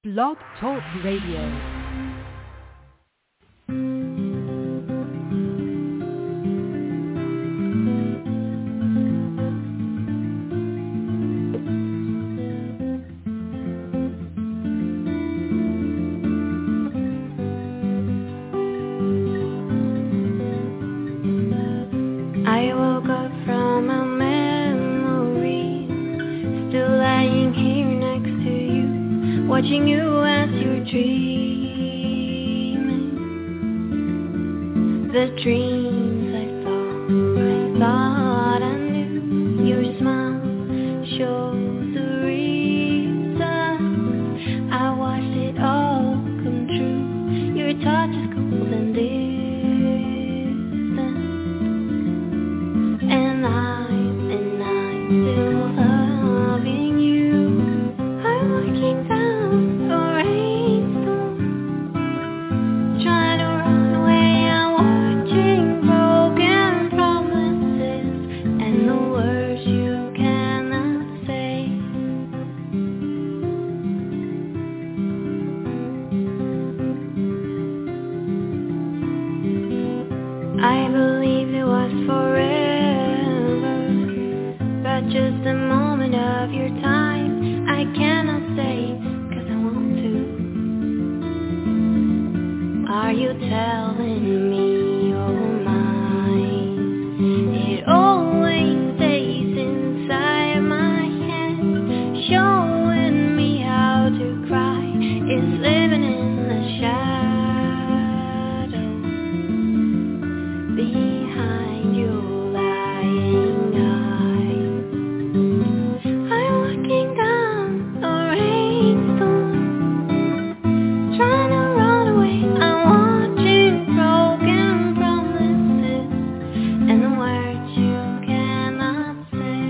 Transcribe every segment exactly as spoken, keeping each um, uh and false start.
Blog Talk Radio. Watching you as you're dreaming, the dreams I thought, I thought I knew. Your smile shows the reason I watched it all come true. Your touch is cold and distant, and I'm, and I'm still loving you. I'm looking down. I believed it was forever, but just a moment of your time. I cannot stay, cause I want to. Are you telling me you're mine? It always stays inside my head, showing me how to cry. It's living in the shadows behind your lying eyes. I'm looking down the rainstorm, trying to run away. I'm watching broken promises and the words you cannot say.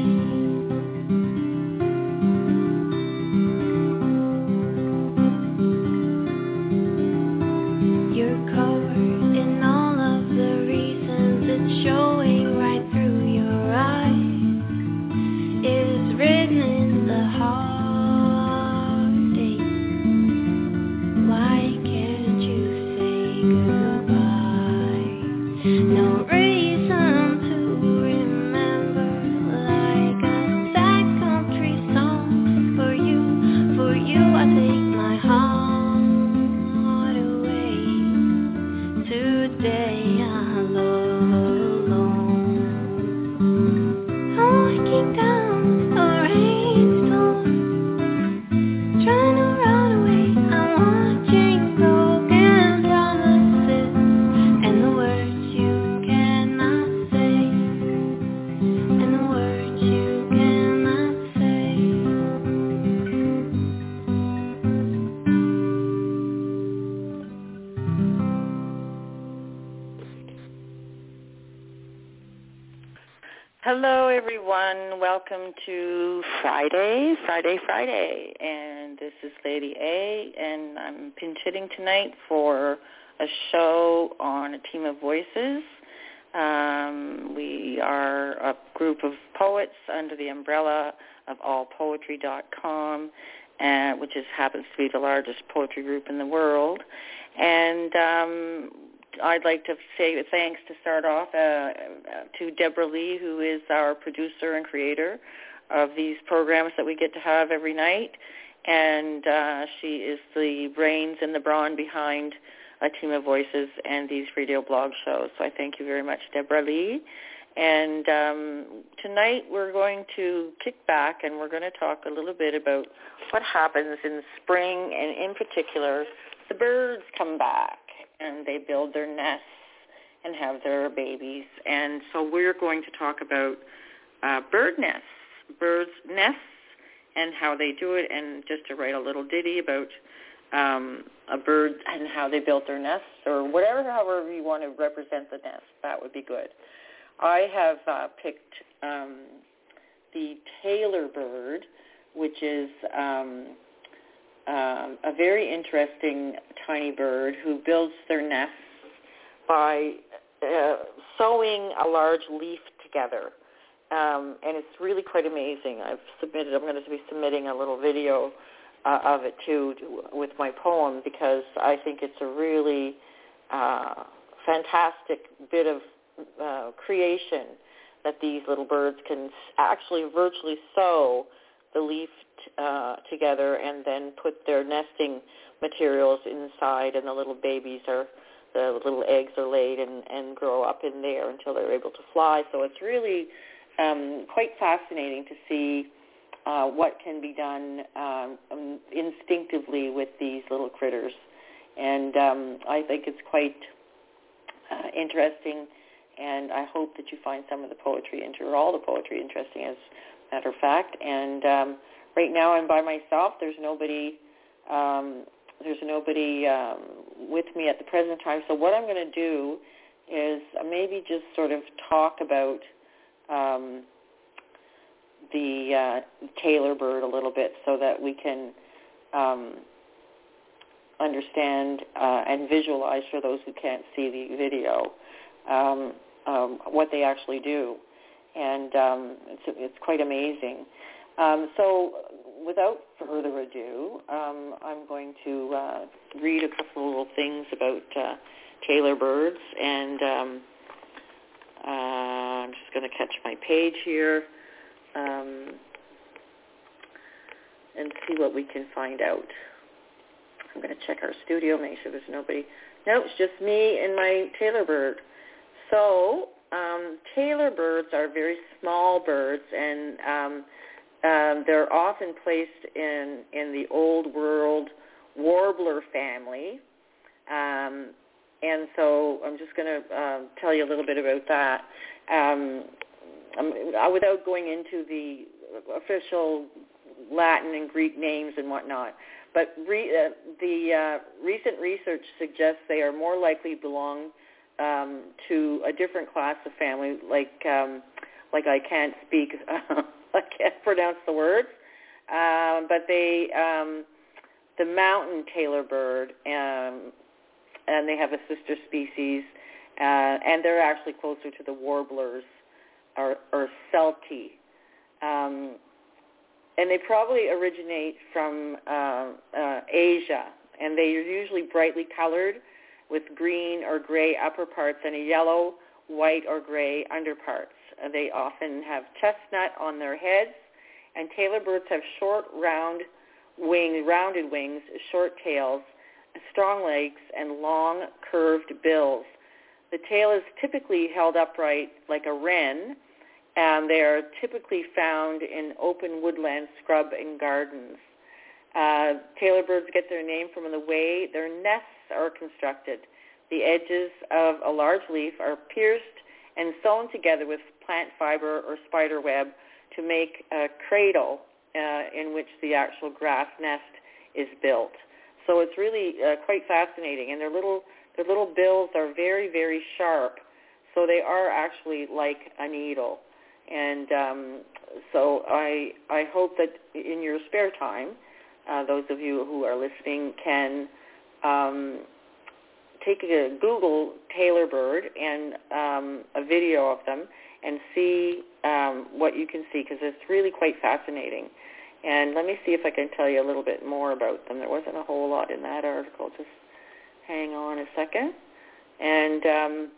You're covered in all of the reasons, it's showing right through your eyes. It's written in the heartache. Why can't you say goodbye? No reason to remember, like a sad country song. For you, for you I take my heart away. Today I'm alone. I'm looking down the rainstorm, trying to run away. I'm watching broken promises and the words you cannot say, and the words you cannot say. Hello, everyone. Welcome to Friday, Friday, Friday. And this is Lady A, and I'm pinch hitting tonight for a show on A Team of Voices. Um, we are a group of poets under the umbrella of all poetry dot com, uh, which is, happens to be the largest poetry group in the world. And um, I'd like to say thanks to start off uh, to Deborah Lee, who is our producer and creator of these programs that we get to have every night. And uh, she is the brains and the brawn behind A Team of Voices and these radio blog shows. So I thank you very much, Deborah Lee. And um, tonight we're going to kick back and we're going to talk a little bit about what happens in the spring, and in particular, the birds come back and they build their nests and have their babies. And so we're going to talk about uh, bird nests, birds' nests, and how they do it, and just to write a little ditty about um, a bird and how they built their nests, or whatever, however you want to represent the nest. That would be good. I have uh, picked um, the Tailor bird, which is um, um, a very interesting tiny bird who builds their nests by uh, sewing a large leaf together. Um, and it's really quite amazing. I've submitted, I'm going to be submitting a little video uh, of it too with my poem, because I think it's a really uh, fantastic bit of uh, creation that these little birds can actually virtually sew the leaf t- uh, together and then put their nesting materials inside, and the little babies are, the little eggs are laid and, and grow up in there until they're able to fly. So it's really um, quite fascinating to see uh, what can be done um, um, instinctively with these little critters. And um, I think it's quite uh, interesting, and I hope that you find some of the poetry, or all the poetry, interesting, as a matter of fact. And um, right now I'm by myself. There's nobody um, there's nobody um, with me at the present time. So what I'm going to do is maybe just sort of talk about um, the uh, Tailor bird a little bit, so that we can um, understand uh, and visualize, for those who can't see the video, um, um, what they actually do. And um, it's, it's quite amazing. Um, so without further ado, um, I'm going to uh, read a couple of little things about uh, Tailor birds, and um, uh, I'm just going to catch my page here um, and see what we can find out. I'm going to check our studio, make sure there's nobody. No, it's just me and my Tailor bird. So um, Tailor birds are very small birds, and um, um, they're often placed in, in the Old World warbler family. Um, and so I'm just going to uh, tell you a little bit about that. Um, um, without going into the official Latin and Greek names and whatnot. But re, uh, the uh, recent research suggests they are more likely belong um, to a different class of family, like um, like I can't speak, I can't pronounce the words, um, but they um, the mountain tailor bird, um, and they have a sister species, uh, and they're actually closer to the warblers or, or Celti. Um, And they probably originate from uh, uh, Asia, and they are usually brightly colored with green or gray upper parts and a yellow, white, or gray underparts. Uh, they often have chestnut on their heads, and tailor birds have short, round wings, rounded wings, short tails, strong legs, and long, curved bills. The tail is typically held upright like a wren, and they are typically found in open woodland, scrub, and gardens. Uh, tailor birds get their name from the way their nests are constructed. The edges of a large leaf are pierced and sewn together with plant fiber or spider web to make a cradle uh, in which the actual grass nest is built. So it's really uh, quite fascinating. And their little, their little bills are very, very sharp, so they are actually like a needle. And um, so I I hope that in your spare time, uh, those of you who are listening can um, take a Google Tailor bird and um, a video of them and see um, what you can see, because it's really quite fascinating. And let me see if I can tell you a little bit more about them. There wasn't a whole lot in that article. Just hang on a second. And um,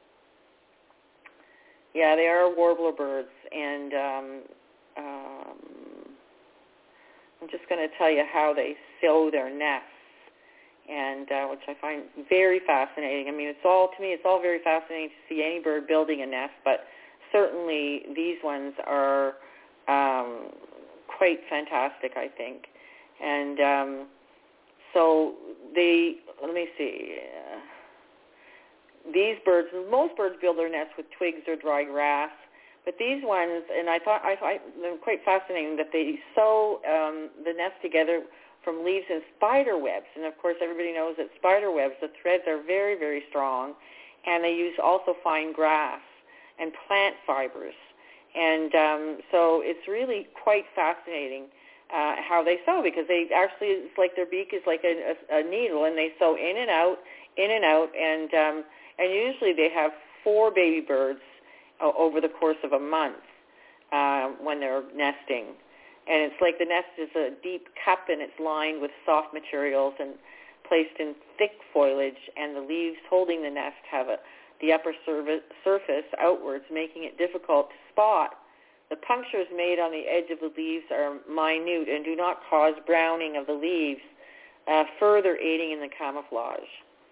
yeah, they are warbler birds, and um, um, I'm just going to tell you how they sew their nests, and uh, which I find very fascinating. I mean, it's all, to me, it's all very fascinating to see any bird building a nest, but certainly these ones are um, quite fantastic, I think. And um, so they, let me see. Uh, These birds, most birds build their nests with twigs or dry grass, but these ones, and I thought I find them quite fascinating that they sew um, the nest together from leaves and spider webs. And of course, everybody knows that spider webs, the threads are very, very strong, and they use also fine grass and plant fibers. And um, so it's really quite fascinating uh, how they sew, because they actually, it's like their beak is like a, a, a needle, and they sew in and out, in and out, and um, and usually they have four baby birds uh, over the course of a month uh, when they're nesting. And it's like the nest is a deep cup, and it's lined with soft materials and placed in thick foliage, and the leaves holding the nest have a, the upper surface outwards, making it difficult to spot. The punctures made on the edge of the leaves are minute and do not cause browning of the leaves, uh, further aiding in the camouflage.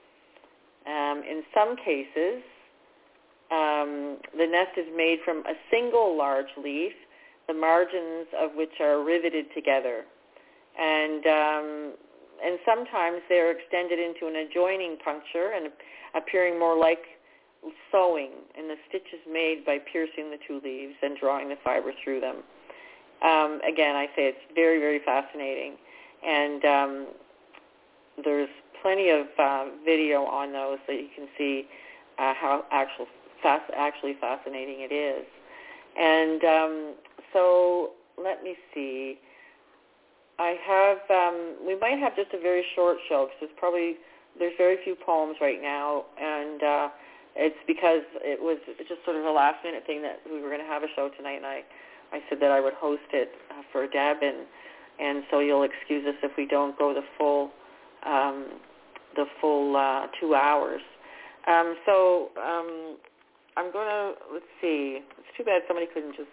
Um, in some cases, um, the nest is made from a single large leaf, the margins of which are riveted together. And um, and sometimes they're extended into an adjoining puncture and appearing more like sewing, and the stitches made by piercing the two leaves and drawing the fiber through them. Um, again, I say it's very, very fascinating. And um, there's plenty of uh, video on those so you can see uh, how actual, fast, actually fascinating it is. And um, so let me see. I have, um, we might have just a very short show because there's probably, there's very few poems right now, and uh, it's because it was just sort of a last minute thing that we were going to have a show tonight, and I, I said that I would host it uh, for Deb, and, and so you'll excuse us if we don't go the full, um, the full uh, two hours. Um, so um, I'm going to, let's see, it's too bad somebody couldn't just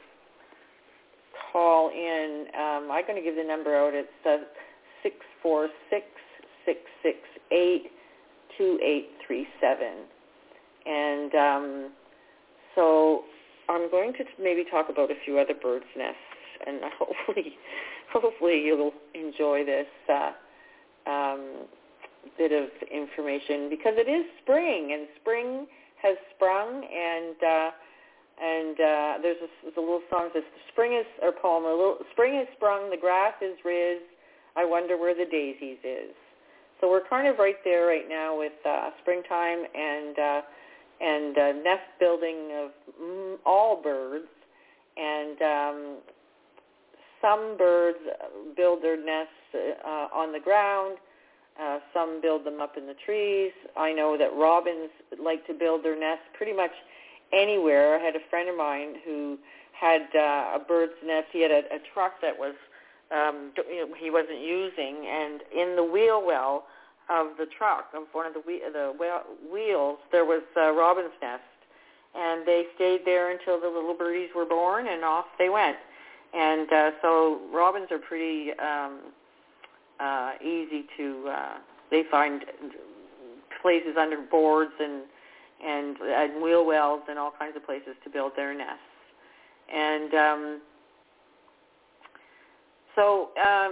call in. Um, I'm going to give the number out. It's uh, six four six, six six eight, two eight three seven. And um, so I'm going to maybe talk about a few other birds' nests, and hopefully, hopefully you'll enjoy this uh, um, bit of information, because it is spring, and spring has sprung, and uh, and uh, there's, a, there's a little song that says, "Spring is," or poem, a little, "Spring has sprung, the grass is riz, I wonder where the daisies is." So we're kind of right there right now with uh, springtime and uh, and uh, nest building of mm, all birds, and um, some birds build their nests uh, on the ground. Uh, some build them up in the trees. I know that robins like to build their nests pretty much anywhere. I had a friend of mine who had uh, a bird's nest. He had a, a truck that was um, you know, he wasn't using, and in the wheel well of the truck, of one of the, whe- the wheels, there was a robin's nest, and they stayed there until the little birdies were born, and off they went. And uh, so robins are pretty um, uh, easy to, uh, they find places under boards and, and and wheel wells and all kinds of places to build their nests. And um, so uh,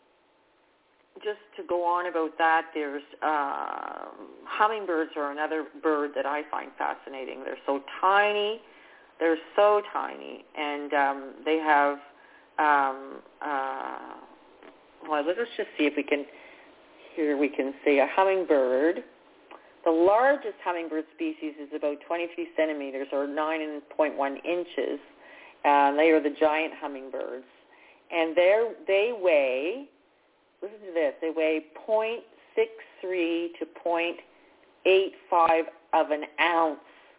just to go on about that, there's uh, hummingbirds are another bird that I find fascinating. They're so tiny. They're so tiny, and um, they have, um, uh, well, let's just see if we can, here we can see a hummingbird. The largest hummingbird species is about twenty-three centimeters, or nine point one inches. Uh, they are the giant hummingbirds. And they're, they weigh, listen to this, they weigh zero point six three to zero point eight five of an ounce.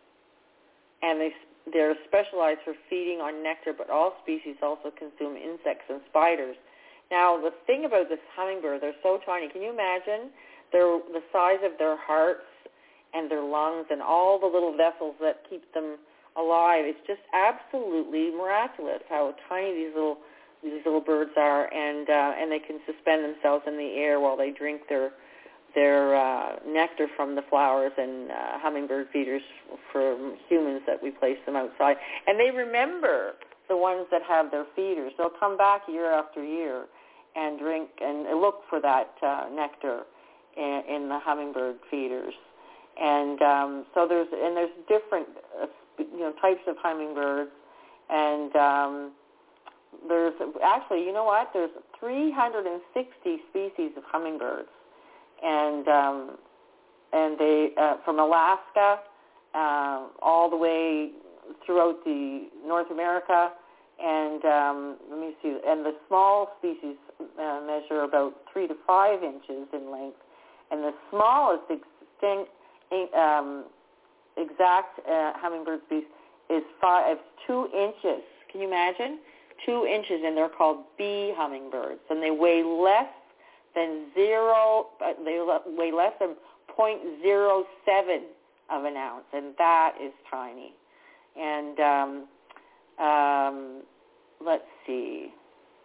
And they, they're specialized for feeding on nectar, but all species also consume insects and spiders. Now, the thing about this hummingbird, they're so tiny. Can you imagine? They're the size of their hearts and their lungs and all the little vessels that keep them alive. It's just absolutely miraculous how tiny these little these little birds are, and uh, and they can suspend themselves in the air while they drink their their uh, nectar from the flowers and uh, hummingbird feeders for humans that we place them outside. And they remember the ones that have their feeders. They'll come back year after year and drink and look for that uh, nectar in, in the hummingbird feeders. And um, so there's and there's different uh, you know types of hummingbirds, and um, there's actually you know what there's three hundred sixty species of hummingbirds, and um, and they uh, from Alaska uh, all the way throughout the North America, and um, let me see, and the small species uh, measure about three to five inches in length, and the smallest extinct Um, exact uh, hummingbird species is five, two inches. Can you imagine? two inches, and they're called bee hummingbirds, and they weigh less than zero. Uh, they weigh less than zero point zero seven of an ounce, and that is tiny. And um, um, let's see.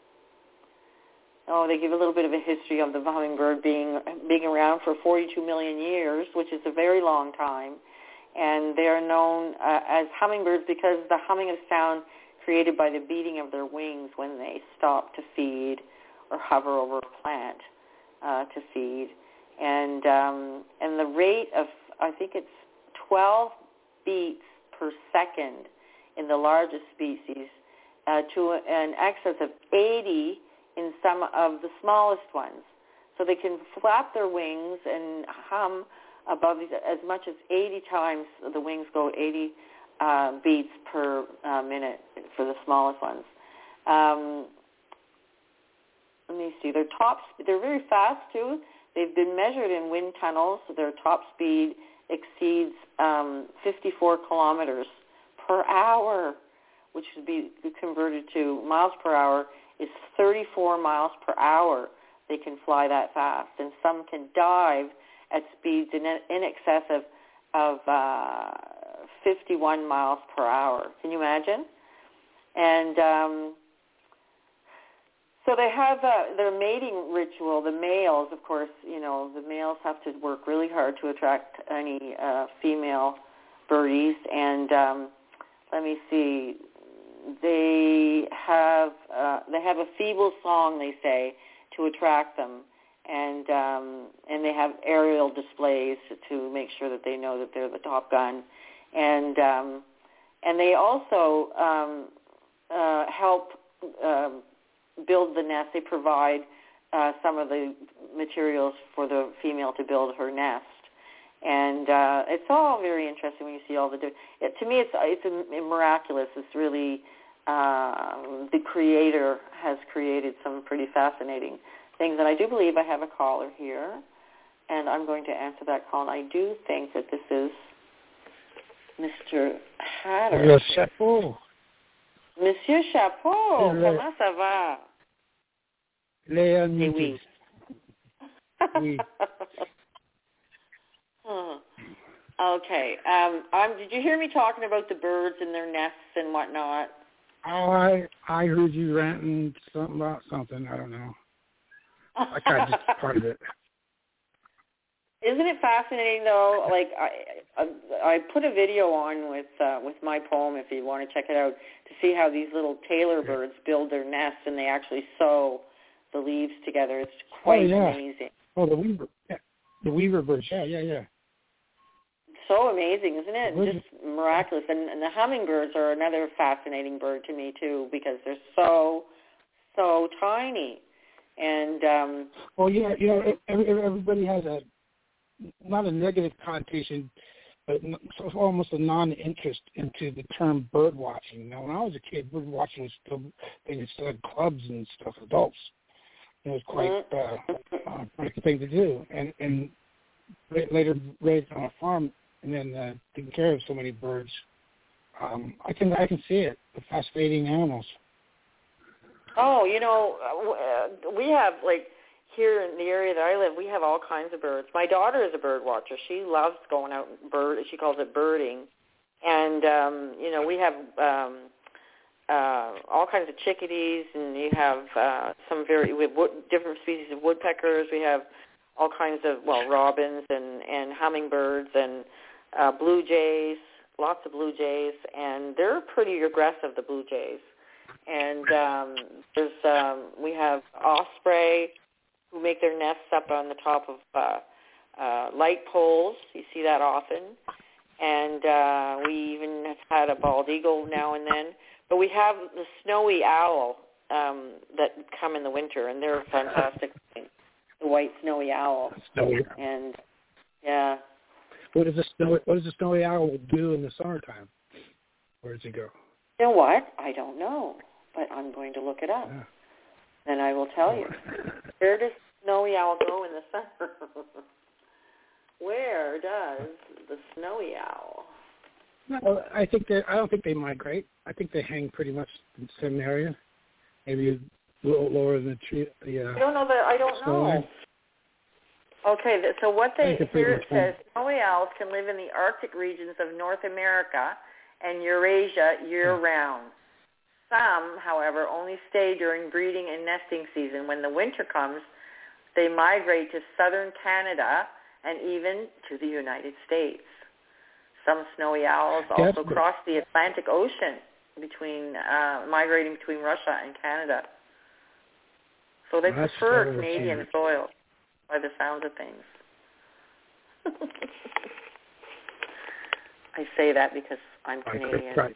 Oh, they give a little bit of a history of the hummingbird being being around for forty-two million years, which is a very long time. And they are known uh, as hummingbirds because the humming of sound created by the beating of their wings when they stop to feed or hover over a plant uh, to feed. And um, and the rate of, I think it's twelve beats per second in the largest species uh, to an excess of eighty in some of the smallest ones. So they can flap their wings and hum above these as much as eighty times. The wings go eighty uh, beats per uh, minute for the smallest ones. Um, let me see. Their top, they're very fast too. They've been measured in wind tunnels. Their top speed exceeds um, fifty-four kilometers per hour, which would be converted to miles per hour, is thirty-four miles per hour. They can fly that fast. And some can dive at speeds in, in excess of, of uh, fifty-one miles per hour. Can you imagine? And um, so they have uh, their mating ritual. The males, of course, you know, the males have to work really hard to attract any uh, female birdies. And um, let me see, they have uh, they have a feeble song, they say, to attract them. And um, and they have aerial displays to make sure that they know that they're the top gun. And um, and they also um, uh, help uh, build the nest. They provide uh, some of the materials for the female to build her nest. And uh, it's all very interesting when you see all the different. It, to me, it's it's a, miraculous. It's really uh, the Creator has created some pretty fascinating things. And I do believe I have a caller here, and I'm going to answer that call. And I do think that this is Mister Hatter. Le Chapeau. Monsieur Chapeau, le... comment ça va? Les oui. Oui. hmm. Okay. Um, um, did you hear me talking about the birds and their nests and whatnot? Oh, I I heard you ranting something about something. I don't know. I kind of just part of it. Isn't it fascinating though? Like I, I, I put a video on with uh, with my poem if you want to check it out to see how these little tailor birds build their nests and they actually sew the leaves together. It's quite oh, yeah. amazing. Oh, the weaver, yeah. the weaver birds. Yeah, yeah, yeah. So amazing, isn't it? Just miraculous. And, and the hummingbirds are another fascinating bird to me too because they're so so tiny. And um, well, yeah, you know, every, everybody has a not a negative connotation, but it's almost a non-interest into the term bird watching. Now, when I was a kid, bird watching was still they still had clubs and stuff, adults. It was quite uh, uh, quite a thing to do, and and later raised on a farm and then uh, taking care of so many birds. Um, I can I can see it. The fascinating animals. Oh, you know, uh, we have, like, here in the area that I live, we have all kinds of birds. My daughter is a bird watcher. She loves going out and bird. She calls it birding. And, um, you know, we have um, uh, all kinds of chickadees, and you have uh, some very, we have wood, different species of woodpeckers. We have all kinds of, well, robins and, and hummingbirds and uh, blue jays, lots of blue jays. And they're pretty aggressive, the blue jays. And um, there's um, we have osprey who make their nests up on the top of uh, uh, light poles. You see that often. And uh, we even have had a bald eagle now and then. But we have the snowy owl um, that come in the winter, and they're fantastic. The white snowy owl. Snowy. And yeah. What does the snowy What does the snowy owl do in the summertime? Where does he go? You know what? I don't know. But I'm going to look it up, yeah. And I will tell you. Where does snowy owl go in the summer? Where does the snowy owl? No, I think they. I don't think they migrate. I think they hang pretty much in the same area. maybe a little lower than the tree. The, uh, I don't know that. I don't snow line. know. Okay, so what they I think here it it's pretty says, snowy owls can live in the Arctic regions of North America and Eurasia year-round. Some, however, only stay during breeding and nesting season. When the winter comes, they migrate to southern Canada and even to the United States. Some snowy owls also That's cross the Atlantic Ocean, between uh, migrating between Russia and Canada. So they That's prefer very Canadian weird. soil, by the sounds of things. I say that because I'm Canadian. Right.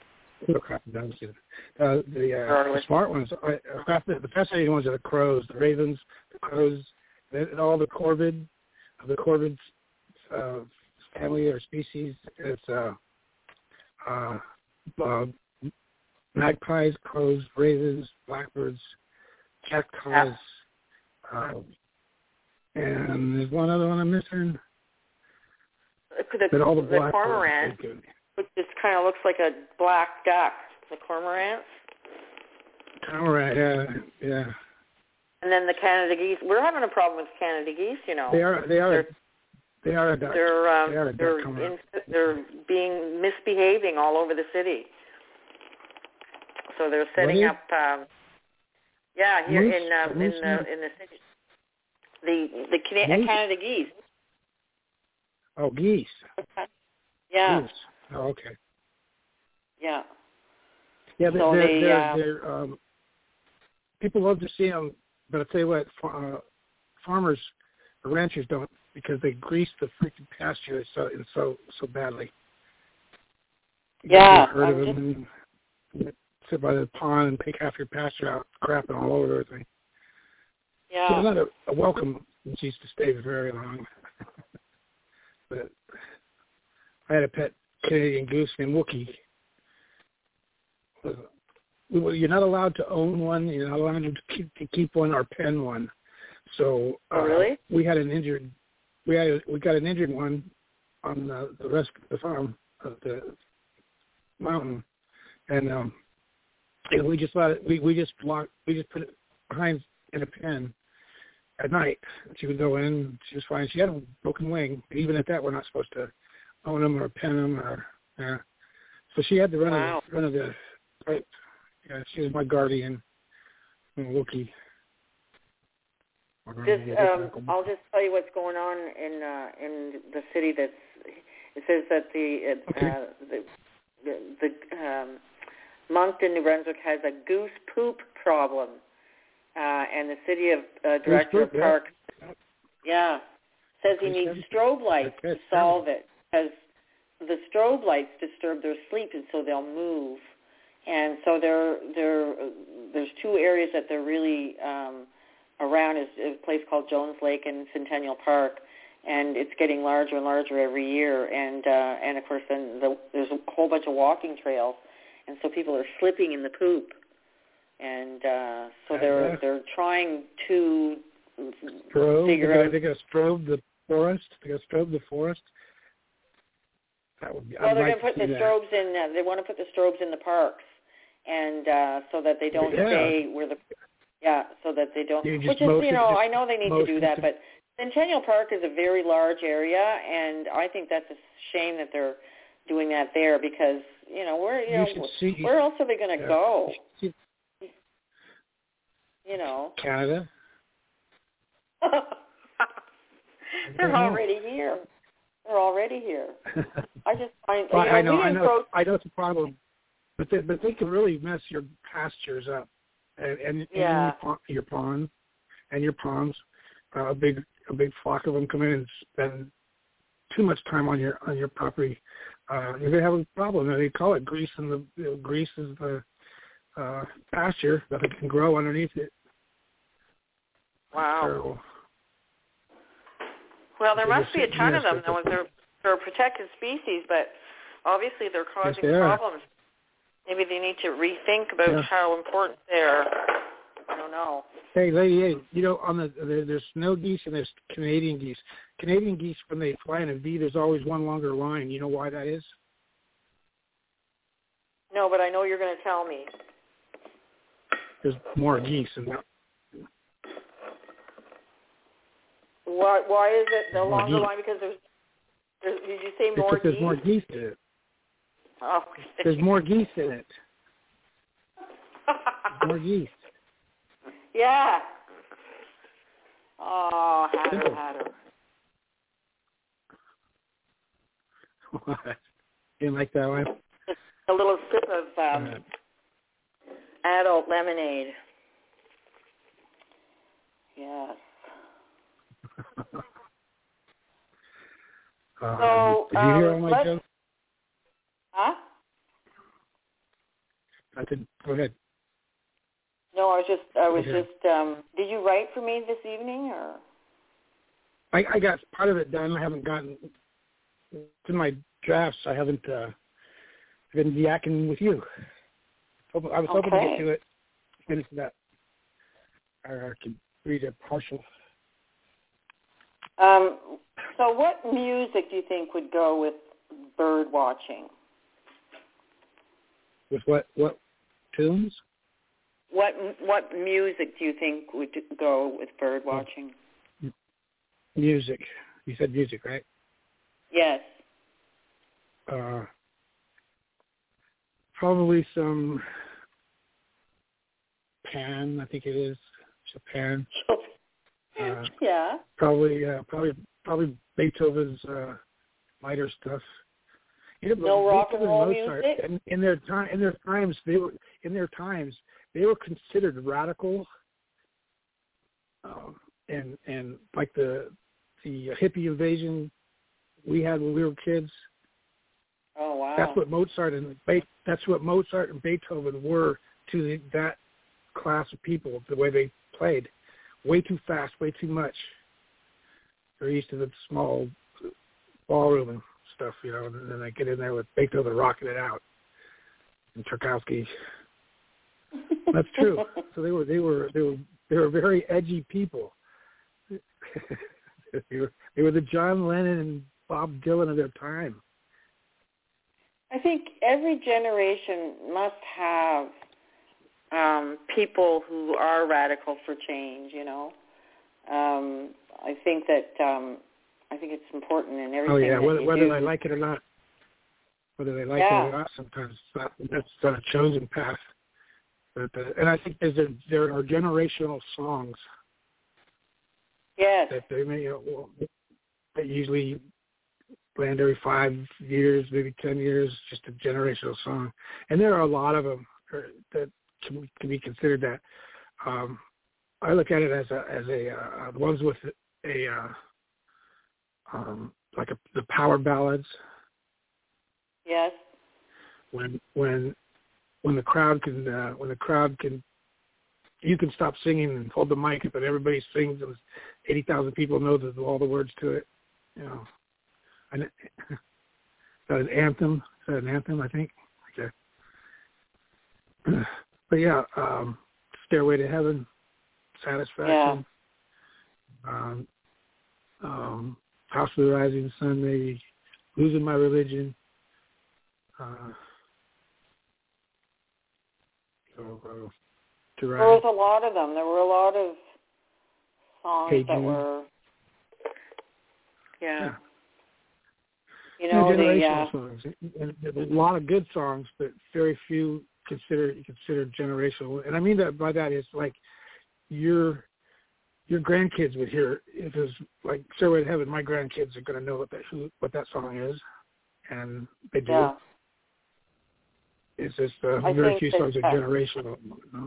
Uh, the, uh, the smart ones, I, the fascinating ones are the crows, the ravens, the crows, and all the corvid, the corvid uh, family or species. It's uh, uh, uh, magpies, crows, ravens, blackbirds, jackdaws, uh, and there's one other one I'm missing. The, but all the, the cormorant, which just kind of looks like a black duck. The cormorants. Cormorant, yeah, yeah. And then the Canada geese. We're having a problem with Canada geese, you know. They are, they are, they're, they are a duck. They're, um, they are a they're, duck in, they're being misbehaving all over the city. So they're setting really? up. Um, yeah, here Moose? in uh, in Moose? the in the city. The the Cana- Canada geese. Oh, geese. Yeah. Geese. Oh, okay. Yeah. Yeah, they're, so they're, they, they're, uh, they're um, people love to see them, but I'll tell you what, uh, farmers, ranchers don't, because they grease the freaking pasture so so so badly. You yeah. heard of I'm them and sit by the pond and take half your pasture out, crapping all over everything. Yeah. So they're not a, a welcome geese to stay very long. But I had a pet Canadian goose named Wookie. You're not allowed to own one. You're not allowed to keep, to keep one or pen one. So uh, oh, really? we had an injured. We had we got an injured one on the, the rest of the farm of the mountain, and um, and we just let it. We we just locked. We just put it behind in a pen at night. She would go in. She was fine. She had a broken wing. But even at that, we're not supposed to own them or pen them or. Uh, so she had to run wow. of the, run of the. Right. Yeah, she was my guardian, Wookie. Just, um, I'll just tell you what's going on in uh, in the city. That's it says that the uh, okay. the the, the um, Moncton, New Brunswick has a goose poop problem, uh, and the city of uh, director poop, of parks, yeah. yeah, says he needs strobe lights to solve it because the strobe lights disturb their sleep, and so they'll move. And so there, there, there's two areas that they're really um, around. Is a place called Jones Lake and Centennial Park, and it's getting larger and larger every year. And uh, and of course, then the, there's a whole bunch of walking trails, and so people are slipping in the poop. And uh, so they're they're trying to strobe, figure they out. got, they got to strobe the forest. They got to strobe the forest. That would be. Well, I'd they're like going to put the that. strobes in. Uh, they want to put the strobes in the parks, and uh, so that they don't yeah. stay where the yeah, so that they don't. You Which is, motion, you know, I know they need to do that, to, but Centennial Park is a very large area, and I think that's a shame that they're doing that there because you know where you, you know see, where else are they going to yeah. go? You, you know, Canada. They're already here. They're already here. I just find well, you know, I know, we I know, approach, I know it's a problem, but they, but they can really mess your pastures up, and and, yeah. and your, your ponds, and your ponds. Uh, a big a big flock of them come in and spend too much time on your on your property. Uh, you're gonna have a problem. They call it grease, and the you know, grease is the uh, pasture that it can grow underneath it. Wow. Terrible. Well, there must be a ton yes, of them. Though. They're, they're a protected species, but obviously they're causing yes, they problems. Maybe they need to rethink about yeah. how important they're. I don't know. Hey, lady, hey, you know, on the there, there's snow geese and there's Canadian geese. Canadian geese, when they fly in a V, there's always one longer line. You know why that is? No, but I know you're going to tell me. there's more geese in that. Why, why is it the There's more longer geese. line? Because there's, there's, did you say Because more there's geese? more geese in it. Oh. There's more geese in it. There's more geese. Yeah. Oh, Hatter, Simple. Hatter. What? You didn't like that one? Just a little sip of um, Uh, adult lemonade. Yes. um, So, did you hear um, all my let's- jokes? Huh? I did. Go ahead. No, I was just, I was Okay. just, um, did you write for me this evening, or? I, I got part of it done. I haven't gotten to my drafts. I haven't uh, been yakking with you. Hope- I was hoping to Okay. get to it, finish that. Or I could read a partial. Um, so what music do you think would go with bird watching? With what what tunes? What what music do you think would go with bird watching? Music. You said music, right? Yes. Uh, probably some Pan. I think it is Chopin. Uh, yeah. Probably, uh, probably, probably Beethoven's uh, lighter stuff. You know, No rock and Beethoven roll Mozart, music? in, in their time, in their times, they were in their times they were considered radical, um, and and like the the hippie invasion we had when we were kids. Oh wow. That's what Mozart and Be- that's what Mozart and Beethoven were to the, that class of people. The way they played, way too fast, way too much. They're used to the small ballroom and stuff, you know, and then they get in there with Beethoven rocking it out, and Tchaikovsky. That's true. So they were they were they were they were very edgy people. they were they were the John Lennon and Bob Dylan of their time. I think every generation must have um, people who are radical for change. You know, um, I think that um, I think it's important in everything. Oh yeah, that whether you whether do. they like it or not, whether they like Yeah. it or not, sometimes it's not, that's not a chosen path. But uh, and I think there's a, there are generational songs Yes. that they may you know, that usually land every five years, maybe ten years, just a generational song. And there are a lot of them that can, can be considered that. Um, I look at it as a as a uh, the ones with a uh, um, like a, the power ballads. Yes. When when when the crowd can uh, when the crowd can you can stop singing and hold the mic, but everybody sings and eighty thousand people know the, all the words to it. You know, and, is that an anthem? Is that an anthem? I think. Okay. But yeah, um, Stairway to Heaven, Satisfaction, Yeah. um, um, House of the Rising Sun, maybe Losing My Religion. Uh, so, uh, to There rise. was a lot of them. There were a lot of songs Hey that Jude. were, yeah. Yeah. You You know, know, the generational uh, songs. And there's a lot of good songs, but very few consider consider generational. And I mean that by that is like your your grandkids would hear if it was like Stairway to Heaven. My grandkids are going to know what that who, what that song is, and they do. yeah. It's just uh, I very think few that, songs are uh, generational. You know?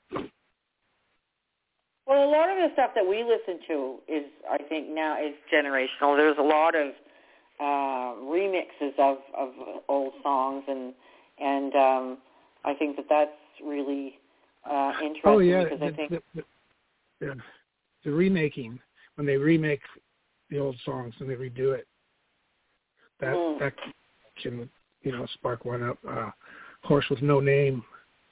Well, a lot of the stuff that we listen to is, I think, now is generational. There's a lot of uh, remixes of, of old songs, and and um, I think that that's really uh, interesting Oh yeah, because the, I think the, the, the, the remaking, when they remake the old songs and they redo it, that Mm. that can you know spark one up. Uh, Horse with No Name.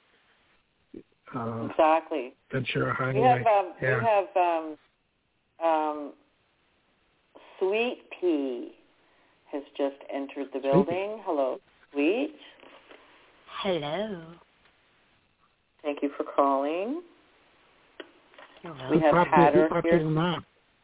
Uh, exactly. Ventura We Highway. have um, yeah. we have um, um, Sweet Pea has just entered the building. Hello, Sweet. Hello. Thank you for calling. Who We have popped Hatter who popped here. in the mouth?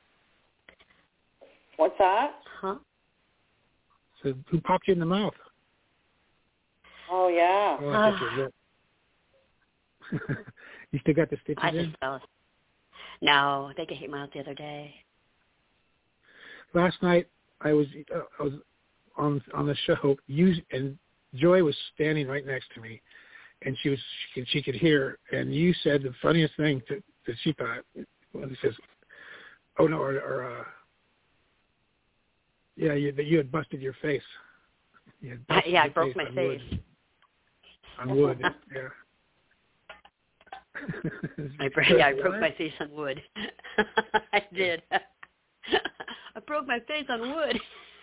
What's that? Huh? So who popped you in the mouth? Oh, yeah. Oh, I thought you were- You still got the stitches I in? just fell. No, they came out the other day. Last night I was uh, I was on on the show. You and Joy was standing right next to me, and she was she could, she could hear. And you said the funniest thing to, that she thought when he says, "Oh no," or, or uh, yeah, you, that you had busted your face. You had busted yeah, I your broke my on face. Wood. On wood, yeah. I broke, yeah, I broke my face on wood. I did. I broke my face on wood.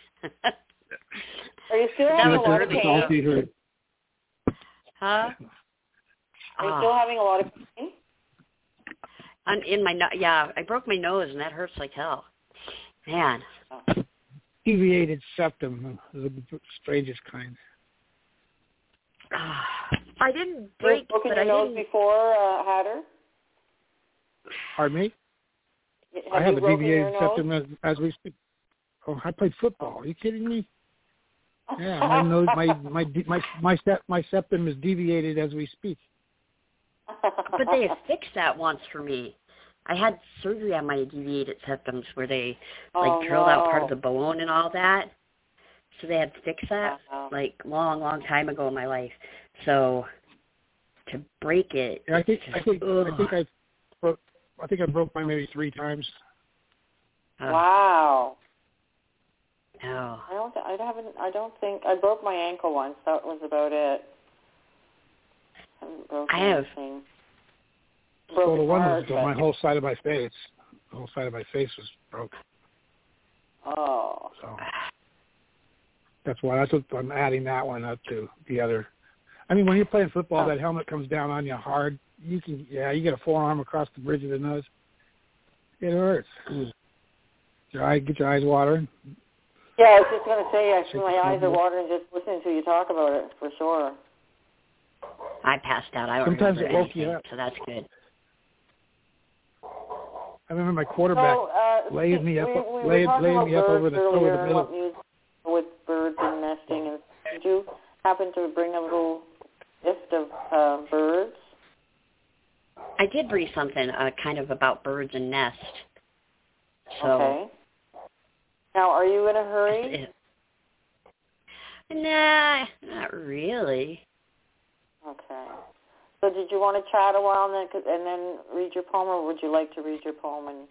Are you still That having a was lot of early, pain? She heard. Huh? Are you Ah. still having a lot of pain? On, in my no- yeah, I broke my nose and that hurts like hell. Man. Deviated septum, the strangest kind. I didn't break, You've broken but your I nose didn't. before, uh, Hatter? Pardon me? Have I have you a broken deviated your nose? septum as, as we speak. Oh, I played football. Are you kidding me? Yeah, my nose, my my my my sep, my septum is deviated as we speak. But they had fixed that once for me. I had surgery on my deviated septums where they like Oh, drilled out part of no. the bone and all that. So they had fixed that Wow. like long, long time ago in my life. So to break it, Yeah, I think just, I think ugh. I think I broke I think I broke mine maybe three times. Uh, Wow. No. I don't. I haven't. I don't think I broke my ankle once. That was about it. I haven't broken I have- anything. Well, Broken the one heart, was the, my but- whole side of my face. The whole side of my face was broke. Oh. So that's why that's what I'm adding that one up to the other. I mean, when you're playing football, Oh. that helmet comes down on you hard. You can, yeah, you get a forearm across the bridge of the nose. It hurts. Mm. Your eye, get your eyes watering. Yeah, I was just going to say, actually, Shake my your eyes are head. watering just listening to you talk about it, for sure. I passed out. I don't Sometimes remember it woke anything, you up. so that's good. I remember my quarterback So, uh, laid me up, we, we laid, were talking laid about me up birds over the earlier over the and middle. what music with birds and nesting. And did you happen to bring a little list of uh, birds? I did read something uh, kind of about birds and nest. So Okay. Now, are you in a hurry? it, nah, not really. Okay. So did you want to chat a while and then, and then read your poem, or would you like to read your poem? And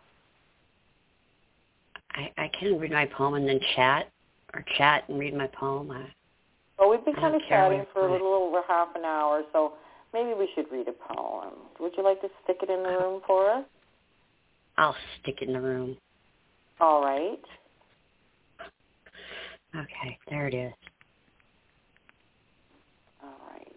I, I can read my poem and then chat, or chat and read my poem. I, well, we've been I kind don't of care chatting what for a I- little over half an hour, so maybe we should read a poem. Would you like to stick it in the room for us? I'll stick it in the room. All right. Okay, there it is. All right.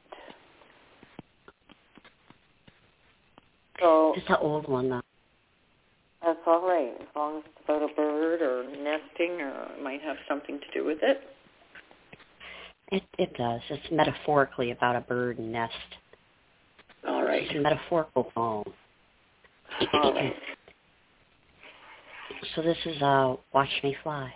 So It's an old one, though. that's all right, as long as it's about a bird or nesting, or it might have something to do with it. It it does. It's metaphorically about a bird and nest. All right. It's a metaphorical poem. All right. So this is uh, Watch Me Fly.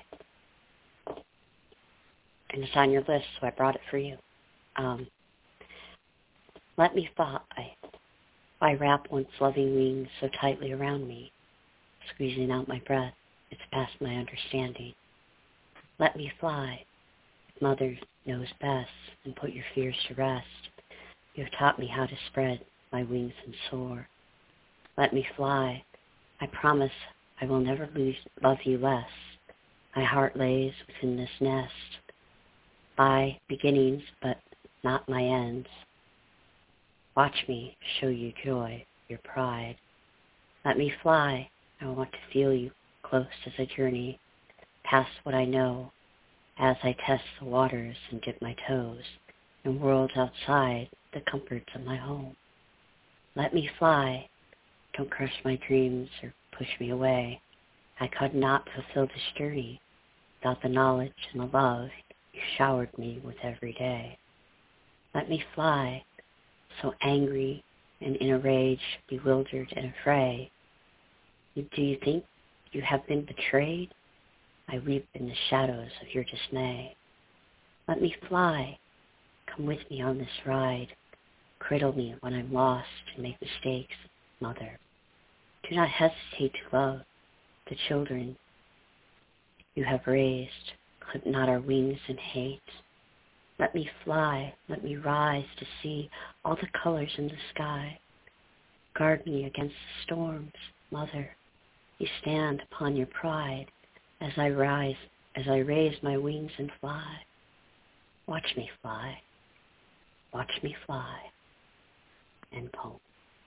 And it's on your list, so I brought it for you. Um, let me fly. Why wrap once loving wings so tightly around me, squeezing out my breath? It's past my understanding. Let me fly. Mother knows best, and put your fears to rest. You have taught me how to spread my wings and soar. Let me fly. I promise I will never lose, love you less. My heart lays within this nest. By beginnings, but not my ends. Watch me show you joy, your pride. Let me fly. I want to feel you close as I journey past what I know, as I test the waters and dip my toes in worlds outside the comforts of my home. Let me fly. Don't crush my dreams or push me away. I could not fulfill this journey without the knowledge and the love you showered me with every day. Let me fly. so angry and in a rage, bewildered and afraid. Do you think you have been betrayed? I weep in the shadows of your dismay. Let me fly. Come with me on this ride. Cradle me when I'm lost and make mistakes, Mother. Do not hesitate to love the children you have raised. Clip not our wings in hate. Let me fly. Let me rise to see all the colors in the sky. Guard me against the storms, Mother. You stand upon your pride as I rise, as I raise my wings and fly. Watch me fly. Watch me fly. End poem.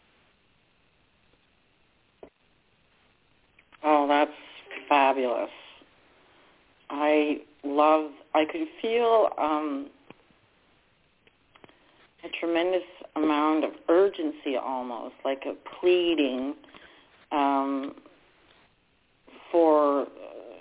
Oh, that's fabulous. I love, I could feel um, a tremendous amount of urgency almost, like a pleading um, for, uh,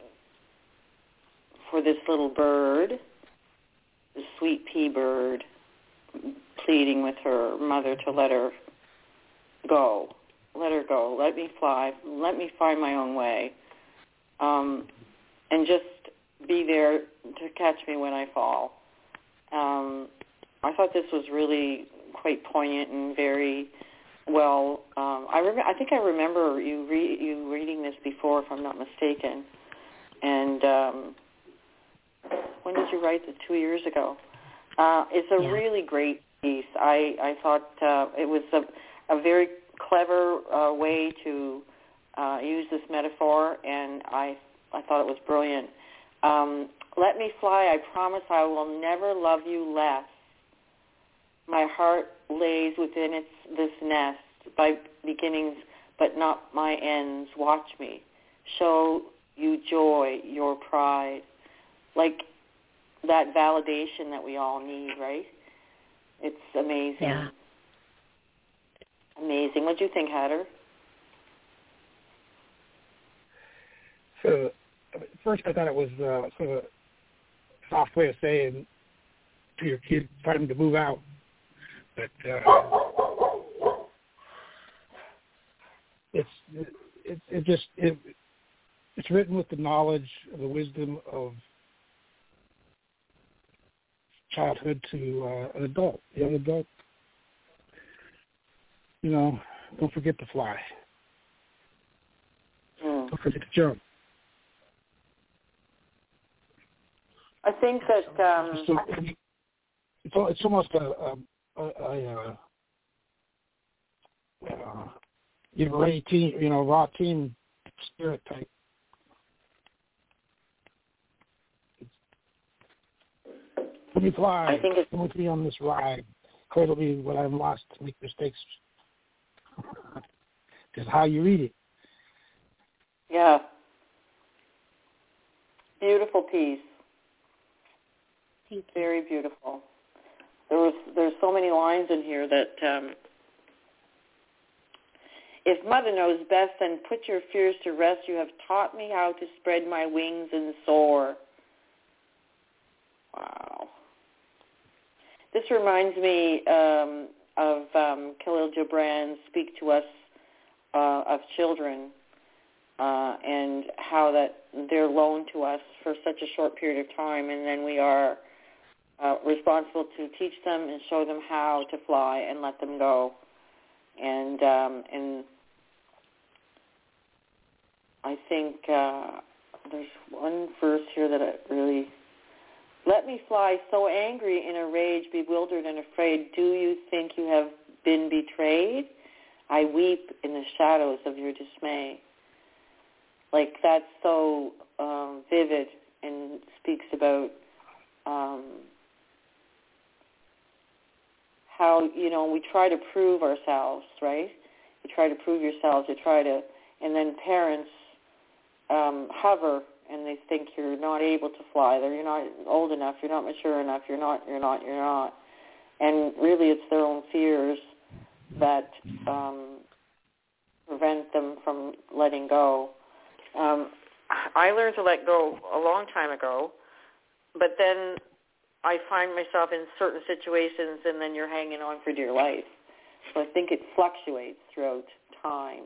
for this little bird, the sweet pea bird, pleading with her mother to let her go. Let her go. Let me fly. Let me find my own way. Um, and just be there to catch me when I fall. Um, I thought this was really quite poignant and very well. Um, I rem- I think I remember you re- you reading this before, if I'm not mistaken. And um, when did you write it? Two years ago. Uh, it's a yeah. really great piece. I I thought uh, it was a a very clever uh, way to uh, use this metaphor, and I I thought it was brilliant. Um, let me fly, I promise I will never love you less. My heart lays within its this nest, by beginnings but not my ends. Watch me, show you joy, your pride. Like that validation that we all need, right? It's amazing. Yeah. Amazing. What do you think, Hatter? So, at first I thought it was uh, sort of a soft way of saying to your kid, time to move out. But uh, it's it, it just it, it's written with the knowledge, the wisdom of childhood to uh, an adult, young adult. You know, don't forget to fly. Mm. Don't forget to jump. I think that um, it's, it's, it's almost a, a, a, a, a uh, you know, raw team, you know, raw team spirit type. Let me fly. I think it's, Come with me on this ride. Cradle me when I'm lost to make mistakes. Just how you read it. Yeah. Beautiful piece. Very beautiful. There was there's so many lines in here that um, if Mother knows best, then put your fears to rest. You have taught me how to spread my wings and soar. Wow. This reminds me um, of um, Khalil Gibran's Speak to Us uh, of Children uh, and how that they're loaned to us for such a short period of time, and then we are uh, responsible to teach them and show them how to fly and let them go. And um, and I think uh, there's one verse here that I really... Let me fly, so angry, in a rage, bewildered and afraid. Do you think you have been betrayed? I weep in the shadows of your dismay. Like, that's so um, vivid and speaks about um, how, you know, we try to prove ourselves, right? You try to prove yourselves. You try to, and then parents um, hover and they think you're not able to fly, that you're not old enough, you're not mature enough, you're not, you're not, you're not. And really it's their own fears that um, prevent them from letting go. Um, I learned to let go a long time ago, but then I find myself in certain situations and then you're hanging on for dear life. So I think it fluctuates throughout time.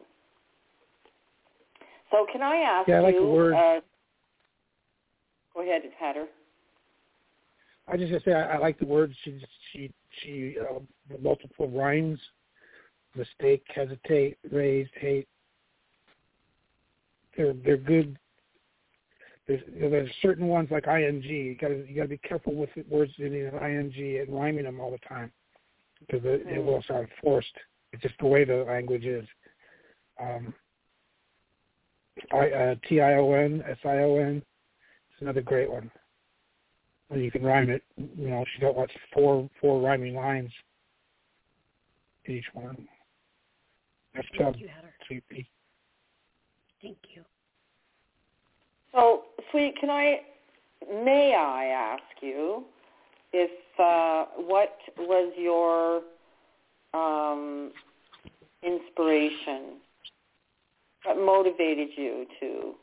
So can I ask yeah, I like you? The word. Uh, go ahead, Hatter. I just gonna say I, I like the word. She she she uh, multiple rhymes: mistake, hesitate, raised, hate. They're they're good. There's, you know, there's certain ones like ing. You got to you got to be careful with words ending in ing and rhyming them all the time because it, mm. it will sound forced. It's just the way the language is. Um, I, uh, T I O N, S I O N. It's another great one. And you can rhyme it. You know, she got what four four rhyming lines in each one. That's Thank you, Hatter. Sweet Pea. Thank you. So, Sweet, can I, may I ask you if, uh, what was your um, inspiration? What motivated you to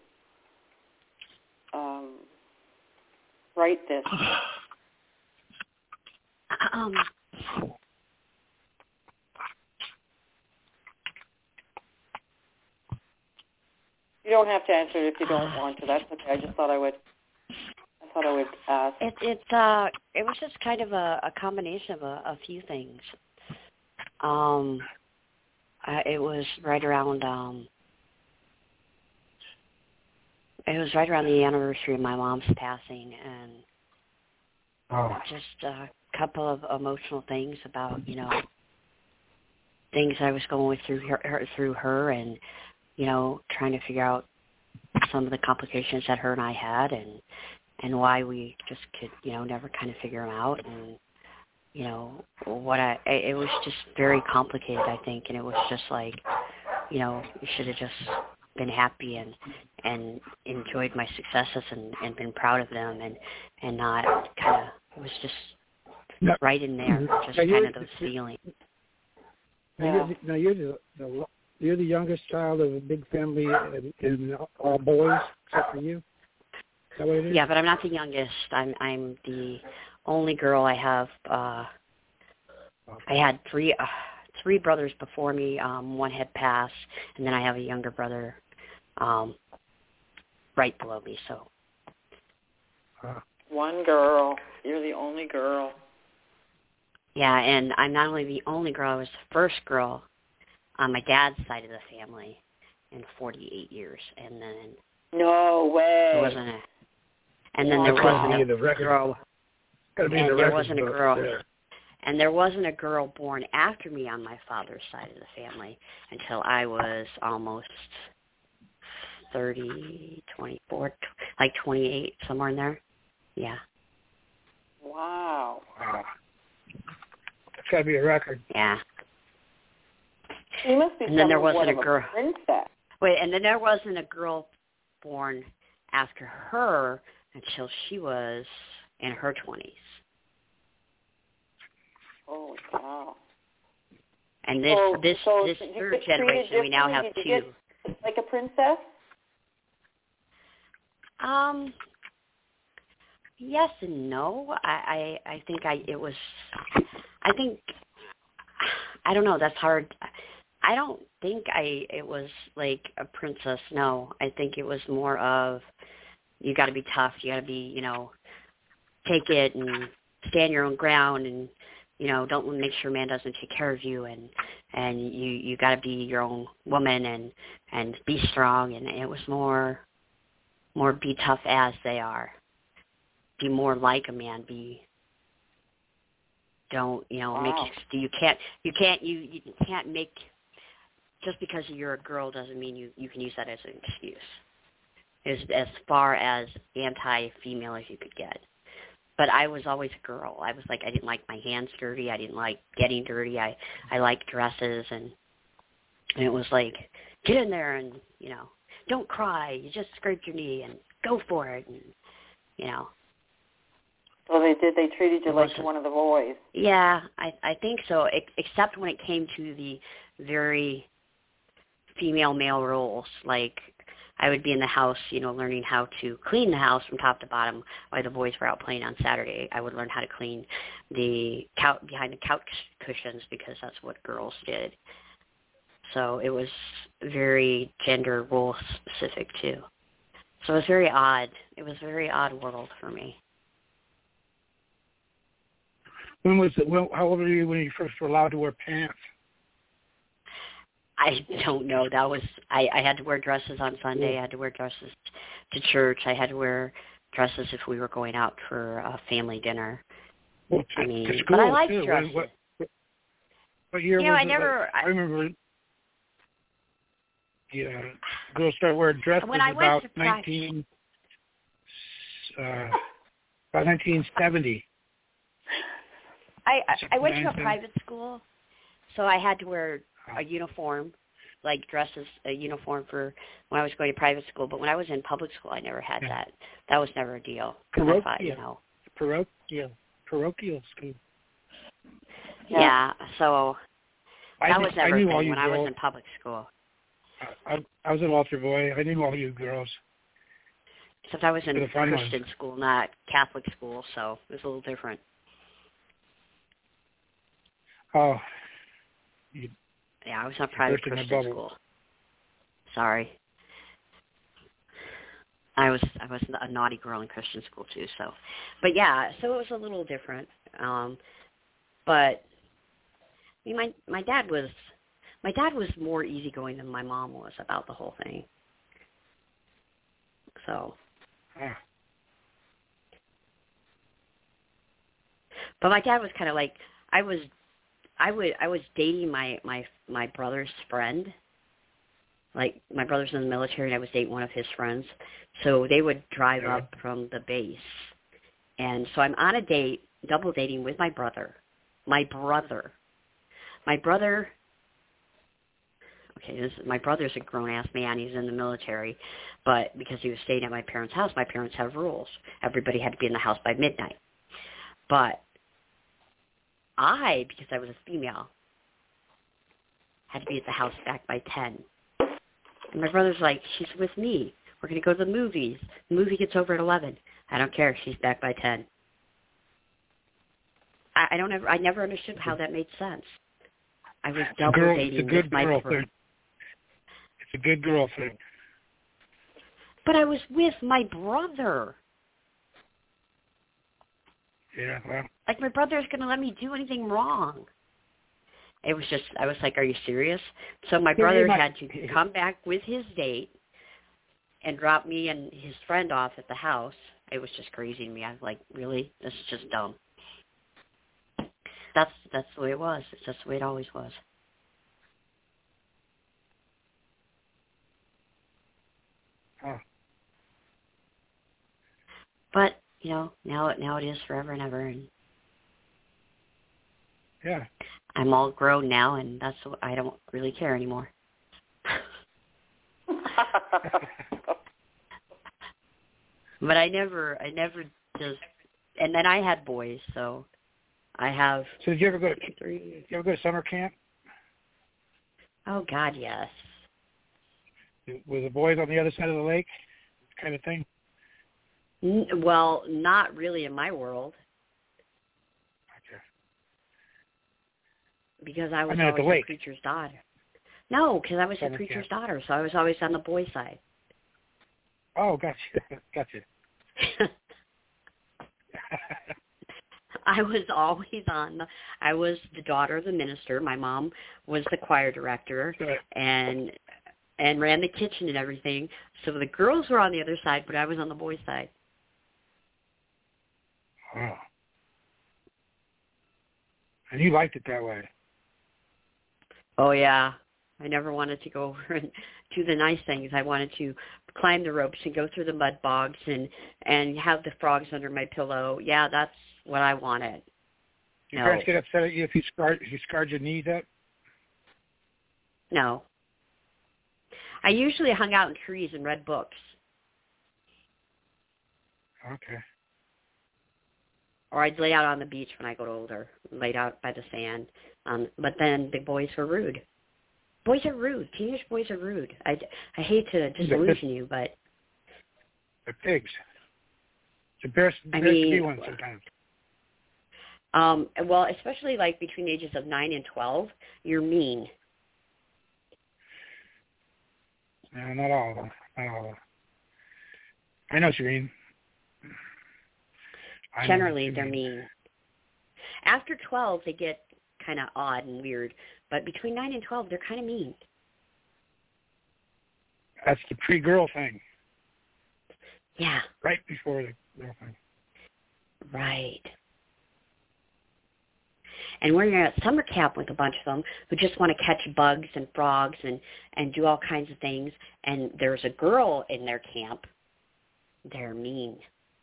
um, write this? Um, You don't have to answer it if you don't want to. That's okay. I just thought I would. I thought I would ask. It it uh it was just kind of a, a combination of a, a few things. Um, uh, it was right around um. It was right around the anniversary of my mom's passing, and Oh. just a couple of emotional things about you know things I was going through her, her through her, and you know trying to figure out some of the complications that her and I had, and and why we just could you know never kind of figure them out, and you know what I it was just very complicated, I think, and it was just like you know you should have just been happy and and enjoyed my successes and, and been proud of them, and and not kind of it was just No. right in there, just Now, kind of those feelings. Now, Yeah. you're the, now you're the, the you're the youngest child of a big family, and, and all boys except for you. Is that what it is? Yeah, but I'm not the youngest. I'm I'm the only girl. I have uh, I had three uh, three brothers before me. Um, one had passed, and then I have a younger brother um, right below me. So Uh, One girl. You're the only girl. yeah, and I'm not only the only girl. I was the first girl on my dad's side of the family in forty-eight years, and then No way. there wasn't a, and then there That's gotta wasn't be a in the record. girl. Gotta be in And the there record wasn't a book girl. there. And there wasn't a girl born after me on my father's side of the family until I was almost thirty, twenty-four, like twenty-eight, somewhere in there. Yeah. Wow. Wow. That's got to be a record. Yeah. You must be And then there somewhat wasn't a of girl. princess. Wait, and then there wasn't a girl born after her until she was in her twenties. Oh, wow. And this So- this so this you third get treated generation, we now have differently? Did two. you get like a princess? Um. Yes and no. I, I I think I it was. I think I don't know. That's hard. I don't think I it was like a princess. No, I think it was more of you got to be tough. You got to be you know take it and stand your own ground, and you know don't make sure a man doesn't take care of you, and and you you got to be your own woman and and be strong. And it was more more be tough as they are. Be more like a man. Be don't you know Wow. make you can't you can't you you can't make just because you're a girl doesn't mean you you can use that as an excuse. As as far as anti-female as you could get. But I was always a girl. I was like I didn't like my hands dirty. I didn't like getting dirty. I I liked dresses, and and it was like get in there and you know don't cry. You just scraped your knee and go for it, and you know. So they did. They treated you like one of the boys. Yeah, I I think so. It, except when it came to the very female male roles. Like I would be in the house, you know, learning how to clean the house from top to bottom while the boys were out playing on Saturday. I would learn how to clean the couch behind the couch cushions because that's what girls did. So it was very gender role specific too. So it was very odd. It was a very odd world for me. When was it? When, how old were you when you first were allowed to wear pants? I don't know. That was I, I had to wear dresses on Sunday. I had to wear dresses to church. I had to wear dresses if we were going out for a family dinner. Well, to, I mean, to school but I liked too. dresses. What, what, what year you know, was I it? never. Like, I remember. Yeah, girls started wearing dresses when I about went to nineteen, uh, about nineteen seventy. I I, I went to a private school, so I had to wear a uniform, like dresses, a uniform for when I was going to private school. But when I was in public school, I never had yeah. that. That was never a deal. Parochial, I thought, you know. parochial, parochial school. Yeah. yeah so I that knew, was never I a knew thing all you when girls. I was in public school. I, I, I was an altar boy. I knew all you girls. Except I was in Christian ones. school, not Catholic school, so it was a little different. Oh. You, yeah, I was in a private Christian school. Sorry. I was I was a naughty girl in Christian school too, so. But yeah, so it was a little different. Um, but I mean, my my dad was my dad was more easygoing than my mom was about the whole thing. So. Ah. But my dad was kind of like I was. I would I was dating my, my my brother's friend. Like my brother's in the military and I was dating one of his friends. So they would drive yeah. up from the base. And so I'm on a date, double dating with my brother. My brother. My brother Okay, this, my brother's a grown ass man, he's in the military, but because he was staying at my parents' house, my parents have rules. Everybody had to be in the house by midnight. But I, because I was a female, had to be at the house back by ten. And my brother's like, she's with me. We're going to go to the movies. The movie gets over at eleven. I don't care. She's back by ten. I, I don't ever. I never understood how that made sense. I was double girl, dating it's a good with my girl brother. thing. It's a good girl thing. But I was with my brother. Yeah, well. Like, my brother's going to let me do anything wrong. It was just, I was like, are you serious? So my brother had to come back with his date and drop me and his friend off at the house. It was just crazy to me. I was like, really? This is just dumb. That's that's the way it was. It's just the way it always was. Oh. But, you know, now now it is forever and ever. And yeah. I'm all grown now, and that's what, I don't really care anymore. But I never, I never just, and then I had boys, so I have. So did you ever go to, three. did you ever go to summer camp? Oh, God, yes. Were the boys on the other side of the lake kind of thing? N- well, not really in my world. Okay. Because I was I mean, at the always lake. a preacher's daughter. No, because I was Summer a preacher's camp. daughter, so I was always on the boys' side. Oh, gotcha. Gotcha. I was always on the, I was the daughter of the minister. My mom was the choir director Right. and and ran the kitchen and everything. So the girls were on the other side, but I was on the boys' side. Wow. And you liked it that way. Oh, yeah. I never wanted to go over and do the nice things. I wanted to climb the ropes and go through the mud bogs and, and have the frogs under my pillow. Yeah, that's what I wanted. Your No. parents get upset at you if you scarred, if you scarred your knees up? No. I usually hung out in trees and read books. Okay. Or I'd lay out on the beach when I got older, laid out by the sand. Um, but then the boys were rude. boys are rude. Teenage boys are rude. I, I hate to disillusion you, but they're pigs. It's embarrassing I to be mean, one sometimes. Um, well, especially like between the ages of nine and twelve, you're mean. No, not all of them. Not all of them. I know what you mean. I Generally, they're mean. mean. After twelve, they get kind of odd and weird, but between nine and twelve, they're kind of mean. That's the pre-girl thing. Yeah. Right before the girl thing. Right. And when you're at summer camp with a bunch of them who just want to catch bugs and frogs and, and do all kinds of things, and there's a girl in their camp, they're mean.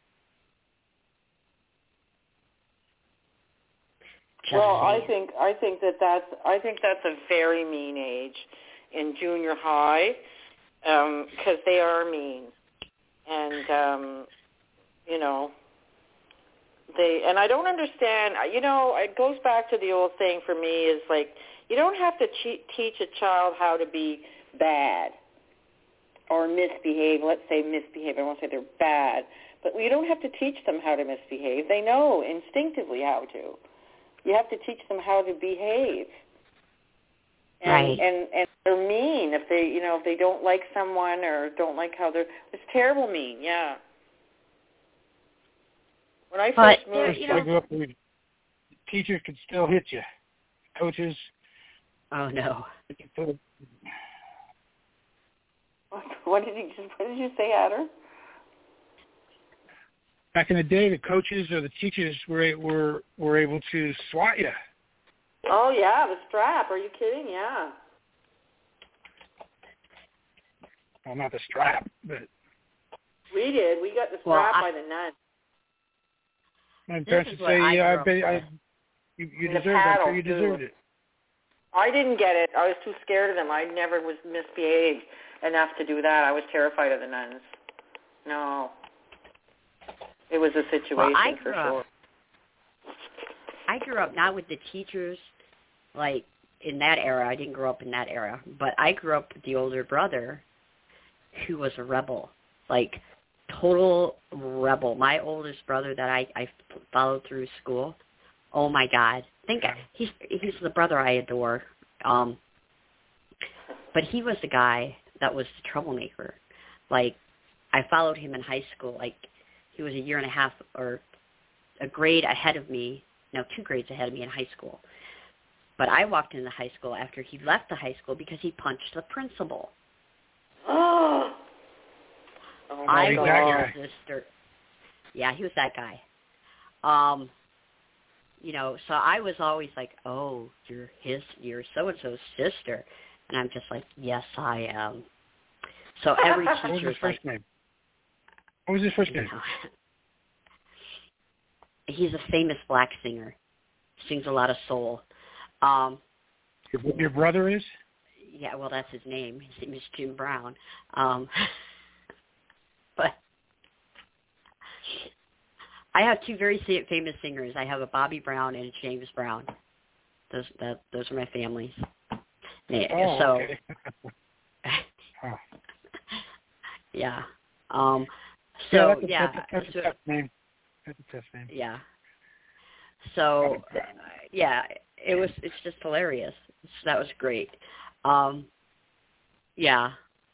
Just well, saying. I think I think that that's I think that's a very mean age in junior high because um, they are mean, and um, you know. They, and I don't understand, you know, it goes back to the old thing for me is like, you don't have to che- teach a child how to be bad or misbehave. Let's say misbehave. I won't say they're bad. But you don't have to teach them how to misbehave. They know instinctively how to. You have to teach them how to behave. And, right. and, and they're mean if they, you know, if they don't like someone or don't like how they're, it's terrible mean, yeah. When I first but, moved, you know, I grew up, the teachers could still hit you. Coaches. Oh no. What did you just? What did you say, Adder? Back in the day, the coaches or the teachers were were were able to swat you. Oh yeah, the strap. Are you kidding? Yeah. Well, not the strap, but we did. We got the strap well, I, by the nuts. My parents would say, I "Yeah, I bet I, you, you deserved it. I'm sure you too. deserved it." I didn't get it. I was too scared of them. I never was misbehaved enough to do that. I was terrified of the nuns. No, it was a situation well, I for grew up, sure. I grew up not with the teachers, like in that era. I didn't grow up in that era, but I grew up with the older brother, who was a rebel, like. Total rebel. My oldest brother that I, I followed through school. Oh my God! Think he's he's the brother I adore. Um, but he was the guy that was the troublemaker. Like I followed him in high school. Like he was a year and a half or a grade ahead of me. No, two grades ahead of me in high school. But I walked into high school after he left the high school because he punched the principal. Oh. Oh I my was God. his sister. Yeah, he was that guy. Um, you know, so I was always like, "Oh, you're his, you're so and so's sister," and I'm just like, "Yes, I am." So every What was teacher's his first like, name? What was his first you name? know, he's a famous black singer. Sings a lot of soul. Um, Your, your brother is? Yeah, well, that's his name. His name is Jim Brown. Um, but I have two very famous singers. I have a Bobby Brown and a James Brown. Those that, those are my families. Oh, so, okay. oh. yeah. Um, so, yeah, that's a, yeah. That's a, that's a so, tough name. That's a tough name. Yeah. So, uh, yeah, it was. It's just hilarious. So that was great. Um, yeah.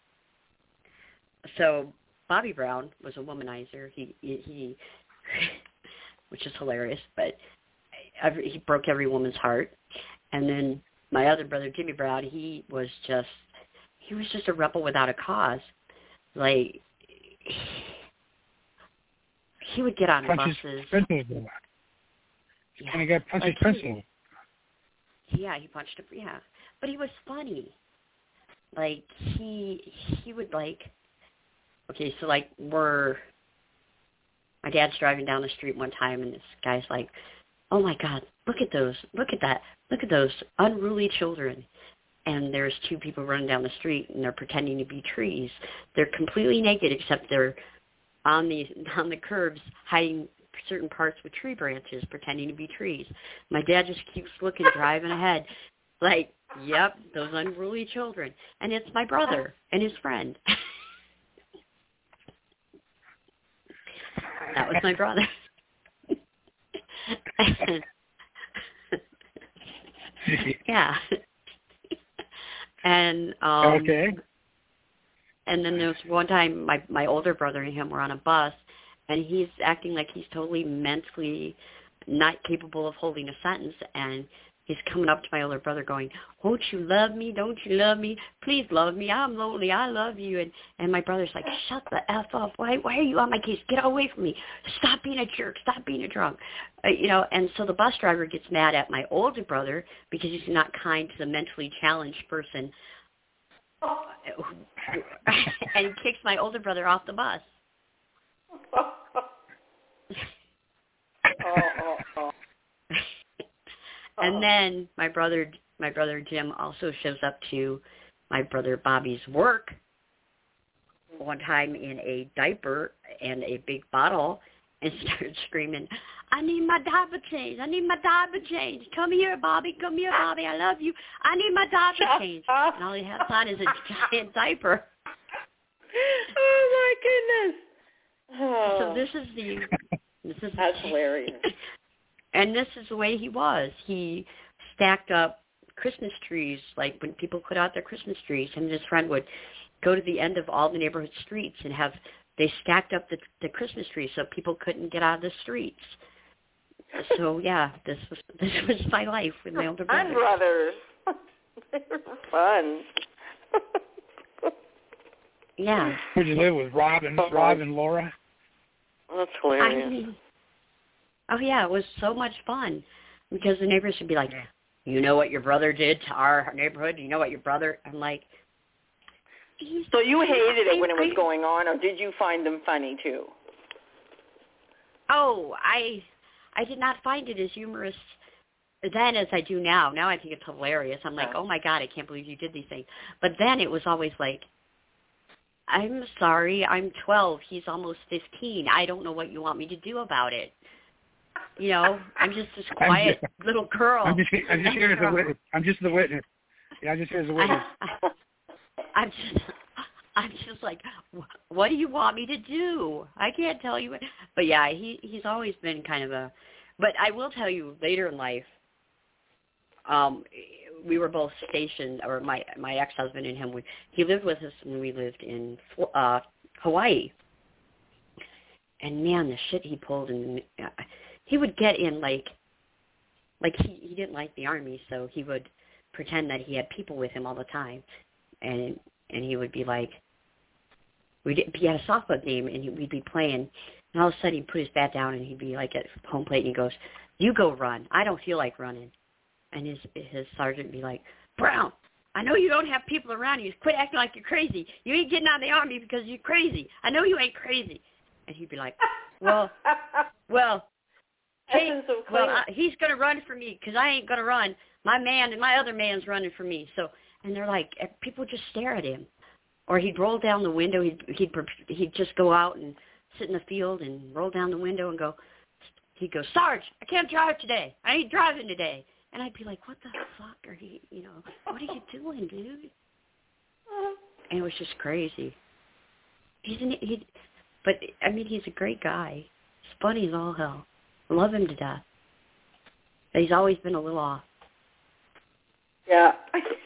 So Bobby Brown was a womanizer. He he, he which is hilarious, but every, he broke every woman's heart. And then my other brother, Jimmy Brown, he was just he was just a rebel without a cause. Like he, he would get on punches, buses. Principal. Yeah. And he got punches like principal. He, yeah, he punched him. Yeah, but he was funny. Like he he would like. Okay, so like we're. My dad's driving down the street one time, and this guy's like, "Oh my God, look at those! Look at that! Look at those unruly children!" And there's two people running down the street, and they're pretending to be trees. They're completely naked, except they're on the on the curbs, hiding certain parts with tree branches, pretending to be trees. My dad just keeps looking, driving ahead, like Yep, those unruly children. And it's my brother and his friend. That was my brother. Yeah. And um okay. And then there was one time my my older brother and him were on a bus, and he's acting like he's totally mentally not capable of holding a sentence, and he's coming up to my older brother going, "Won't you love me? Don't you love me? Please love me. I'm lonely. I love you." And and my brother's like, "Shut the F up. Why why are you on my case? Get away from me. Stop being a jerk. Stop being a drunk." Uh, you know, and so the bus driver gets mad at my older brother because he's not kind to the mentally challenged person. And he kicks my older brother off the bus. oh, oh, oh. And then my brother, my brother Jim also shows up to my brother Bobby's work one time in a diaper and a big bottle and started screaming, "I need my diaper changed. I need my diaper changed. Come here, Bobby. Come here, Bobby. I love you. I need my diaper changed." And all he has on is a giant diaper. Oh, my goodness. Oh. So this is the... This is That's hilarious. And this is the way he was. He stacked up Christmas trees, like when people put out their Christmas trees, him and his friend would go to the end of all the neighborhood streets and have... They stacked up the, the Christmas trees so people couldn't get out of the streets. So yeah, this was this was my life with my older brother. And brothers, they were fun. Yeah. Where'd you live with Rob and Rob and Laura? That's hilarious. I mean, oh yeah, it was so much fun because the neighbors would be like, "You know what your brother did to our neighborhood? You know what your brother?" I'm like. So you hated it when it was going on, or did you find them funny too? Oh, I I did not find it as humorous then as I do now. Now I think it's hilarious. I'm like, oh my God, I can't believe you did these things. But then it was always like, I'm sorry, I'm twelve. He's almost fifteen. I don't know what you want me to do about it. You know, I'm just this quiet just, little girl. I'm just, I'm just here as a witness. I'm just the witness. Yeah, I'm just here as a witness. I, I, I'm just, I'm just like, what do you want me to do? I can't tell you. What, but yeah, he he's always been kind of a. But I will tell you, later in life, um, we were both stationed, or my my ex-husband and him. We, he lived with us when we lived in uh, Hawaii. And man, the shit he pulled, and uh, he would get in like, like he he didn't like the Army, so he would pretend that he had people with him all the time. And and he would be like, we'd be at a softball game, and he, we'd be playing, and all of a sudden he'd put his bat down, and he'd be like at home plate, and he goes, "You go run. I don't feel like running." And his his sergeant would be like, "Brown, I know you don't have people around you. Quit acting like you're crazy. You ain't getting out of the Army because you're crazy. I know you ain't crazy." And he'd be like, well, well, hey, well, I, he's going to run for me because I ain't going to run. My man and my other man's running for me. So, and they're like, people just stare at him. Or he'd roll down the window. He'd, he'd, he'd just go out and sit in the field and roll down the window and go, he'd go, "Sarge, I can't drive today. I ain't driving today." And I'd be like, what the fuck are you, you know, what are you doing, dude? And it was just crazy. He's an, he, but, I mean, he's a great guy. He's funny as all hell. I love him to death. But he's always been a little off. Yeah.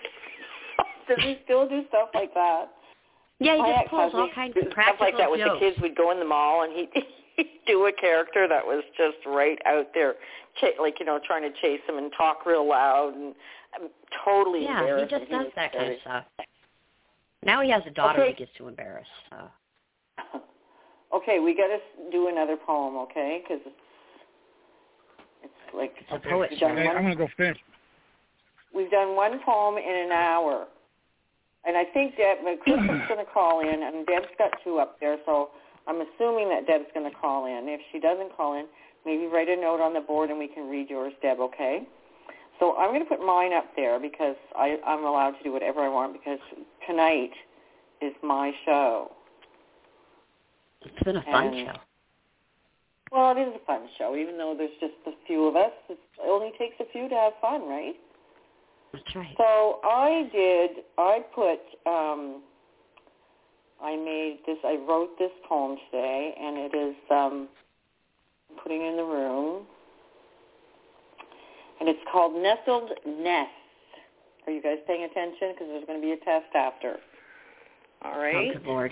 Does he still do stuff like that? Yeah, he My just pulls all kinds of practical stuff like that with jokes. the kids. We'd go in the mall and he'd, he'd do a character that was just right out there, Ch- like, you know, trying to chase them and talk real loud and um, totally yeah, embarrassed. Yeah, he just does he that very... kind of stuff. Now he has a daughter okay. he gets to embarrass. So. Okay, we got to do another poem, okay? Because it's, it's like it's a poet. Okay, I'm going to go finish. We've done one poem in an hour. And I think Deb, Chris is going to call in, and Deb's got two up there, so I'm assuming that Deb's going to call in. If she doesn't call in, maybe write a note on the board and we can read yours, Deb, okay? So I'm going to put mine up there because I, I'm allowed to do whatever I want because tonight is my show. It's been a fun and, show. Well, it is a fun show, even though there's just a few of us. It only takes a few to have fun, right? That's right. So I did, I put, um, I made this, I wrote this poem today, and it is um, putting it in the room, and it's called Nestled Nests. Are you guys paying attention? Because there's going to be a test after. All right? Oh, good Lord.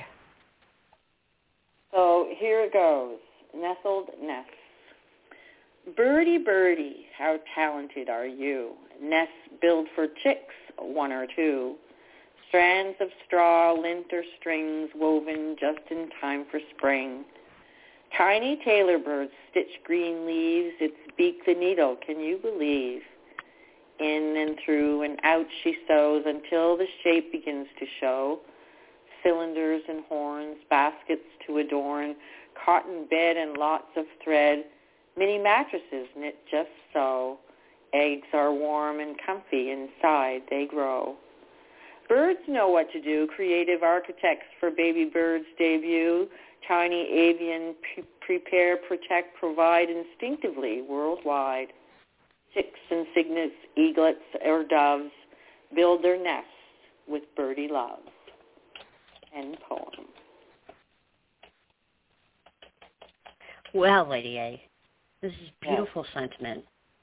So here it goes. Nestled Nests. Birdie, birdie, how talented are you? Nests build for chicks, one or two. Strands of straw, lint or strings woven just in time for spring. Tiny tailor birds stitch green leaves, its beak the needle, can you believe? In and through and out she sews until the shape begins to show. Cylinders and horns, baskets to adorn, cotton bed and lots of thread, mini mattresses knit just so. Eggs are warm and comfy, inside they grow. Birds know what to do, creative architects for baby birds' debut. Tiny avian pre- prepare, protect, provide instinctively worldwide. Chicks and cygnets, eaglets or doves build their nests with birdie love. End poem. Well, Lady A, this is beautiful yes. sentiment.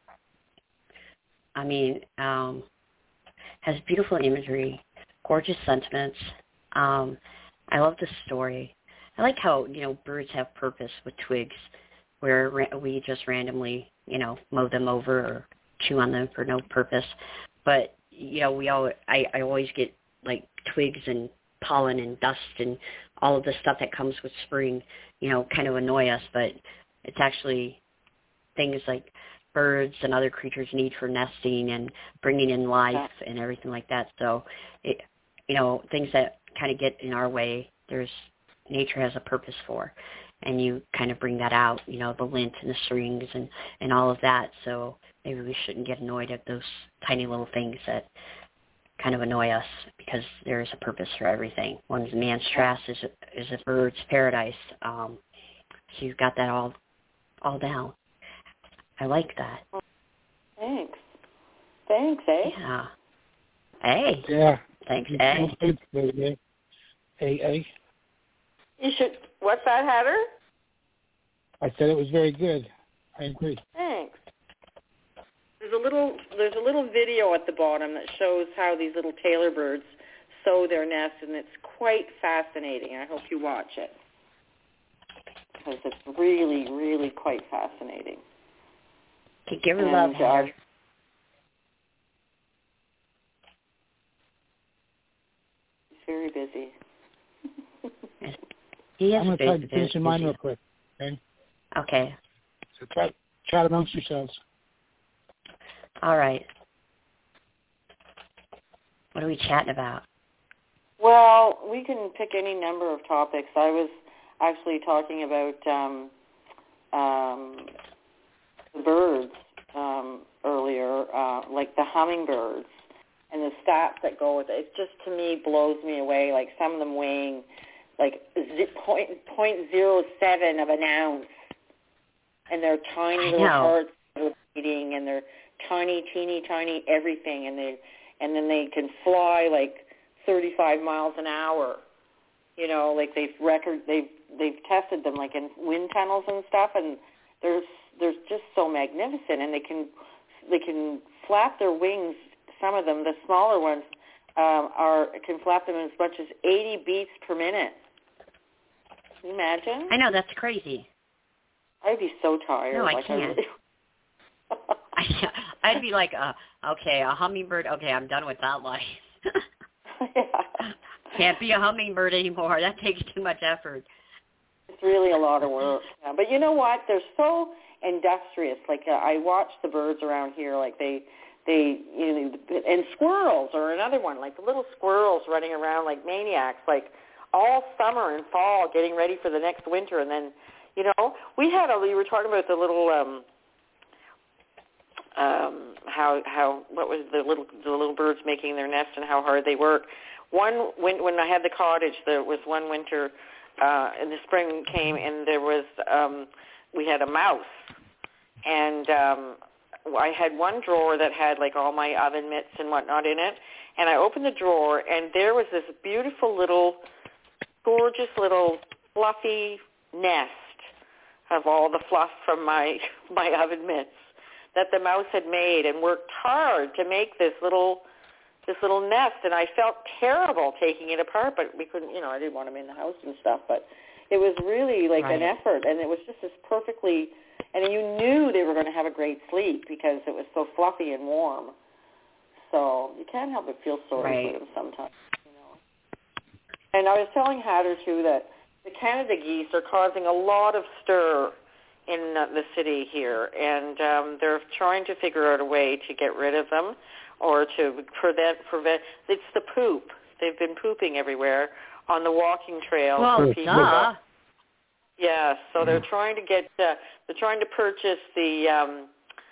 I mean, um, has beautiful imagery, gorgeous sentiments. Um, I love the story. I like how, you know, birds have purpose with twigs, where ra- we just randomly, you know, mow them over or chew on them for no purpose. But, you know, we all, I, I always get, like, twigs and pollen and dust and all of the stuff that comes with spring, you know, kind of annoy us. But it's actually things like birds and other creatures need for nesting and bringing in life and everything like that. So, it, you know, things that kind of get in our way, there's nature has a purpose for, and you kind of bring that out, you know, the lint and the strings and, and all of that. So maybe we shouldn't get annoyed at those tiny little things that kind of annoy us, because there is a purpose for everything. One's man's trash is a, is a bird's paradise. Um, so you've got that all all down. I like that. Thanks. Thanks, eh? Yeah. Hey. Yeah. Thanks, eh? Hey, hey. You should. What's that, Hatter? I said it was very good. I agree. Thanks. There's a little. There's a little video at the bottom that shows how these little tailor birds sew their nests, and it's quite fascinating. I hope you watch it, because it's really, really quite fascinating. Okay, give her love, Hatter. Uh, he's very busy. He is I'm going to try to finish mine real quick. Okay. Okay. So try chat amongst yourselves. All right. What are we chatting about? Well, we can pick any number of topics. I was actually talking about um, um, the birds um, earlier, uh, like the hummingbirds and the stats that go with it. It just, to me, blows me away. Like some of them weighing like point point zero seven of an ounce, and they're tiny little hearts beating, and they're tiny, teeny, tiny everything, and they and then they can fly like thirty-five miles an hour. You know, like they've record they've they've tested them like in wind tunnels and stuff, and there's there's just so magnificent, and they can they can flap their wings. Some of them, the smaller ones, um, are can flap them as much as eighty beats per minute. Can you imagine? I know, that's crazy. I'd be so tired. No, I like can't. I really... I'd be like, uh, okay, a hummingbird. Okay, I'm done with that life. Yeah. Can't be a hummingbird anymore. That takes too much effort. It's really a lot of work. Yeah. But you know what? They're so industrious. Like uh, I watch the birds around here. Like they, they, you know, and squirrels are another one. Like the little squirrels running around like maniacs. Like all summer and fall, getting ready for the next winter, and then, you know, we had a. We were talking about the little. Um, Um, how how what was the little the little birds making their nest and how hard they work. One when when I had the cottage, there was one winter, uh, and the spring came, and there was um, we had a mouse, and um, I had one drawer that had like all my oven mitts and whatnot in it, and I opened the drawer, and there was this beautiful little, gorgeous little fluffy nest of all the fluff from my my oven mitts that the mouse had made and worked hard to make this little this little nest, and I felt terrible taking it apart, but we couldn't, you know, I didn't want them in the house and stuff, but it was really like right. an effort, and it was just this perfectly, and you knew they were going to have a great sleep because it was so fluffy and warm. So you can't help but feel sorry right. for them sometimes, you know. And I was telling Hatter, too, that the Canada geese are causing a lot of stir in uh, the city here, and um, they're trying to figure out a way to get rid of them or to prevent, prevent, it's the poop. They've been pooping everywhere on the walking trail. Well, for people. duh. Yeah, so they're trying to get, uh, they're trying to purchase the um,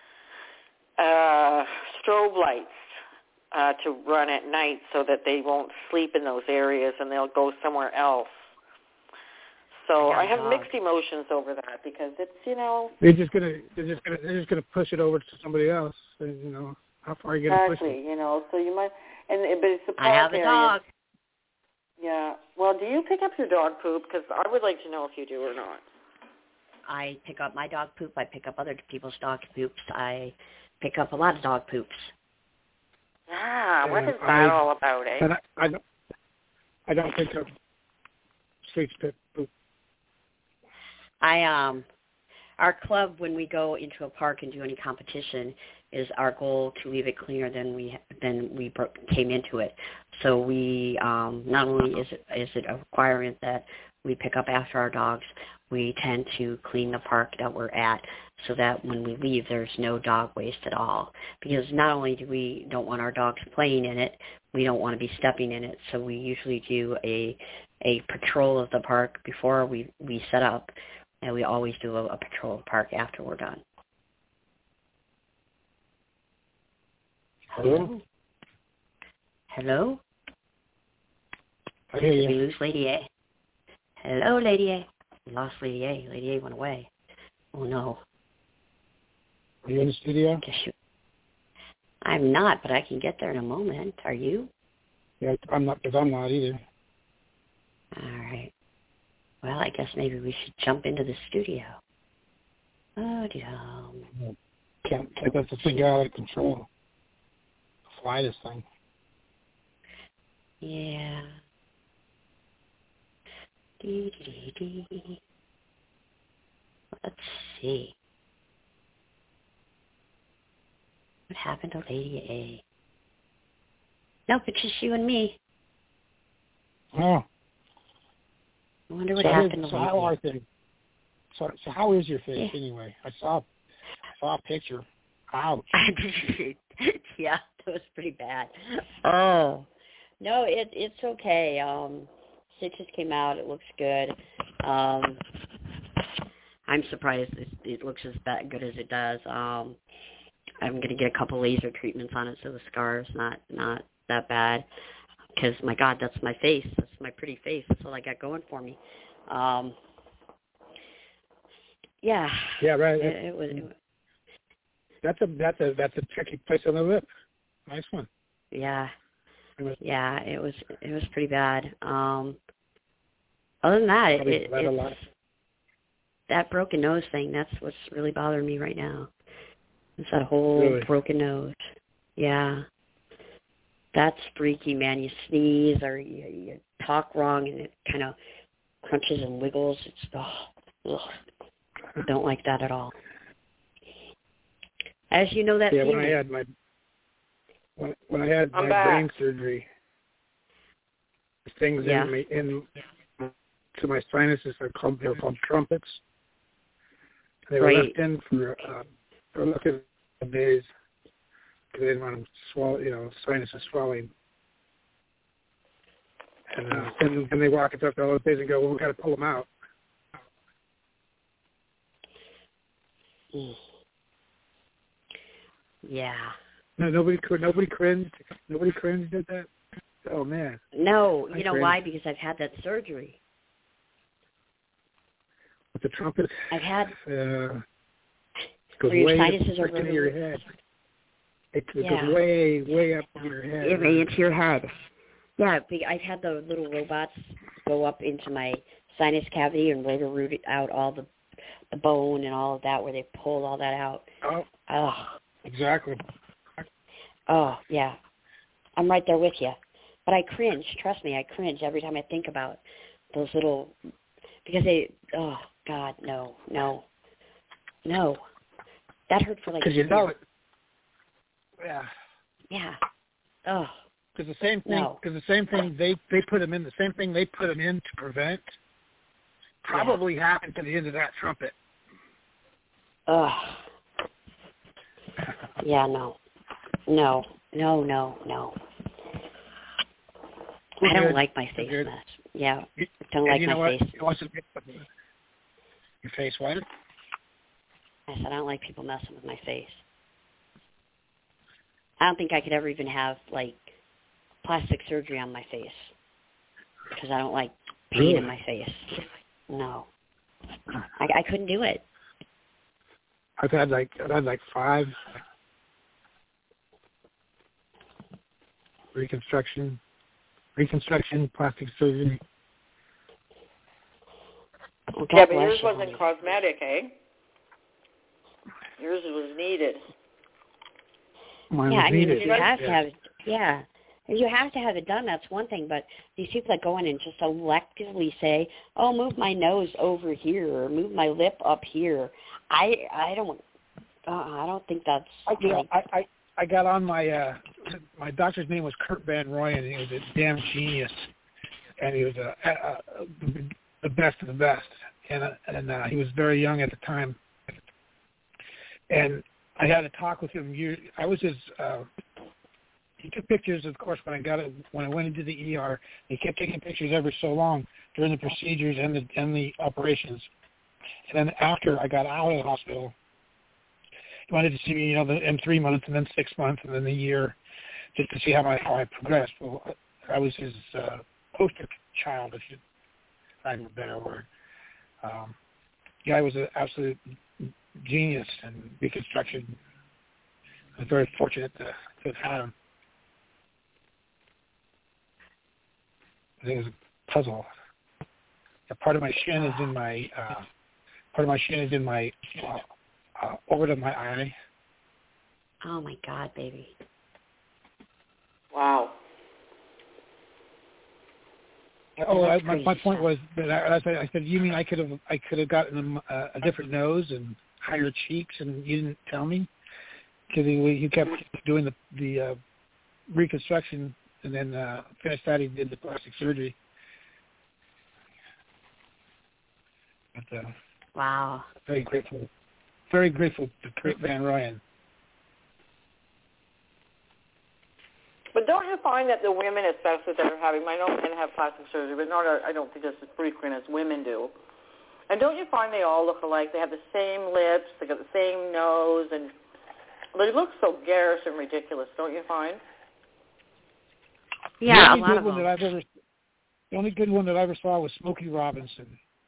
uh, strobe lights uh, to run at night so that they won't sleep in those areas and they'll go somewhere else. So I, I have dog. mixed emotions over that because it's, you know, They're just gonna they're just gonna they're just gonna push it over to somebody else. And, you know, how far are you gonna exactly, push it? you know, so you might, and but it's the I have a area. dog. Yeah. Well, do you pick up your dog poop? Because I would like to know if you do or not. I pick up my dog poop. I pick up other people's dog poops. I pick up a lot of dog poops. Ah, what Uh, is that I- all about, eh? But I, I don't I don't think of street spit poop. I um, our club, when we go into a park and do any competition, is our goal to leave it cleaner than we than we bro- came into it. So we um, not only is it is it a requirement that we pick up after our dogs, we tend to clean the park that we're at so that when we leave, there's no dog waste at all. Because not only do we don't want our dogs playing in it, we don't want to be stepping in it. So we usually do a a patrol of the park before we, we set up, and we always do a, a patrol of the park after we're done. Hello? Hello? I hear Did we you. lose Lady A? Hello, Lady A. We lost Lady A. Lady A went away. Oh, no. Are you in the studio? Guess you... I'm not, but I can get there in a moment. Are you? Yeah, I'm not, because I'm not either. All right. Well, I guess maybe we should jump into the studio. Oh, dear. Can't, can't let this thing get out of control. Fly this thing. Yeah. Dee, dee, dee, dee. Let's see. What happened to Lady A? Nope, it's just you and me. Oh. I wonder what so happened is, to so how are Lady things? So, so how is your face Yeah. anyway? I saw, I saw a picture. Ouch. A. Yeah, that was pretty bad. Oh. No, it it's okay. Um, stitches came out. It looks good. Um, I'm surprised it, it looks as that good as it does. Um, I'm going to get a couple laser treatments on it so the scar's not not that bad. Because, my God, that's my face. That's my pretty face. That's all I got going for me. Um, yeah. Yeah, right. It, it was. It, That's a that's a that's a tricky place on the lip. Nice one. yeah. Yeah, it was it was pretty bad. Um, other than that, it, it, it's, that broken nose thing, that's what's really bothering me right now. It's that whole Really? broken nose. Yeah. That's freaky, man. You sneeze or you, you talk wrong and it kind of crunches and wiggles. It's, oh, ugh. I don't like that at all. As you know, that yeah, feeling. when I had my when, when I had I'm my back. brain surgery, things Yeah. in me in to my sinuses are called they're called trumpets. They were Right. left in for uh, for looking at days because they didn't want them swell, you know, sinuses swelling. And uh, and, and they walk us up to all those days and go, well, we got to pull them out. Mm. Yeah. No, nobody nobody cringed. Nobody cringed at that. Oh man. No, I you know cringed. why? Because I've had that surgery. With the trumpet. I've had Uh, goes your way sinuses up are into your head. It, it yeah. goes way, way up in your head. Yeah, into your head. Yeah, I've had the little robots go up into my sinus cavity and rotor-root out all the the bone and all of that, where they pull all that out. Oh, oh. exactly. Oh, yeah. I'm right there with you. But I cringe. Trust me, I cringe every time I think about those little, because they, oh, God, no, no, no. That hurt for like Because you know it. Yeah. Yeah. Oh. Because the same thing. No. Because the same thing they they put them in. The same thing they put them in to prevent. Probably yeah. happened to the end of that trumpet. Ugh. Yeah. No. No. No. No. No. I don't like my face mess. Yeah. I don't like my face. Your face what? I said I don't like people messing with my face. I don't think I could ever even have, like, plastic surgery on my face because I don't like pain really? in my face. No. I, I couldn't do it. I've had, like, I've had, like, five reconstruction, reconstruction, plastic surgery. Well, yeah, but yours wasn't cosmetic, eh? Yours was needed. Mine yeah, was I mean, needed. if you have yeah. to have it, yeah. If you have to have it done, that's one thing. But these people that go in and just electively say, "Oh, move my nose over here," or "Move my lip up here," I, I don't, uh, I don't think that's. I, you like, know, I, I, I got on my, uh, my doctor's name was Kurt Van Royen, and he was a damn genius, and he was a, a, a, the best of the best, and uh, and uh, he was very young at the time, and I had a talk with him. You, I was his. Uh, he took pictures, of course, when I got it. When I went into the E R, he kept taking pictures every so long during the procedures and the and the operations. And then after I got out of the hospital, he wanted to see me, you know, the, in three months, and then six months, and then a year, just to see how my how I progressed. Well, I was his uh, poster child, if you find a better word. Um, the guy was an absolute genius in reconstruction. I was very fortunate to, to have had him. I think it was a puzzle. A part of my shin is in my uh, part of my shin is in my uh, uh, over to my eye. Oh my God, baby! Wow. Oh, I, my, my point was that I, I, said, I said, you mean I could have I could have gotten a, a different nose and higher cheeks, and you didn't tell me because he he kept doing the the uh, reconstruction, and then uh, finished that he did the plastic surgery. But, uh, wow. Very grateful, very grateful to Kurt Van Royen. But don't you find that the women, especially that are having, I know men have plastic surgery, but not, I don't think it's as frequent as women do. And don't you find they all look alike? They have the same lips, they got the same nose, and they look so garish and ridiculous, don't you find? Yeah, the only a lot good of one them. that I've ever, the only good one that I ever saw was Smokey Robinson.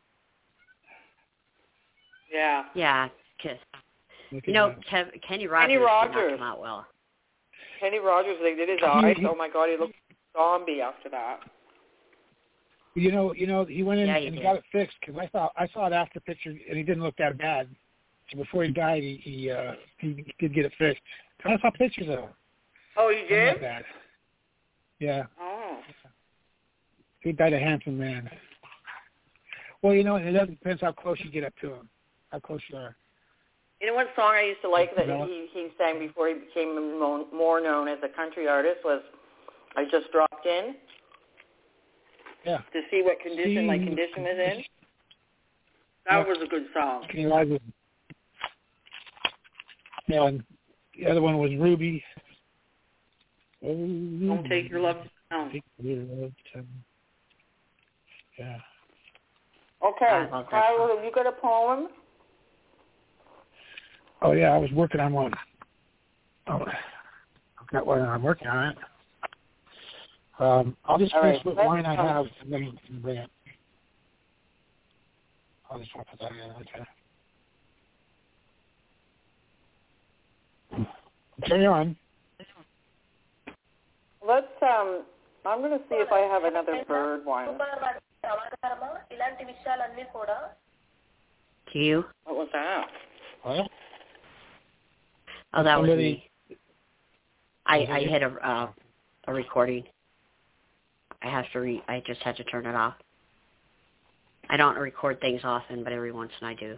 Yeah. Yeah, because you know Kev, Kenny Rogers, Kenny Rogers did not come out well. Kenny Rogers, they did his eyes. Oh my God, he looked like a zombie after that. You know, you know, he went in yeah, he and did. got it fixed because I saw I saw it after picture, and he didn't look that bad. So before he died, he he, uh, he did get it fixed. I saw pictures of him. Oh, you did? Not bad. Yeah. Oh. He died a handsome man. Well, you know, it depends how close you get up to him, how close you are. You know what song I used to like that you know he, he sang before he became more known as a country artist was I Just Dropped In? Yeah. To see what condition see, my condition is in? That yeah. was a good song. Kenny Rogers. Yeah, and the other one was Ruby. Don't take your love down. Yeah. Okay, Kyle, have you got a poem? Oh, yeah, I was working on one. Oh, I've got one. I'm working on it. Um, I'll just finish right, what wine I have and then bring it. I'll just put that in. Okay. carry on. Let's, um, I'm going to see if I have another bird one. To you? What was that? What? Oh, that was Somebody- me. I, I hit a uh, a recording. I have to re. I just had to turn it off. I don't record things often, but every once in I do.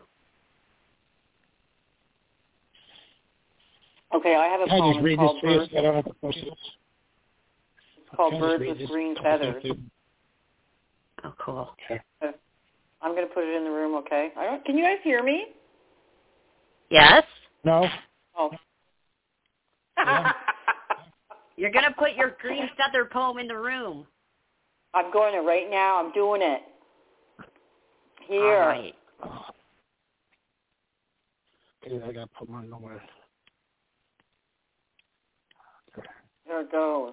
Okay, I have a Can I poem. just read It's this called to you? Birds, I don't have to post it. it's called Can I just Birds read with this Green couple Feathers. things? Oh, cool. Okay. I'm going to put it in the room, okay? I don't, can you guys hear me? Yes? No. Oh. Yeah. You're going to put your green feather poem in the room. I'm going to right now. I'm doing it. Here. All right. Okay, I got to put mine nowhere. Okay. There it goes.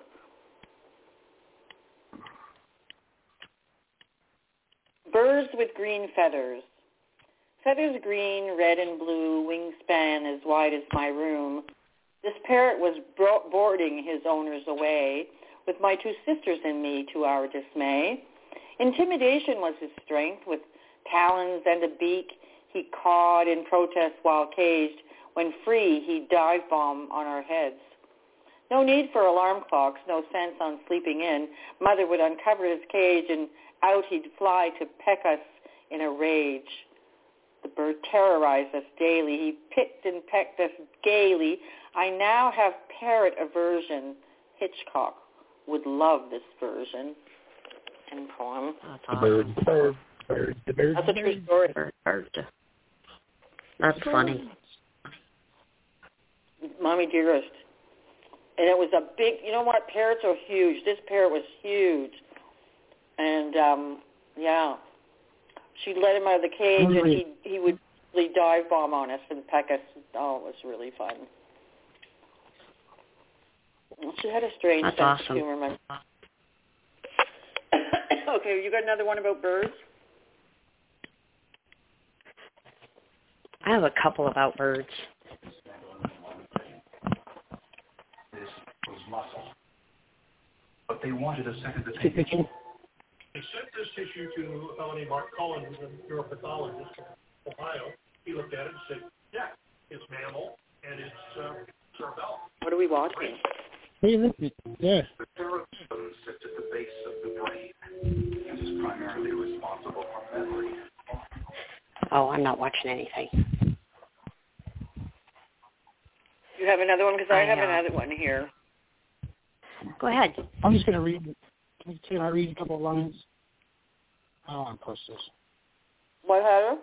Birds with green feathers. Feathers green, red and blue, wingspan as wide as my room. This parrot was bro- boarding his owners away, with my two sisters and me to our dismay. Intimidation was his strength, with talons and a beak he cawed in protest while caged. When free, he'd dive bomb on our heads. No need for alarm clocks, no sense on sleeping in. Mother would uncover his cage and out he'd fly to peck us in a rage. The bird terrorized us daily. He picked and pecked us gaily. I now have parrot aversion. Hitchcock would love this version. End poem. That's The awesome. bird, the bird, bird, the bird. That's a true story. Bird, bird. That's funny. Mommy dearest. And it was a big, you know what, parrots are huge. This parrot was huge. And, um, yeah. She'd let him out of the cage and he he would really dive bomb on us and peck us. Oh, it was really fun. She had a strange That's sense awesome. of humor. My... Okay, you got another one about birds? I have a couple about birds. This was muscle. But they wanted a second Keep opinion. thinking. They sent this tissue to a fellow named Mark Cullen, who's a neuropathologist from Ohio. He looked at it and said, yeah, it's mammal and it's uh, cerebellum. What are we watching? Hey, listen. Yeah. The cerebellum sits at the base of the brain and is primarily responsible for memory. Oh, I'm not watching anything. You have another one? Because I I have have. another one here. Go ahead. I'm just going to read. Can I read a couple of lines? I don't want to post this. What, Heather?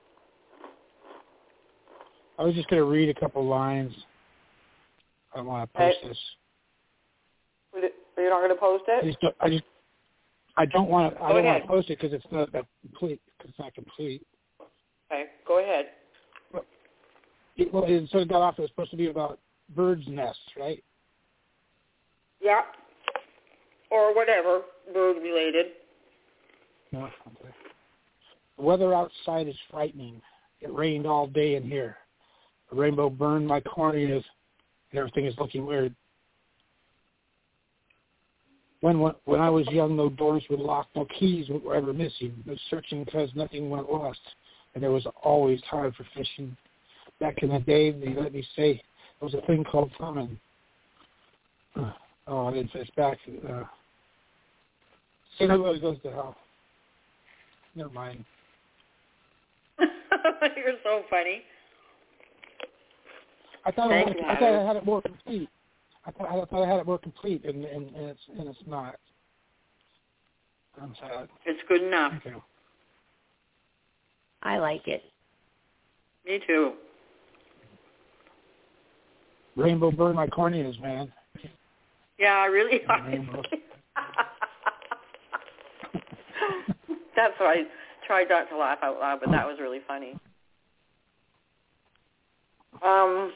I was just going to read a couple of lines. I don't want to post Hey. this. You're not going to post I it? just don't, I just I don't want to. I Go don't ahead. want to post it because it's not that complete. Cause it's not complete. Okay, go ahead. It, well, it sort of got off. It was supposed to be about birds' nests, right? Yeah. Or whatever, bird related. No. Okay. The weather outside is frightening. It rained all day in here. The rainbow burned my corneas, and everything is looking weird. When when I was young, no doors were locked, no keys were ever missing. No searching because nothing went lost, and there was always time for fishing. Back in the day, they let me say there was a thing called famine. Uh, oh, I didn't finish back. Uh, Saint Everybody goes to hell. Never mind. You're so funny. I thought I, had Thank it, you, I thought Heather. I had it more complete. I thought I thought I had it more complete, and and, and it's and it's not. I'm sad. It's good enough. Okay. I like it. Me too. Rainbow burned my corneas, man. Yeah, I really Rainbow. That's why I tried not to laugh out loud, but that was really funny. Um.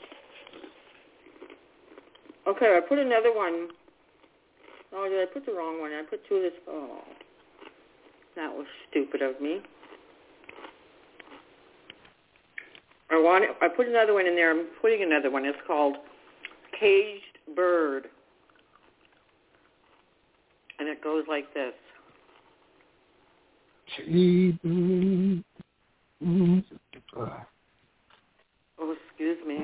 Okay, I put another one. Oh, did I put the wrong one? I put two of this. Oh, that was stupid of me. I want. I put another one in there. I'm putting another one. It's called caged bird. And it goes like this. Oh, excuse me.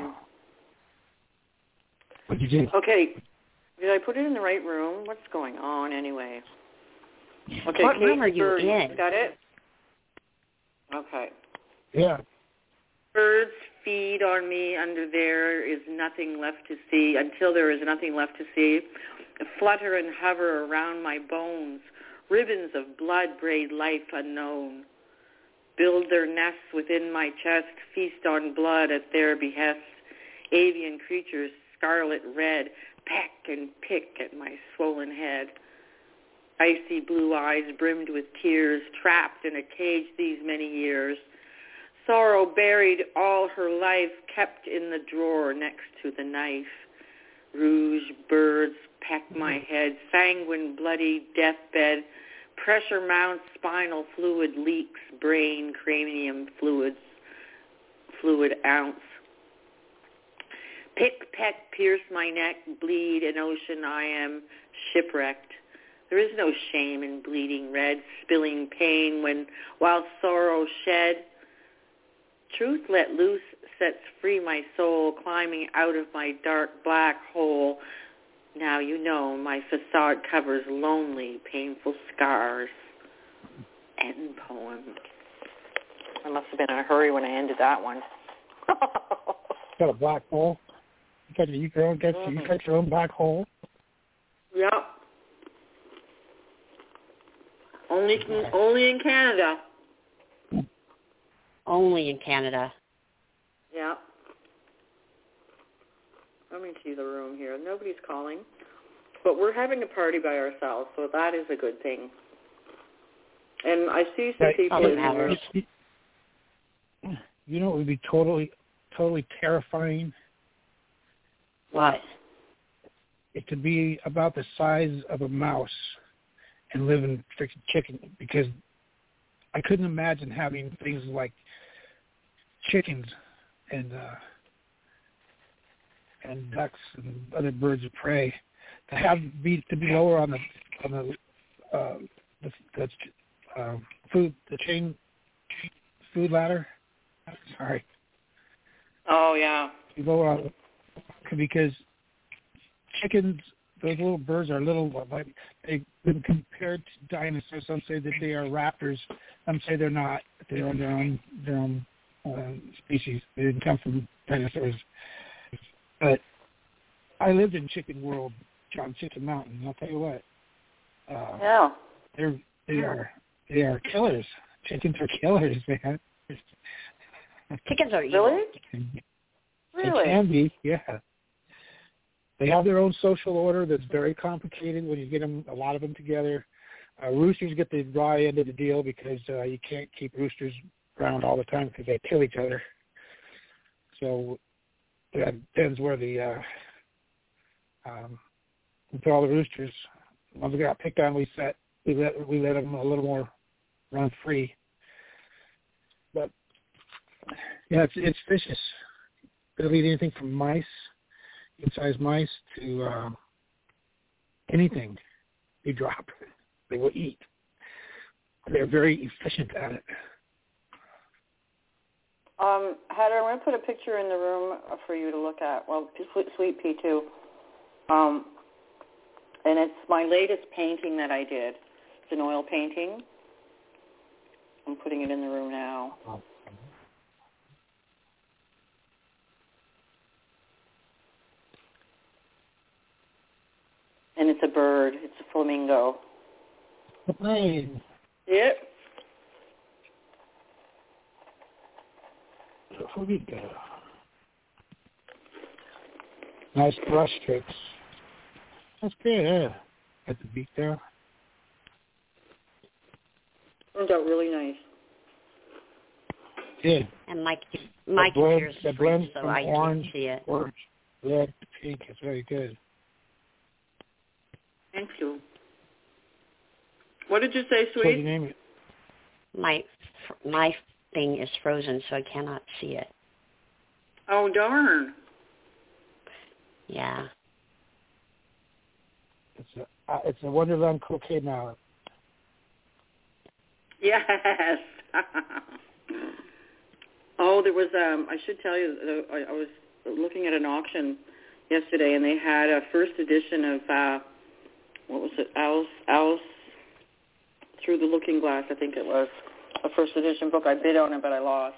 What did you do? Okay. Did I put it in the right room? What's going on anyway? Okay, what room are you bird. in? Got it? Okay. Yeah. Birds feed on me under there is nothing left to see, until there is nothing left to see. Flutter and hover around my bones. Ribbons of blood braid life unknown. Build their nests within my chest, feast on blood at their behest. Avian creatures, scarlet red, peck and pick at my swollen head. Icy blue eyes brimmed with tears, trapped in a cage these many years. Sorrow buried all her life, kept in the drawer next to the knife. Rouge birds peck my head, sanguine, bloody deathbed. Pressure mounts, spinal fluid leaks, brain, cranium fluids, fluid ounce. Pick, peck, pierce my neck, bleed, an ocean I am, shipwrecked. There is no shame in bleeding red, spilling pain when, while sorrow shed. Truth let loose sets free my soul, climbing out of my dark black hole. Now you know my facade covers lonely, painful scars. End poem. I must have been in a hurry when I ended that one. Got a black hole. You got your own, got, mm-hmm. you got your own black hole. Yep. Only, only in Canada. Only in Canada. Yeah. Let me see the room here. Nobody's calling. But we're having a party by ourselves, so that is a good thing. And I see some right. people in here. You know what would be totally, totally terrifying? What? It to be about the size of a mouse and live in freaking chicken, because I couldn't imagine having things like chickens and uh, and ducks and other birds of prey to have be to be lower on the on the uh, the, the uh, food the chain food ladder. Sorry. Oh yeah. Be lower on because chickens. Those little birds are little, like they've been compared to dinosaurs. Some say that they are raptors. Some say they're not. They are their own their own uh, species. They didn't come from dinosaurs. But I lived in Chicken World, John Chicken Mountain. And I'll tell you what. Uh, yeah. They're they are they are killers. Chickens are killers, man. Chickens are evil. Really? They can be, yeah. They have their own social order that's very complicated when you get them, a lot of them together. Uh, roosters get the raw end of the deal because uh, you can't keep roosters around all the time because they kill each other. So that depends where the uh, um, we put all the roosters. Once we got picked on, we set we let we let them a little more run free. But yeah, it's it's vicious. It'll eat anything from mice. Good-sized mice to uh, anything you drop, they will eat. They're very efficient at it. Um, Heather, I'm going to put a picture in the room for you to look at. Well, Sweet Pea too. Um, and it's my latest painting that I did. It's an oil painting. I'm putting it in the room now. Oh. And it's a bird. It's a flamingo. The plane. Yep. The flamingo. Nice brush strokes. That's good, yeah. Got the beak there. Turned out really nice. Yeah. And my my computer's the free, blend so from I orange, can't see it. Orange, red, pink. It's very good. Thank you. What did you say, So what do you Sweet? name it? My my thing is frozen, so I cannot see it. Oh, darn. Yeah. It's a uh, it's a Wonderland croquet mallet. Yes. Oh, there was. Um, I should tell you. Uh, I, I was looking at an auction yesterday, and they had a first edition of uh, what was it? Alice, Alice Through the Looking Glass. I think it was a first edition book. I bid on it, but I lost.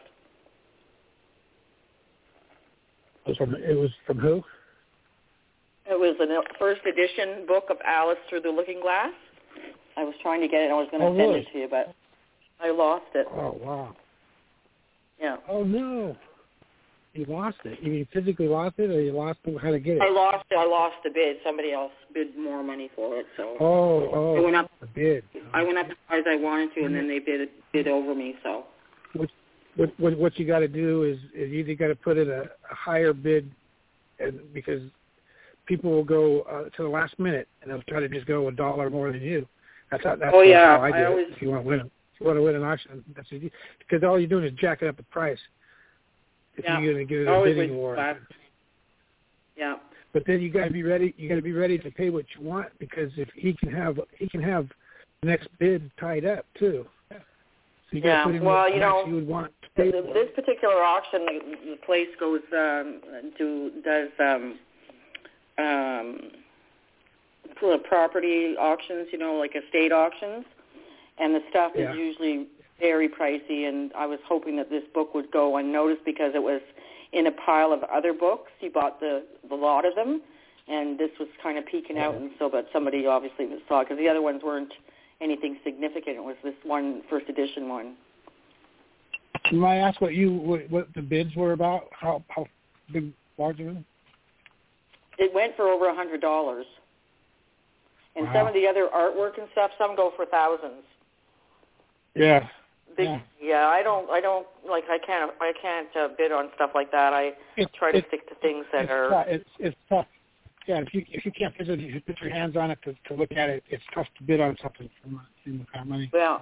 It was from, it was from who? It was a first edition book of Alice Through the Looking Glass. I was trying to get it. I was going to oh, send really? it to you, but I lost it. Oh, wow. Yeah. Oh, no. You lost it. You mean physically lost it, or you lost it how to get it? I lost it. I lost the bid. Somebody else bid more money for it, so. Oh, oh, I went up, the bid. I went up as high as I wanted to, and then they bid bid over me, so. What what what, what you got to do is, is you either got to put in a, a higher bid, and because people will go uh, to the last minute, and they'll try to just go a dollar more than you. That's how, that's oh, yeah. how I do I it. always, if you want to win, if you want to win an auction, that's what you, because all you're doing is jacking up the price. If yeah. you're going to get I a always bidding wait war. last. Yeah. But then you got to be ready. You got to be ready to pay what you want, because if he can have he can have the next bid tied up too. So you got Yeah. to put in Well, what you know, you would want to pay the, for. this particular auction, the, the place goes um, to does um, um, property auctions. You know, like estate auctions, and the stuff Yeah. is usually very pricey. And I was hoping that this book would go unnoticed because it was in a pile of other books. He bought the, the lot of them, and this was kind of peeking out, and so, but somebody obviously saw it, because the other ones weren't anything significant. It was this one first edition one. Can I ask what you what, what the bids were about? How how big, large of them? It went for over a hundred dollars, and Wow. some of the other artwork and stuff, some go for thousands. Yeah. Big, yeah. yeah, I don't, I don't like. I can't, I can't uh, bid on stuff like that. I It's, try to it's, stick to things that it's are. Tough. It's it's tough. Yeah, if you if you can't physically put your hands on it to, to look at it, it's tough to bid on something for that kind of money. Yeah.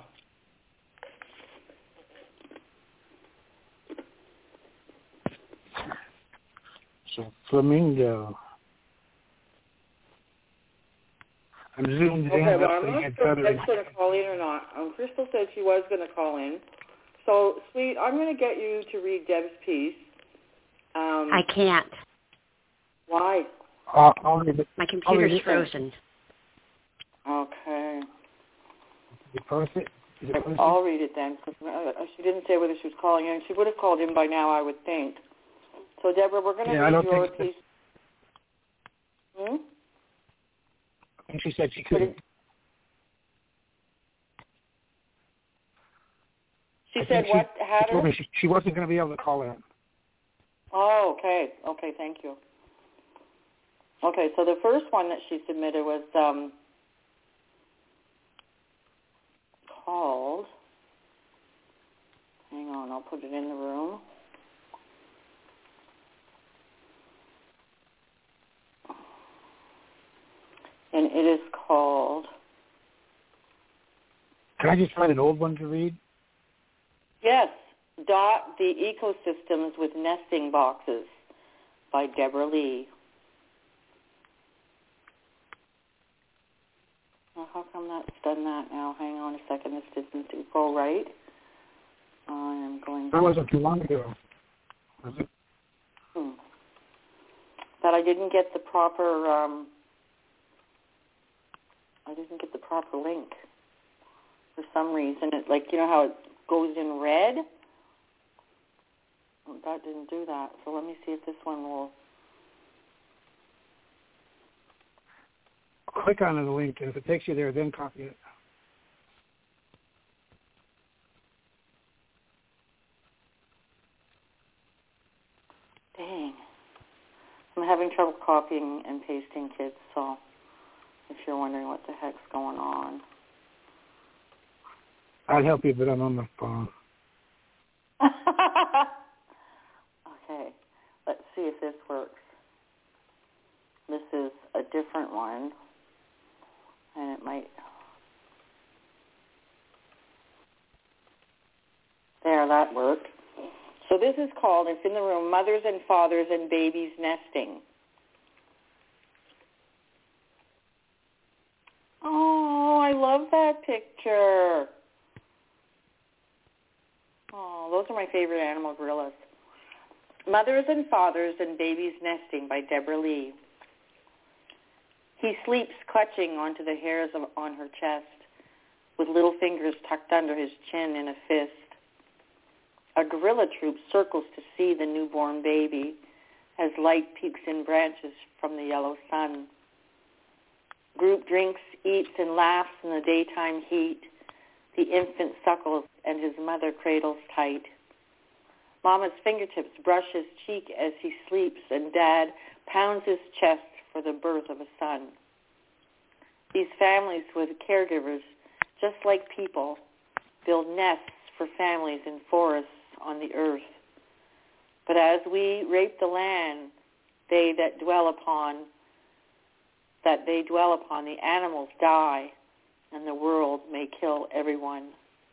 So flamingo. I'm zoomed Okay, in. well, up I'm so you not get sure if better. Deb's going to call in or not. Um, Crystal said she was going to call in. So, sweet, I'm going to get you to read Deb's piece. Um, I can't. Why? Uh, I'll read it. My computer's read it. frozen. Okay. Did you post it? Did you post it? I'll read it then. Cause she didn't say whether she was calling in. She would have called in by now, I would think. So, Deborah, we're going to Yeah, I read don't your think piece. Hmm? I think she said she couldn't. She I said think she- what had She told her? me she, she wasn't going to be able to call in. Oh, okay. Okay, thank you. Okay, so the first one that she submitted was um, called, hang on, I'll put it in the room. And it is called, Can I just find an old one to read? yes, Dot the Ecosystems with Nesting Boxes by Deborah Lee. Well, how come that's done that now? Hang on a second, this didn't go right. I am going That wasn't too long ago. Was it? Hmm. That I didn't get the proper, um, I didn't get the proper link for some reason. It, like, you know how it goes in red? Well, that didn't do that. So let me see if this one will. Click on the link, and if it takes you there, then copy it. Dang. I'm having trouble copying and pasting, kids, so if you're wondering what the heck's going on. I'd help you, but I'm on the phone. Okay, let's see if this works. This is a different one, and it might... There, that worked. So this is called, it's in the room, Mothers and Fathers and Babies Nesting. Oh, I love that picture. Oh, those are my favorite animal gorillas. Mothers and Fathers and Babies Nesting by Deborah Lee. He sleeps clutching onto the hairs of, on her chest, with little fingers tucked under his chin in a fist. A gorilla troop circles to see the newborn baby as light peeks in branches from the yellow sun. Group drinks, eats, and laughs in the daytime heat. The infant suckles and his mother cradles tight. Mama's fingertips brush his cheek as he sleeps, and Dad pounds his chest for the birth of a son. These families with caregivers, just like people, build nests for families in forests on the earth. But as we rape the land, they that dwell upon, that they dwell upon, the animals die, and the world may kill everyone.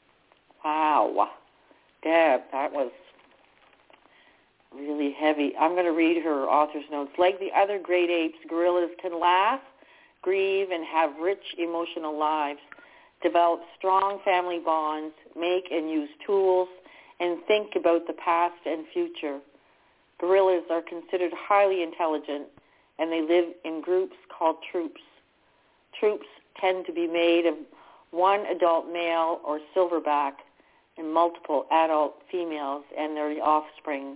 Wow. Deb, that was really heavy. I'm going to read her author's notes. Like the other great apes, gorillas can laugh, grieve, and have rich emotional lives, develop strong family bonds, make and use tools, and think about the past and future. Gorillas are considered highly intelligent, and they live in groups called troops. Troops tend to be made of one adult male or silverback and multiple adult females and their offspring.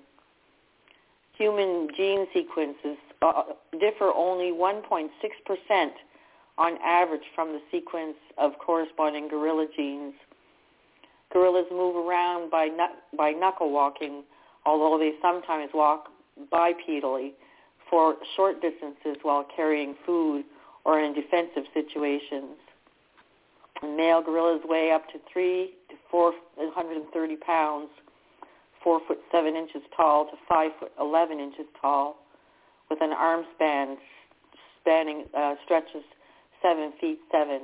Human gene sequences uh, differ only one point six percent on average from the sequence of corresponding gorilla genes. Gorillas move around by, nu- by knuckle walking, although they sometimes walk bipedally for short distances while carrying food or in defensive situations. And male gorillas weigh up to three to four hundred thirty pounds, four foot seven inches tall to five foot eleven inches tall, with an arm span spanning uh, stretches seven feet seven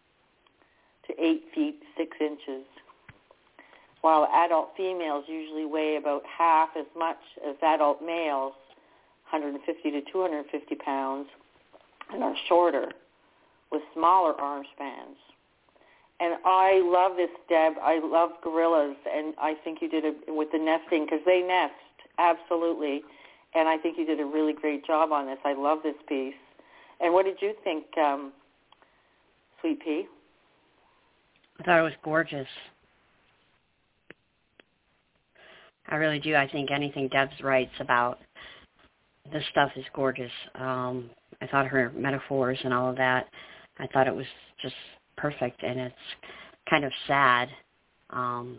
to eight feet six inches. While adult females usually weigh about half as much as adult males, one hundred fifty to two hundred fifty pounds, and are shorter, with smaller arm spans. And I love this, Deb. I love gorillas, and I think you did it with the nesting, because they nest, absolutely. And I think you did a really great job on this. I love this piece. And what did you think, um, Sweet Pea? I thought it was gorgeous. I really do. I think anything Debs writes about this stuff is gorgeous. Um, I thought her metaphors and all of that, I thought it was just perfect, and it's kind of sad um,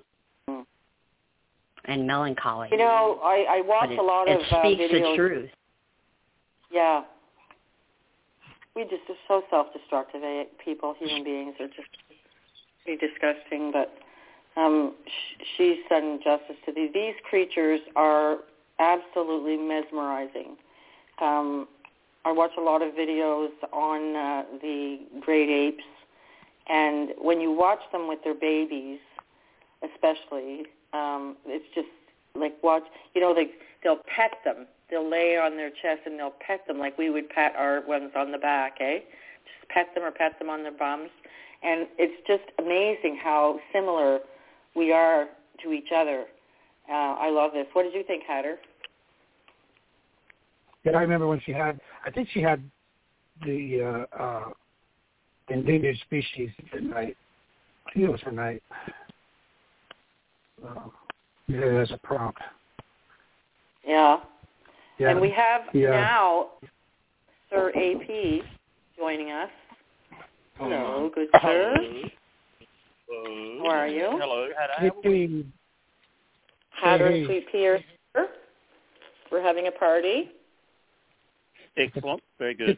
and melancholy. You know, I, I watch it, a lot it of uh, speaks videos. the truth. Yeah. We just are so self-destructive, eh? People, human beings are just pretty disgusting, but um, sh- she's done justice to these. These creatures are absolutely mesmerizing. Um, I watch a lot of videos on uh, the great apes, and when you watch them with their babies, especially, um, it's just like watch, you know, they, they'll pet them. They'll lay on their chest and they'll pet them like we would pet our ones on the back, eh? Just pet them or pet them on their bums. And it's just amazing how similar we are to each other. Uh, I love this. What did you think, Hatter? Yeah, I remember when she had, I think she had the uh, uh, endangered species at night. I think it was her night. Uh, yeah, as a prompt. Yeah. Yeah. And we have yeah. now Sir A P joining us. Hello, good sir. Hello. How are you? Hello. Hatter. Hey. Hatter Hey. and Sweet Pea are here. We're having a party. Excellent. Very good.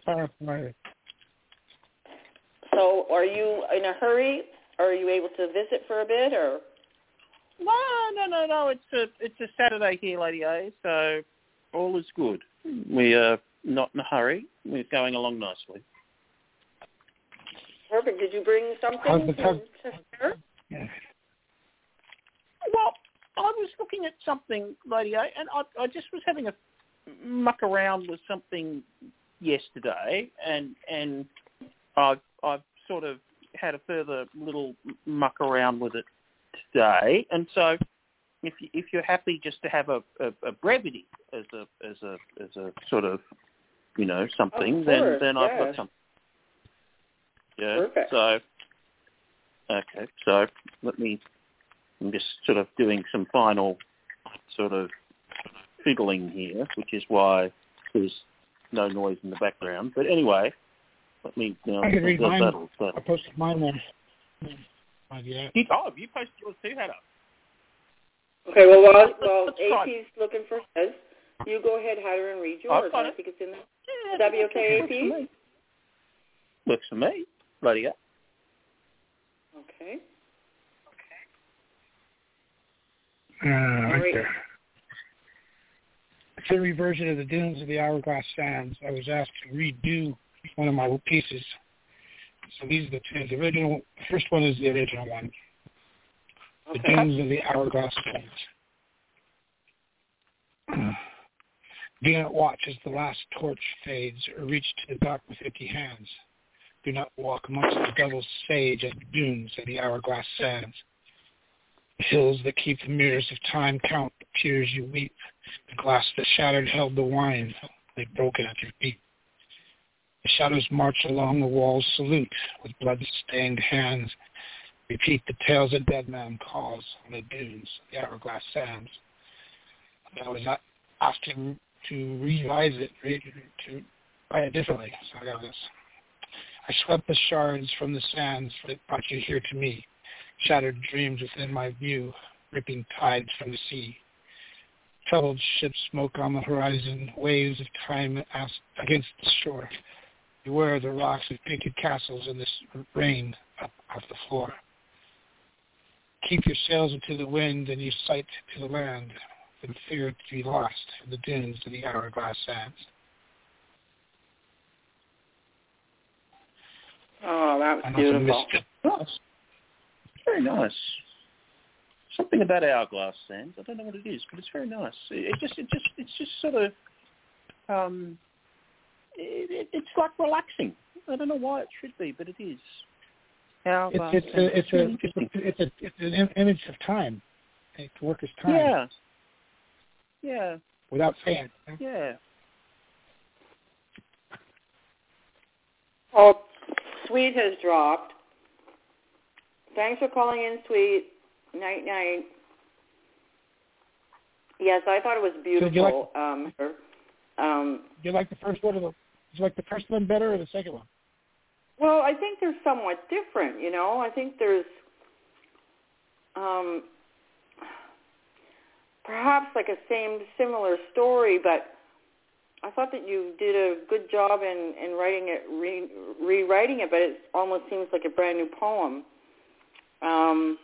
So are you in a hurry? Are you able to visit for a bit, or? No, no, no, no. It's a it's a Saturday here, Lady A, so all is good. We are not in a hurry. We're going along nicely. Perfect. Did you bring something How's the to, tub? to share? Yeah. Well, I was looking at something, Lady A, and I, I just was having a muck around with something yesterday, and and I've I've sort of had a further little muck around with it today, and so if you, if you're happy just to have a, a, a brevity as a as a as a sort of you know something, of then course, then yeah. I've got something. Yeah. Perfect. So okay, so let me. I'm just sort of doing some final sort of fiddling here, which is why there's no noise in the background. But anyway, let me. You know, I can read that, mine. that'll, that'll. I posted mine there. Oh, yeah. You, oh, you posted yours too, Hannah. Okay, well, while, Let's- while let's try. AP's looking for his, you go ahead, Heather, and read I've yours. got I it. think it's in there. Yeah, Would that be works okay, for A P? me. Works for me. Bloody yeah. Okay. Uh, right right. there. It's a reversion of the Dunes of the Hourglass Sands. I was asked to redo one of my pieces. So these are the two. The original, first one is the original one. The Okay. Dunes of the Hourglass Sands. Do not watch as the last torch fades or reach to the dark with empty hands. Do not walk amongst the devil's sage at the dunes of the Hourglass Sands. The hills that keep the mirrors of time count the tears you weep. The glass that shattered held the wine lay broken at your feet. The shadows march along the walls, salute with blood-stained hands. Repeat the tales a dead man calls on the dunes of the Hourglass Sands. I was asked to, to revise it, re, to write it differently. So I got this. I swept the shards from the sands that brought you here to me. Shattered dreams within my view, ripping tides from the sea. Troubled ships smoke on the horizon, waves of time against the shore. Beware the rocks of painted castles in this rain up off the floor. Keep your sails into the wind and your sight to the land, and fear to be lost in the dunes of the Hourglass Sands. Oh, that was beautiful. Nice. Very nice. Something about Hourglass Sands. I don't know what it is, but it's very nice. It just, it just, it's just sort of, um, it, it, it's like relaxing. I don't know why it should be, but it is. Hourglass It's, it's, a, it's, a, really it's, a, it's, a, it's an im- image of time. It's work as time. Yeah. Yeah. Without saying. Yeah. Oh, Sweet has dropped. Thanks for calling in, Sweet. Night, night. Yes, I thought it was beautiful. So you like, um, um, you like the first one, or the, did you like the first one better, or the second one? well, I think they're somewhat different. You know, I think there's um, perhaps like a same similar story, but I thought that you did a good job in, in writing it, re, rewriting it, but it almost seems like a brand new poem. Um,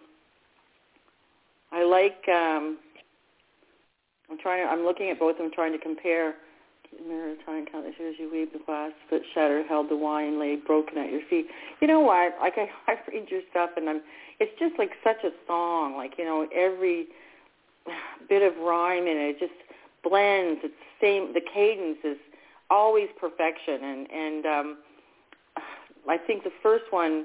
I like. Um, I'm trying. To, I'm looking at both of them, trying to compare. Mirror, time count the tears you weep, the glass that shattered held the wine lay broken at your feet. You know what? Like I, I read your stuff, and I'm. It's just like such a song. Like you know, every bit of rhyme in it just blends. It's the same. The cadence is always perfection, and and um, I think the first one.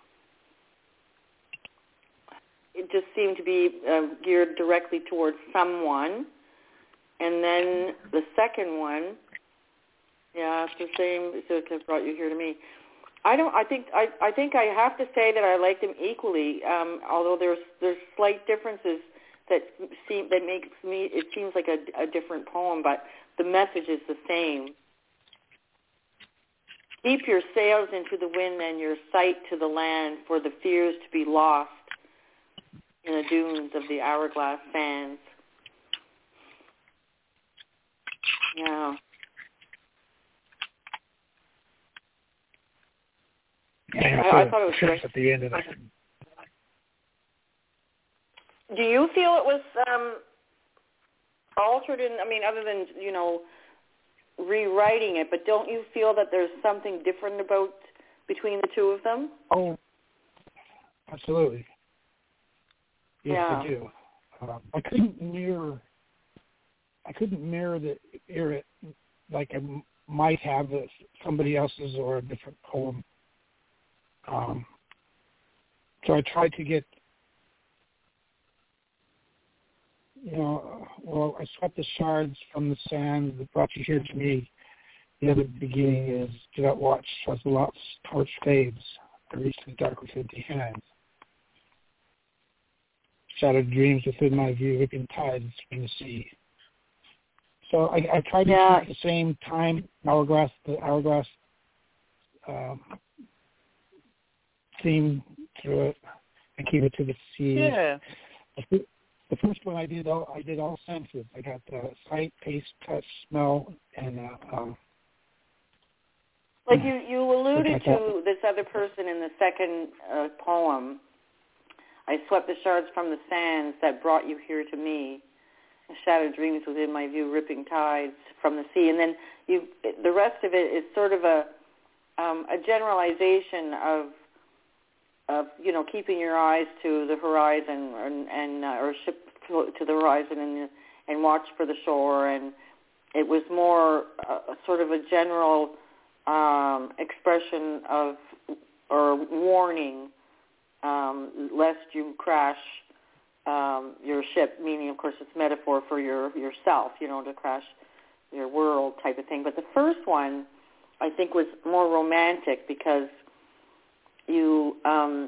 It just seemed to be uh, geared directly towards someone. And then the second one, yeah, it's the same. So it brought you here to me. I don't. I think. I. I think I have to say that I like them equally. Um, although there's there's slight differences that seem that makes me. It seems like a, a different poem, but the message is the same. Keep your sails into the wind and your sight to the land, for the fears to be lost in the dunes of the Hourglass Sands. Yeah. Yeah, I, I thought it was great great. at the end of that. Do you feel it was um, altered in, I mean, other than, you know, rewriting it, but don't you feel that there's something different about between the two of them? Oh, absolutely. Yes, Yeah. I do. Uh, I couldn't mirror. I couldn't mirror the mirror it like I m- might have with somebody else's or a different poem. Um, so I tried to get, you know, well, I swept the shards from the sand that brought you here to me. The other beginning is, do not watch as the lost torch fades. I reach the dark with empty hands. Shattered dreams within my view, ripping tides from the sea. So I, I tried to yeah. keep the same time hourglass, the hourglass um, theme through it, and keep it to the sea. Yeah. The first one I did all I did all senses. I got the sight, taste, touch, smell, and uh, um, like you you alluded to this other person in the second uh, poem. I swept the shards from the sands that brought you here to me. Shattered dreams within my view, ripping tides from the sea. And then you, the rest of it is sort of a um, a generalization of of you know keeping your eyes to the horizon and, and uh, or ship to the horizon and and watch for the shore. And it was more uh, sort of a general um, expression of or warning. Um, lest you crash um, your ship, meaning, of course, it's metaphor for your yourself, you know, to crash your world type of thing. But the first one, I think, was more romantic because you, um,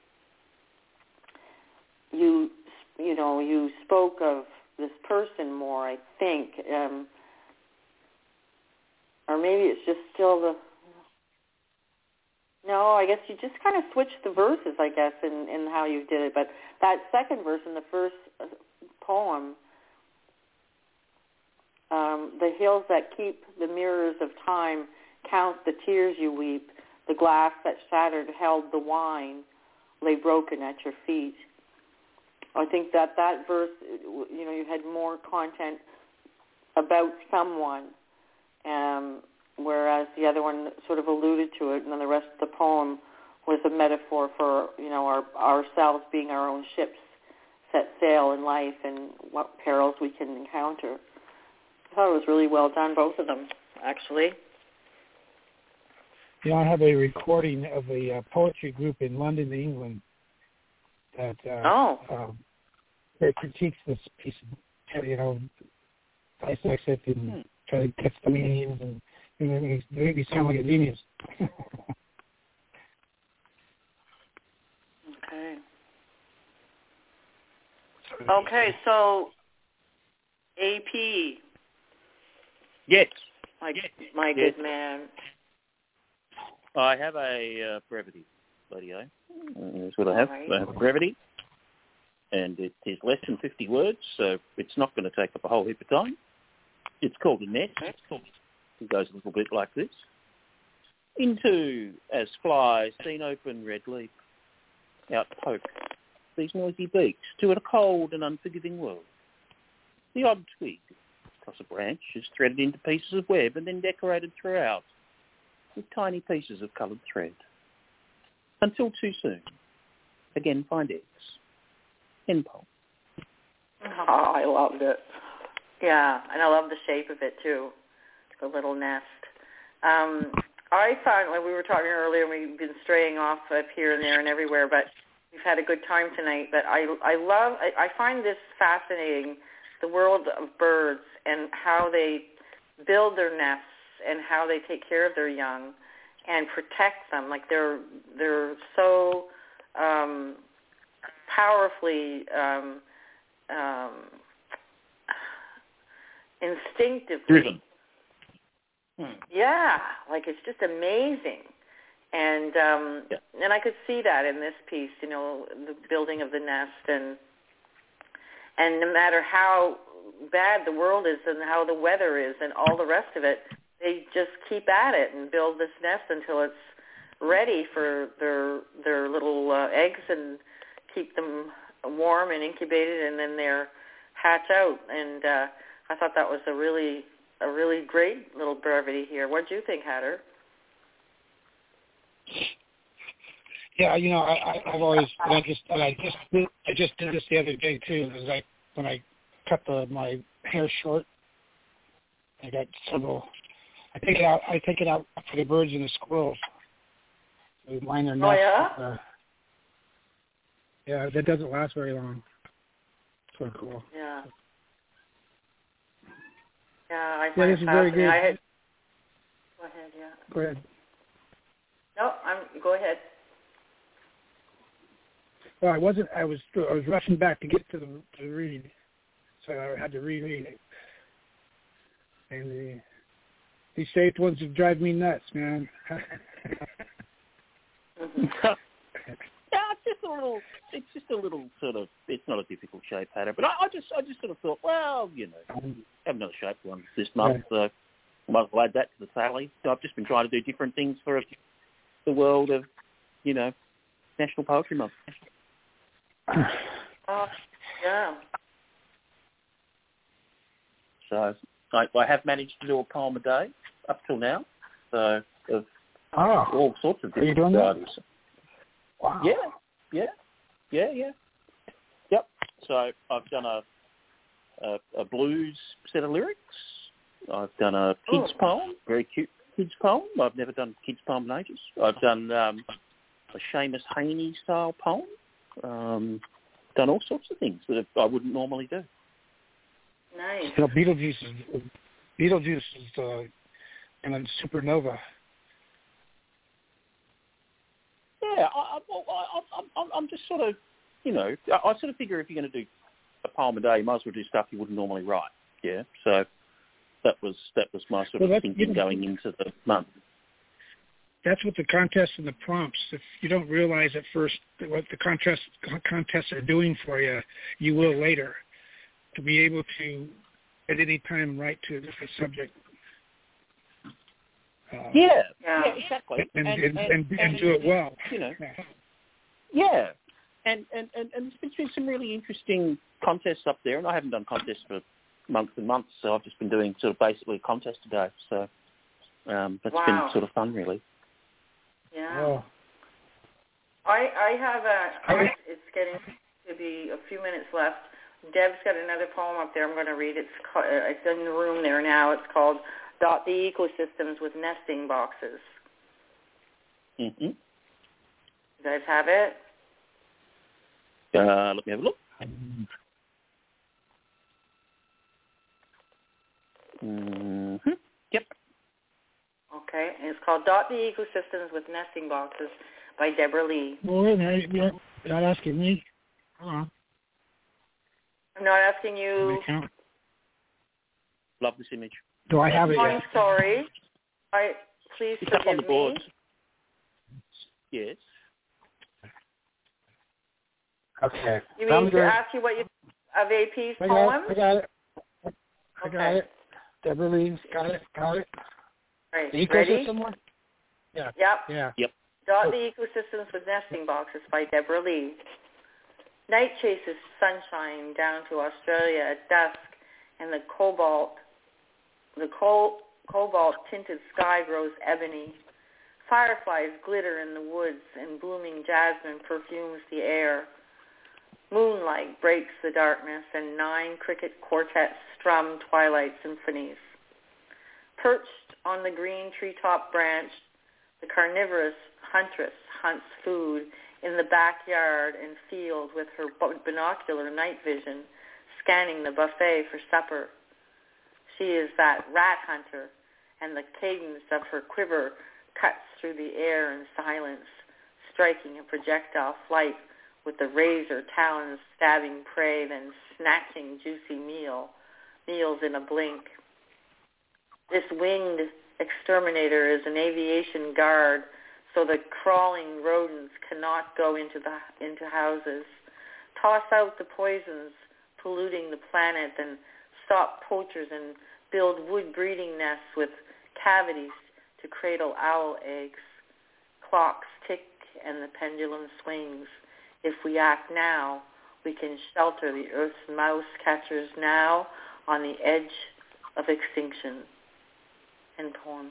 you, you know, you spoke of this person more, I think, um, or maybe it's just still the. No, I guess you just kind of switched the verses, I guess, in, in how you did it. But that second verse in the first poem, um, the hills that keep the mirrors of time count the tears you weep. The glass that shattered held the wine, lay broken at your feet. I think that that verse, you know, you had more content about someone. Um Whereas the other one sort of alluded to it, and then the rest of the poem was a metaphor for, you know, our ourselves being our own ships set sail in life and what perils we can encounter. I thought it was really well done, both of them, actually. You know, I have a recording of a uh, poetry group in London, England, that uh, oh. um, that critiques this piece of, you know, dissects it and hmm. try to catch the meanings and. It made me sound like a genius. Okay. Okay, so A P. Yes. My, yes. my yes. good man. I have a uh, brevity, Lady A. That's what I have. Right. I have a brevity, and it is less than fifty words, so it's not going to take up a whole heap of time. It's called a nest. It's called It goes a little bit like this. Into, as flies, seen open red leaf, out poke these noisy beaks to a cold and unforgiving world. The odd twig across a branch is threaded into pieces of web and then decorated throughout with tiny pieces of coloured thread. Until too soon, again find eggs. End poem. Oh, I loved it. Yeah, and I love the shape of it too. The little nest. Um, I thought, like we were talking earlier, we've been straying off up here and there and everywhere, but we've had a good time tonight. But I, I love, I, I find this fascinating, the world of birds and how they build their nests and how they take care of their young and protect them. Like they're they're so um, powerfully um, um, instinctively. Driven. Hmm. Yeah, like it's just amazing, and um, yeah. and I could see that in this piece, you know, the building of the nest, and and no matter how bad the world is and how the weather is and all the rest of it, they just keep at it and build this nest until it's ready for their their little uh, eggs and keep them warm and incubated, and then they're hatch out. And uh, I thought that was a really a really great little brevity here. What did you think, Hatter? Yeah, you know, I, I, I've always, and I just, and I just, did, I just did this the other day too. Because I, when I cut the my hair short, I got several. I take it out. I take it out for the birds and the squirrels. They line their Oh, nests. yeah? With, uh, yeah, that doesn't last very long. It's sort of cool. Yeah. Yeah, I Yeah, find this it is very fascinating. good. I had, go ahead, yeah. Go ahead. No, I'm, go ahead. Well, I wasn't. I was. I was rushing back to get to the to read, so I had to reread it. And the, these safe ones have drive me nuts, man. Mm-hmm. Yeah, it's just a little. It's just a little sort of. It's not a difficult shape pattern, but I, I just, I just sort of thought, well, you know, I have another shape one this month, so I might as well add that to the tally. So I've just been trying to do different things for the world of, you know, National Poetry Month. Oh, yeah. So I, I have managed to do a poem a day up till now. So of oh. all sorts of different Are you doing varieties. that? Wow. Yeah, yeah, yeah, yeah. Yep. So I've done a, a a blues set of lyrics. I've done a kids oh. poem, very cute kids poem. I've never done kids poem in ages. I've done um, a Seamus Haney style poem. Um, done all sorts of things that I wouldn't normally do. Nice. You know, Beetlejuice is Beetlejuice is uh, in a supernova. Yeah, I, I, I, I'm, I'm just sort of, you know, I, I sort of figure if you're going to do a poem a day, you might as well do stuff you wouldn't normally write. Yeah, so that was that was my sort well, of thinking you know, going into the month. That's what the contests and the prompts. If you don't realize at first what the contest contests are doing for you, you will later. To be able to, at any time, write to a different subject. Uh, Yeah, yeah, yeah, exactly. And and, and, and, and, and do it well. You know. Yeah. Yeah, and, and, and, and there's been some really interesting contests up there, and I haven't done contests for months and months, so I've just been doing sort of basically a contest a day. So um, that's wow. been sort of fun, really. Yeah. Oh. I I have a. I, it's getting to be a few minutes left. Deb's got another poem up there. I'm going to read. It's called, it's in the room there now. It's called "Dot the Ecosystems with Nesting Boxes." Mm-hmm. You guys have it? Uh, let me have a look. Mm-hmm. Yep. Okay. And it's called "Dot the Ecosystems with Nesting Boxes" by Deborah Lee. Well, wait a minute. You're not asking me. Hold on. I'm not asking you. Love this image. Do I have it I'm yet? sorry. I please It's up on the forgive board. me. Yes. Okay. You mean to ask you what you of A P's I got poem? it. I got it. I got Okay. it. Deborah Lee's got it. Got it. Right. The Ready? ecosystem one? Yeah. Yep. Yeah. Yep. Dot the Ecosystems with Nesting Boxes by Deborah Lee. Night chases sunshine down to Australia at dusk, and the cobalt, the col- cobalt-tinted sky grows ebony. Fireflies glitter in the woods, and blooming jasmine perfumes the air. Moonlight breaks the darkness, and nine cricket quartets strum twilight symphonies. Perched on the green treetop branch, the carnivorous huntress hunts food in the backyard and field with her binocular night vision, scanning the buffet for supper. She is that rat hunter, and the cadence of her quiver cuts through the air in silence, striking a projectile flight with the razor talons stabbing prey, then snatching juicy meal, meals in a blink. This winged exterminator is an aviation guard, so the crawling rodents cannot go into the into houses. Toss out the poisons polluting the planet, and stop poachers and build wood breeding nests with cavities to cradle owl eggs. Clocks tick and the pendulum swings. If we act now, we can shelter the Earth's mouse catchers now on the edge of extinction. End poem.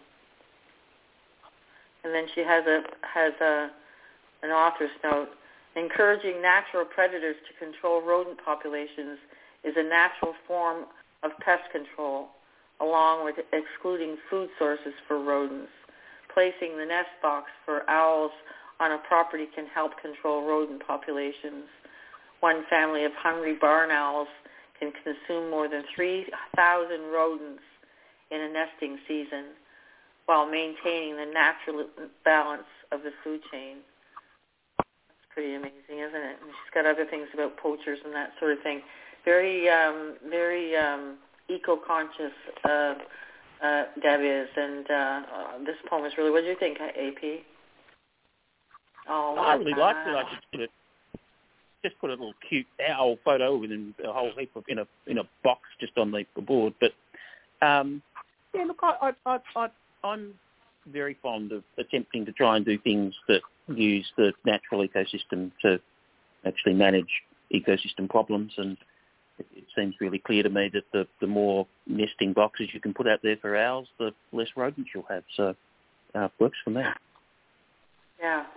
And then she has a has a an author's note. Encouraging natural predators to control rodent populations is a natural form of pest control, along with excluding food sources for rodents. Placing the nest box for owls on a property can help control rodent populations. One family of hungry barn owls can consume more than three thousand rodents in a nesting season while maintaining the natural balance of the food chain. That's pretty amazing, isn't it? And she's got other things about poachers and that sort of thing. Very, um, very um, eco-conscious, uh, uh, Deb is, and uh, uh, this poem is really, what do you think, A P? Oh, I really uh, liked it. I just put it, just put a little cute owl photo within a whole heap of, in a in a box just on the board. But um, yeah, look, I, I, I, I, I'm very fond of attempting to try and do things that use the natural ecosystem to actually manage ecosystem problems, and it, it seems really clear to me that the, the more nesting boxes you can put out there for owls, the less rodents you'll have. So uh, it works for me. Yeah.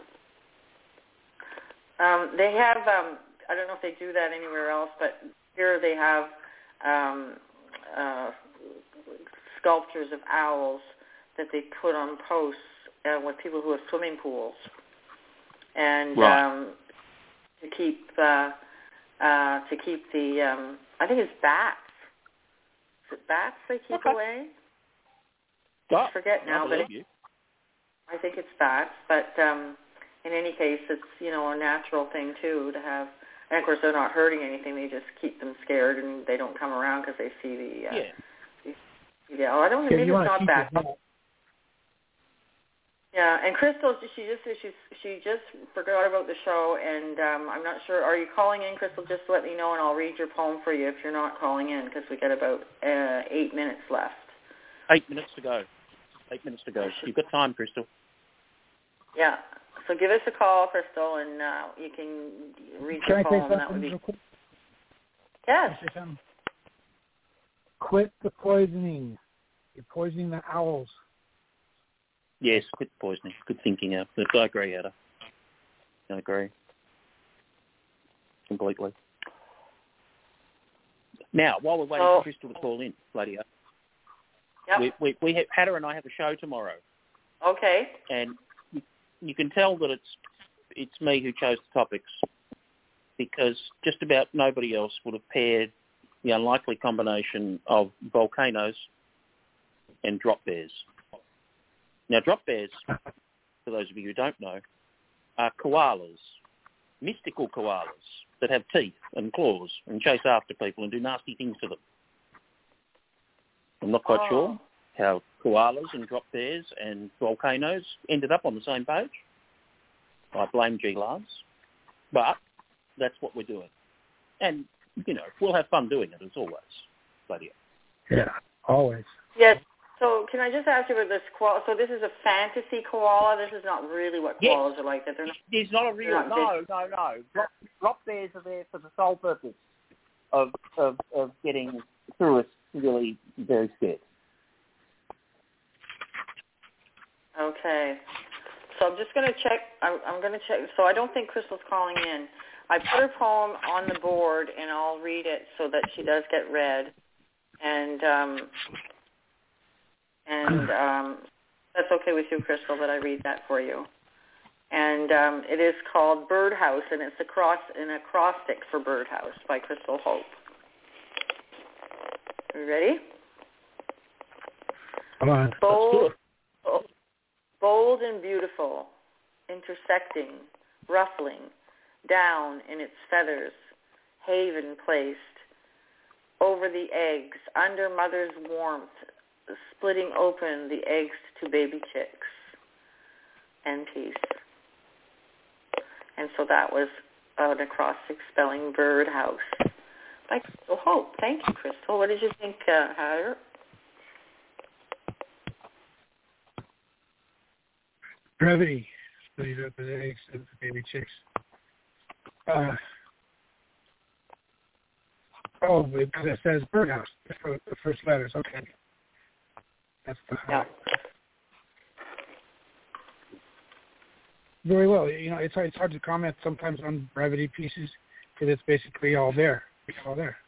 Um, they have, um, I don't know if they do that anywhere else, but here they have um, uh, sculptures of owls that they put on posts uh, with people who have swimming pools. And right. um, to keep uh, uh, to keep the, um, I think it's bats. Is it bats they keep okay. away? Oh, I forget now, I but it, you. I think it's bats. But um, in any case, it's, you know, a natural thing, too, to have. And, of course, they're not hurting anything. They just keep them scared, and they don't come around because they see the... Uh, yeah. The, yeah, oh, I don't know. Yeah, Maybe it's not bats. Yeah, and Crystal, she just she she just forgot about the show, and um, I'm not sure. Are you calling in, Crystal? Just let me know, and I'll read your poem for you if you're not calling in, because we got about uh, eight minutes left. Eight minutes to go. Eight minutes to go. You've got time, Crystal. Yeah. So give us a call, Crystal, and uh, you can read Can your I poem. say That something would be real quick? Yes. Can I say something? Quit the poisoning. You're poisoning the owls. Yes, quit poisoning. Good thinking, Al. I agree, Ada. I agree. Completely. Now, while we're waiting oh. for Crystal to call in, Lydia, yep. we, we, we have, Ada and I have a show tomorrow. Okay. And you, you can tell that it's it's me who chose the topics, because just about nobody else would have paired the unlikely combination of volcanoes and drop bears. Now, drop bears, for those of you who don't know, are koalas, mystical koalas that have teeth and claws and chase after people and do nasty things to them. I'm not quite oh. sure how koalas and drop bears and volcanoes ended up on the same page. I blame G-Labs, but that's what we're doing. And, you know, we'll have fun doing it, as always, Lydia. Yeah, always. Yes. So can I just ask you about this koala? So this is a fantasy koala. This is not really what koalas yes. are like. That they're not. It's not a real. Not no, no, no. Drop, drop bears are there for the sole purpose of of, of getting through us really very scared. Okay. So I'm just going to check. I'm, I'm going to check. So I don't think Crystal's calling in. I put her poem on the board, and I'll read it so that she does get read. And um, and um, that's okay with you, Crystal, that I read that for you. And um, it is called Birdhouse, and it's across an acrostic for Birdhouse by Crystal Hope. Are you ready? Come on. Bold, bold and beautiful, intersecting, ruffling, down in its feathers, haven placed, over the eggs, under mother's warmth, splitting open the eggs to baby chicks, and peace. And so that was an acrostic spelling Birdhouse by Crystal Hope. Thank you, Crystal. What did you think, uh, Heather? Brevity. Split up the eggs of the baby chicks. Uh, oh, because it says Birdhouse, the first letters. Okay. That's the yeah. Very well. You know, it's hard, it's hard to comment sometimes on brevity pieces because it's basically all there. It's all there.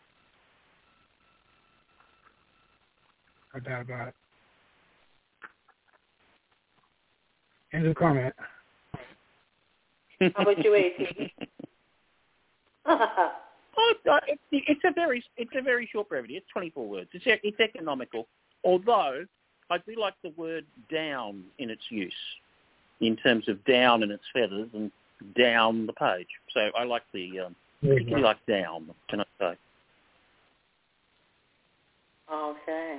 No doubt about it. End of the comment. How about you, A P? Oh, it, it's a very it's a very short brevity. It's twenty-four words. It's it's economical. Although I do like the word down in its use, in terms of down in its feathers and down the page. So I like the um, particularly like down. Can I say? Okay.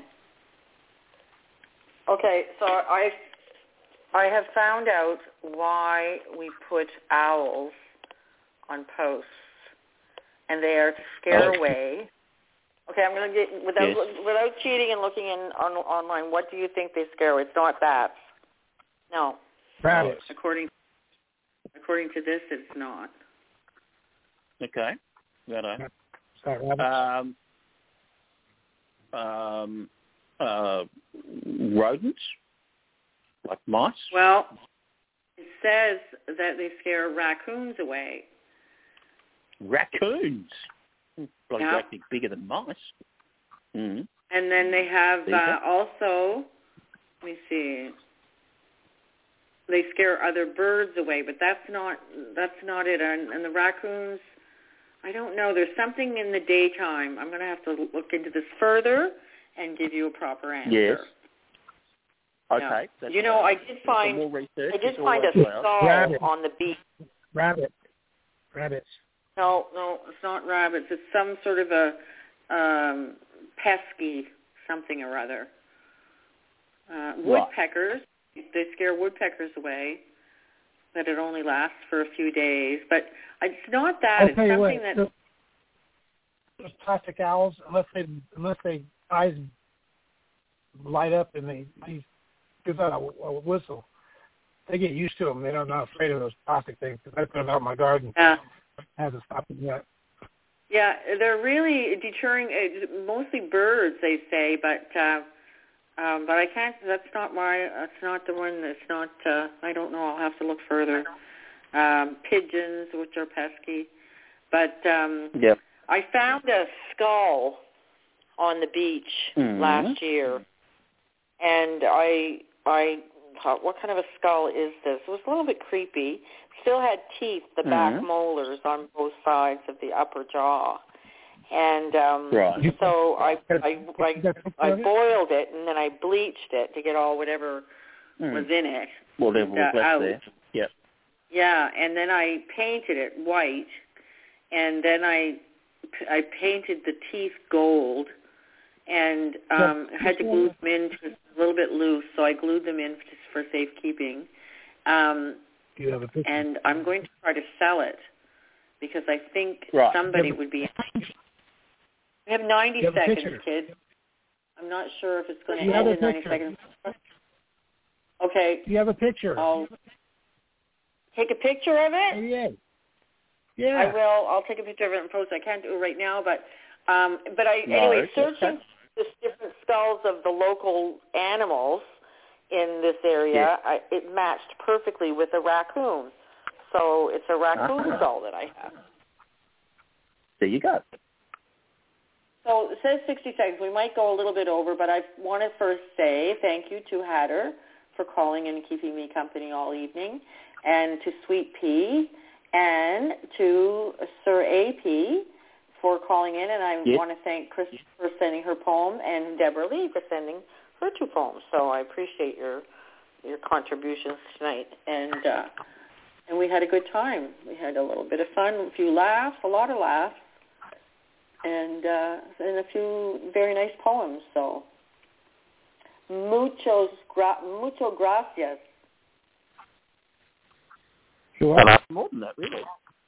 Okay. So I I have found out why we put owls on posts. And they are to scare oh. away. Okay, I'm going to get without yes. without cheating and looking in on online. What do you think they scare away? It's not bats. No. Rabbits. According according to this, it's not. Okay. Righto. Sorry, rabbits. Um. Um. Uh. Rodents, like mice. Well, it says that they scare raccoons away. Raccoons, like yeah. actually bigger than mice. Mm. And then they have uh, also, let me see, they scare other birds away, but that's not that's not it. And, and the raccoons, I don't know. There's something in the daytime. I'm going to have to look into this further and give you a proper answer. Yes. Okay. Yeah. That's you know, I did find more research I did is find a well. skull Rabbit. on the beach. Rabbit. Rabbits. No, no, it's not rabbits. It's some sort of a um, pesky something or other. Uh, woodpeckers, right. They scare woodpeckers away, but it only lasts for a few days. But it's not that. I'll it's tell you something what, that... Those plastic owls, unless they unless they eyes light up and they, they give out a, a whistle, they get used to them. They're not afraid of those plastic things. Because I put them out in my garden. Yeah. Hasn't stopped them yet. Yeah, they're really deterring. Uh, mostly birds, they say, but uh, um, but I can't. That's not my. That's not the one. That's not. Uh, I don't know. I'll have to look further. Um, pigeons, which are pesky, but um, yep. I found a skull on the beach mm-hmm. last year, and I I thought, what kind of a skull is this? It was a little bit creepy. Still had teeth, the mm-hmm. back molars on both sides of the upper jaw. And um, right. so I, I, I, I boiled it, and then I bleached it to get all whatever mm. was in it whatever was uh, left out. there. Yep. Yeah, and then I painted it white, and then I, I painted the teeth gold, and um, had to glue them in just a little bit loose, so I glued them in just for safekeeping. Um, Do you have a picture? And I'm going to try to sell it because I think right. somebody would be. We have ninety have seconds, kids. I'm not sure if it's going to you end have a in ninety picture? seconds. Okay. Do you have a picture? I'll take a picture of it. Oh, yeah. Yeah. I will. I'll take a picture of it and post. I can't do it right now, but um, but I no, anyway searching okay. the different skulls of the local animals in this area, yeah. I, it matched perfectly with a raccoon. So it's a raccoon uh-huh. skull that I have. There you go. So it says sixty seconds. We might go a little bit over, but I want to first say thank you to Hatter for calling and keeping me company all evening, and to Sweet Pea, and to Sir A P for calling in. And I yes. want to thank Chris for sending her poem, and Deborah Lee for sending her two poems. So I appreciate your your contributions tonight. And uh, and we had a good time. We had a little bit of fun, a few laughs, a lot of laughs, and uh, and a few very nice poems. So muchos gra- mucho gracias. Sure. More than that, really.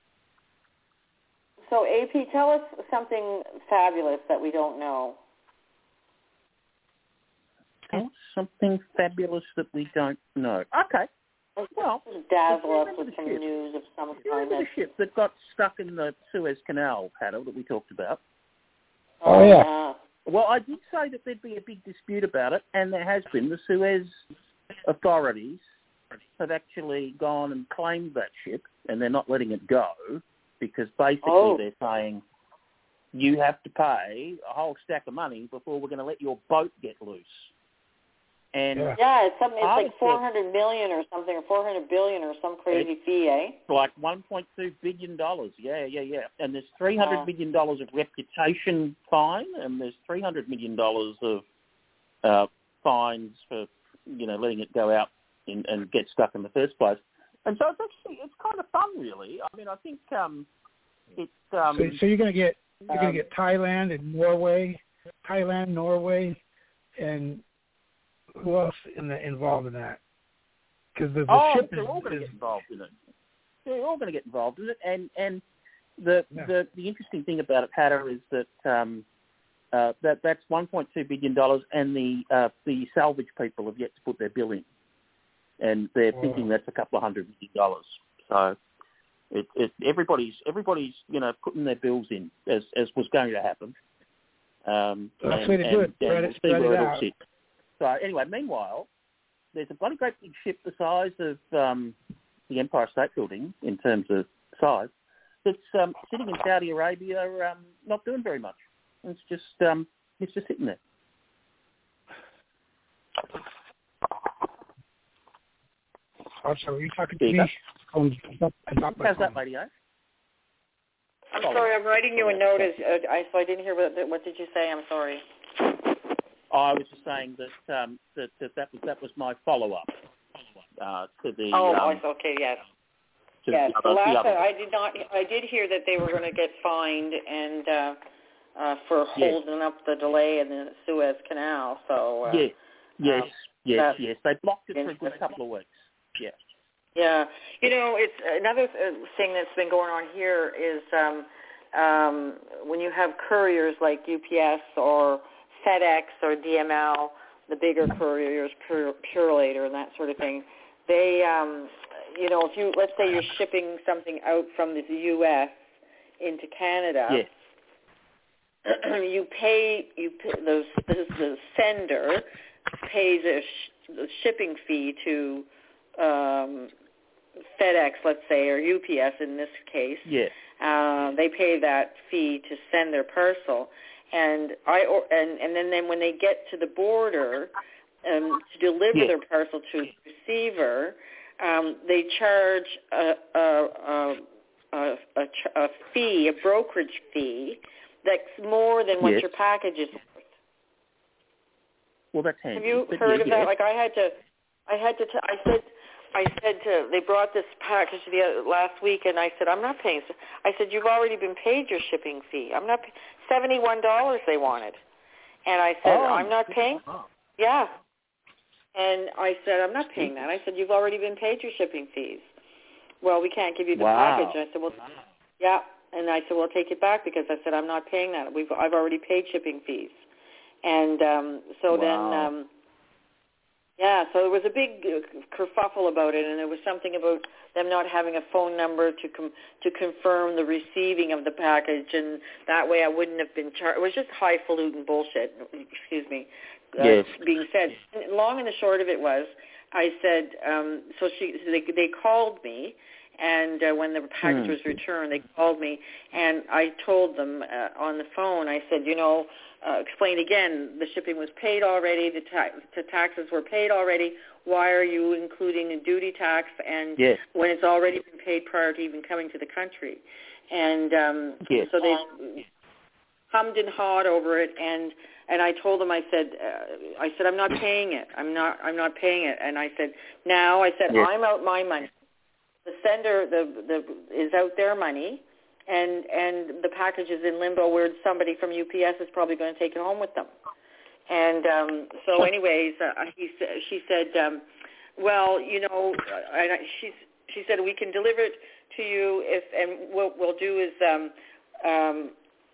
So A P, tell us something fabulous that we don't know. Oh, something fabulous that we don't know. Okay. Well, dazzle us with some news of some kind. Remember the ship that got stuck in the Suez Canal, Hatter, that we talked about? Oh, yeah. Well, I did say that there'd be a big dispute about it, and there has been. The Suez authorities have actually gone and claimed that ship, and they're not letting it go, because basically oh. they're saying you have to pay a whole stack of money before we're going to let your boat get loose. And Yeah, yeah it's something. It's I like was four hundred million or something, or four hundred billion or some crazy it's fee, eh? like one point two billion dollars. Yeah, yeah, yeah. And there's three hundred Wow. million dollars of reputation fine, and there's three hundred million dollars of uh, fines for, you know, letting it go out in, and get stuck in the first place. And so it's actually, it's kind of fun, really. I mean, I think um, it's... Um, so, so you're going to get you're um, going to get Thailand and Norway, Thailand, Norway, and who else in the, involved in that? Because the, the oh, ship they're is, all going to is get involved in it. They're all going to get involved in it. And and the Yeah. the, the interesting thing about it, Hatter, is that um, uh, that that's one point two billion dollars, and the uh, the salvage people have yet to put their bill in, and they're Wow. thinking that's a couple of hundred million dollars. So it, it everybody's everybody's you know putting their bills in as as was going to happen. Um, That's and, the way to do and, it. and Spread we'll it, see spread where it it all out. sits. So anyway, meanwhile, there's a bloody great big ship the size of um, the Empire State Building in terms of size that's um, sitting in Saudi Arabia, um, not doing very much. It's just um, it's just sitting there. I'm sorry, are you talking There to you me? On, on top of my How's that, phone. lady? Eh? I'm sorry, I'm writing you a note. As, uh, I, so I didn't hear what, what did you say? I'm sorry. I was just saying that um, that, that that was that was my follow up uh, to the. Oh, um, okay, yes. to Yes, the, the other, the last other. I did not. I did hear that they were going to get fined and uh, uh, for Yes. holding up the delay in the Suez Canal. So uh, Yes, yes, um, yes, that's yes. They blocked it for a good interesting. couple of weeks. Yeah. Yeah, you know, it's another th- thing that's been going on here is um, um, when you have couriers like U P S or FedEx or D M L, the bigger couriers, Pure, Purelator and that sort of thing. They, um, you know, if you let's say you're shipping something out from the U S into Canada, Yeah. you pay you pay, the, the the sender pays a sh- the shipping fee to um, FedEx, let's say, or U P S in this case. Yeah. Uh, they pay that fee to send their parcel, and I or, and and then, then when they get to the border um, to deliver Yeah. their parcel to the receiver, um, they charge a a, a, a, a, ch- a fee, a brokerage fee, that's more than what Yes. your package is. Well, that's handy. Have you but heard yeah, of yeah. that? Like I had to, I had to. T- I said, I said to. They brought this package the other, last week, and I said, I'm not paying. I said, you've already been paid your shipping fee. I'm not. Seventy-one dollars they wanted, and I said, Oh, I'm not paying. oh. Yeah, and I said, I'm not paying that. I said, you've already been paid your shipping fees. Well, we can't give you the Wow. package. And I said, well, yeah, and I said, well, take it back because I said I'm not paying that. We've I've already paid shipping fees. And um, so Wow. then, um, yeah, so there was a big uh, kerfuffle about it, and there was something about them not having a phone number to com- to confirm the receiving of the package, and that way I wouldn't have been charged. It was just highfalutin bullshit, excuse me, uh, Yes. being said. And long and the short of it was, I said, um, so she, so they, they called me, and uh, when the package Hmm. was returned, they called me, and I told them uh, on the phone, I said, you know, uh, explain again, the shipping was paid already, the, ta- the taxes were paid already, why are you including a duty tax and Yes. when it's already been paid prior to even coming to the country? And um, Yes. so they hummed and hawed over it, and and I told them, I said, uh, I said, I'm not paying it. I'm not, I'm not paying it. And I said, now, I said, Yes. I'm out my money. The sender, the the is out their money, and and the package is in limbo where somebody from U P S is probably going to take it home with them. And um, so, anyways, uh, he sa- she said, um, well, you know, uh, and I, she's she said we can deliver it to you if, and what we'll do is. Um, um,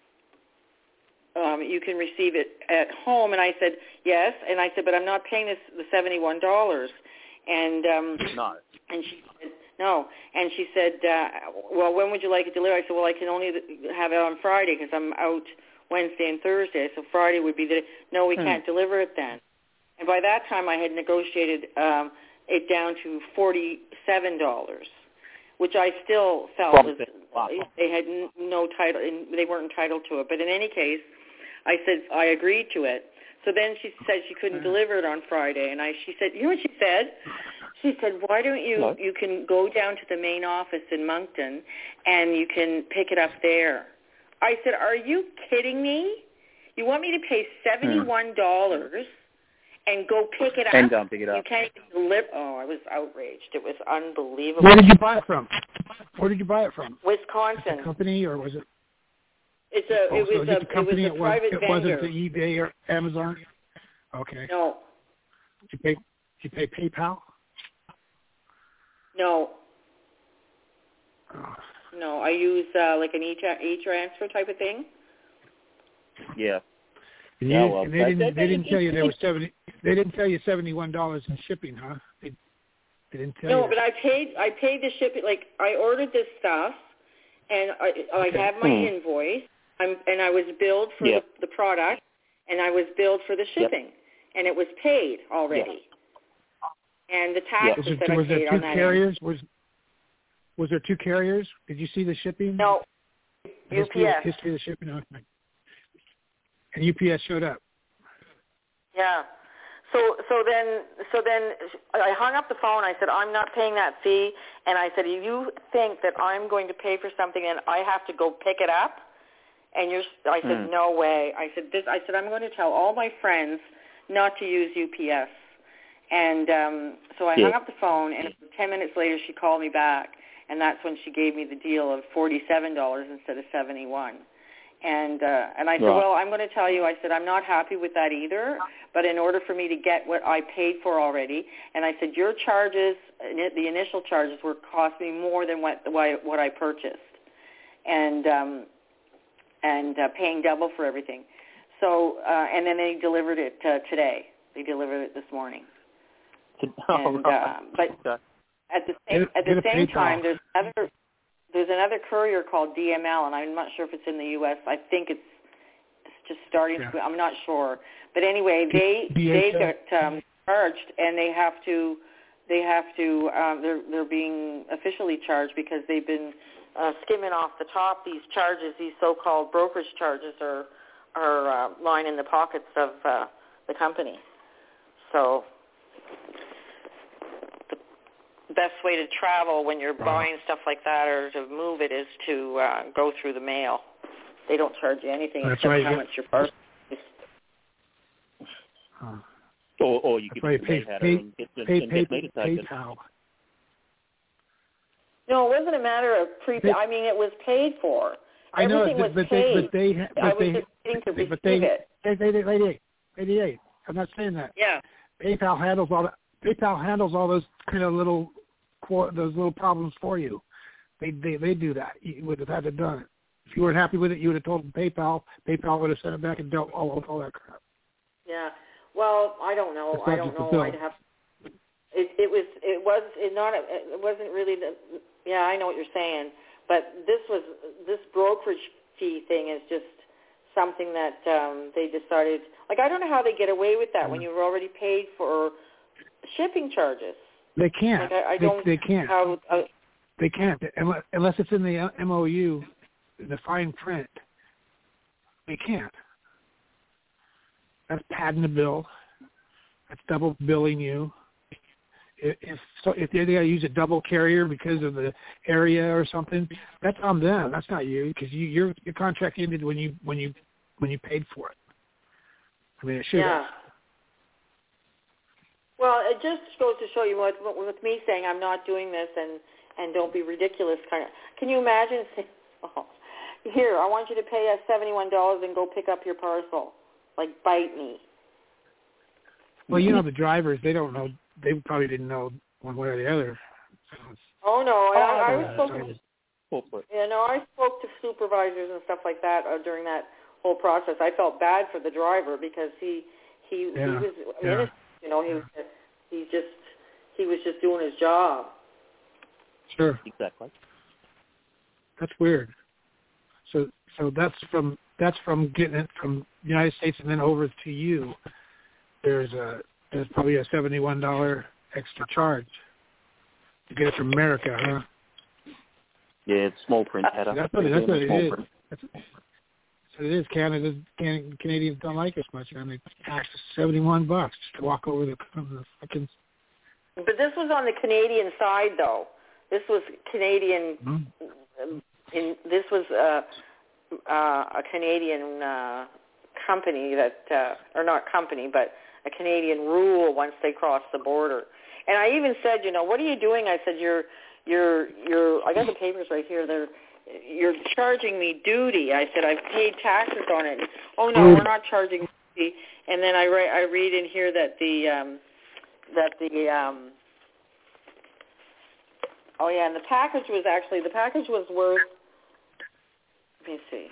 Um, you can receive it at home. And I said, yes. And I said, but I'm not paying this the seventy-one dollars. And um, No. and she said, no. And she said, uh, well, when would you like it delivered? I said, well, I can only have it on Friday because I'm out Wednesday and Thursday. So Friday would be the, no, we Hmm. can't deliver it then. And by that time I had negotiated um, it down to forty-seven dollars, which I still felt was, Wow. they had n- no title, and they weren't entitled to it. But in any case, I said I agreed to it. So then she said she couldn't deliver it on Friday, and I she said, you know what she said? She said, why don't you, what? you can go down to the main office in Moncton, and you can pick it up there. I said, are you kidding me? You want me to pay seventy-one dollars and go pick it up? And go pick it up. You can't even deliver. Oh, I was outraged. It was unbelievable. Where did you buy it from? Where did you buy it from? Wisconsin. The company, or was it? It's a. Oh, it was so a. a company, it was a private it vendor. It wasn't the eBay or Amazon. Okay. No. Did you pay? Did you pay PayPal? No. Oh. No, I use uh, like an e e-transfer type of thing. Yeah. And, yeah, you, well, and they didn't. They didn't tell you there was seventy. They didn't tell you seventy-one dollars in shipping, huh? They, they didn't tell no, you. No, but I paid. I paid the shipping. Like I ordered this stuff, and I, I okay. have my hmm. invoice. I'm and I was billed for yep. the, the product, and I was billed for the shipping, yep. and it was paid already. Yep. And the taxes yep. that was I paid there two on that. carriers? End. Was Was there two carriers? Did you see the shipping? No. The U P S. History, history of the shipping. Okay. And U P S showed up. Yeah. So so then so then I hung up the phone. I said, I'm not paying that fee. And I said, you think that I'm going to pay for something and I have to go pick it up? And you're. I said, mm. no way. I said this. I said I'm going to tell all my friends not to use U P S. And um, so I yeah. hung up the phone. And ten minutes later, she called me back. And that's when she gave me the deal of forty-seven dollars instead of seventy-one dollars. And uh, and I said, right. well, I'm going to tell you, I said, I'm not happy with that either. But in order for me to get what I paid for already, and I said, your charges, the initial charges, were cost me more than what what I purchased, and um, and uh, paying double for everything. So uh, and then they delivered it uh, today. They delivered it this morning. Oh, and, right. uh, but okay. at the same at the same time, there's another. There's another courier called D M L, and I'm not sure if it's in the U S. I think it's, it's just starting yeah. to. I'm not sure, but anyway, they they got um, charged, and they have to they have to um, they're they're being officially charged because they've been uh, skimming off the top. These charges, these so-called brokerage charges, are are uh, lining the pockets of uh, the company. So. Best way to travel when you're buying stuff like that or to move it is to uh, go through the mail. They don't charge you anything That's except right. how much your parcel is. Huh. Or, or you could right. pay, pay, and get, pay, and pay, get me to take it. PayPal. No, it wasn't a matter of pre. I mean, it was paid for. I know, Everything was but paid. they, but they, but I was they, just waiting to receive but they, it. They, they, they, eighty-eight, eighty-eight. I'm not saying that. Yeah. PayPal handles all that. PayPal handles all those kind of little, those little problems for you. They, they, they do that. You would have had to done it. If you weren't happy with it, you would have told them PayPal. PayPal would have sent it back and dealt all all that crap. Yeah. Well, I don't know. It's I not don't just a know. bill. I'd have. It, it was. It was. It not. It wasn't really the. Yeah, I know what you're saying. But this was. This brokerage fee thing is just something that um, they decided. Like, I don't know how they get away with that mm-hmm. when you've already paid for shipping charges. They can't. Like, I, I they, don't. They can't. How, uh, they can't unless, unless it's in the M O U, the fine print. They can't. That's padding the bill. That's double billing you. If if, so, if they got to use a double carrier because of the area or something, that's on them. That's not you because you, your your contract ended when you when you when you paid for it. I mean, it should yeah. have. Well, it just goes to show you what with me saying I'm not doing this and, and don't be ridiculous. Kind of. Can you imagine saying, oh, here, I want you to pay us seventy-one dollars and go pick up your parcel. Like, bite me. Well, you know, the drivers, they don't know. They probably didn't know one way or the other. So oh, no. oh, I, I yeah, spoke to, you know, I spoke to supervisors and stuff like that uh, during that whole process. I felt bad for the driver because he, he, yeah, he was yeah. innocent. You know, he was he just he was just doing his job. Sure. Exactly. That's weird. So so that's from that's from getting it from the United States and then over to you. There's a there's probably a seventy-one dollar extra charge to get it from America, huh? Yeah, it's small print header. That's what, that's what it is. That's, what it is. Canada, Can, Canadians don't like us much, and they tax us seventy-one bucks just to walk over the, the fucking. But this was on the Canadian side, though. This was Canadian. Mm-hmm. In this was uh, uh, a Canadian uh, company that, uh, or not company, but a Canadian rule once they cross the border. And I even said, you know, what are you doing? I said, you're, you're, you're. I got the papers right here. They're, you're charging me duty. I said, I've paid taxes on it. Oh no, we're not charging duty. And then I, re- I read in here that the, um, that the, um, oh yeah, and the package was actually the package was worth. Let me see.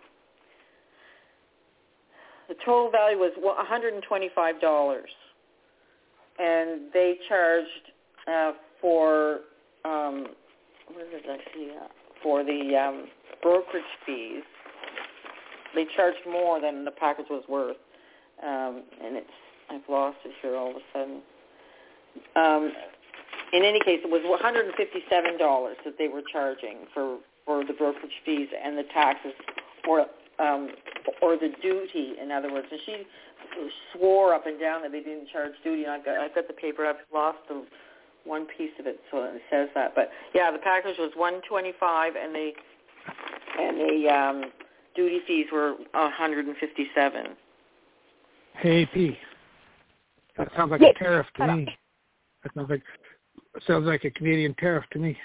The total value was one hundred twenty-five dollars, and they charged uh, for um, where did I see that? For the um, brokerage fees. They charged more than the package was worth, um, and it's I've lost it here all of a sudden. Um, in any case, it was one hundred fifty-seven dollars that they were charging for, for the brokerage fees and the taxes, or um, or the duty, in other words. And she swore up and down that they didn't charge duty. And I've got, I've got the paper. I've lost the one piece of it, so it says that. But yeah, the package was one hundred twenty-five dollars, and the and the um, duty fees were one hundred fifty-seven dollars. Hey, P. That sounds like yes. a tariff to me. That sounds like sounds like a Canadian tariff to me.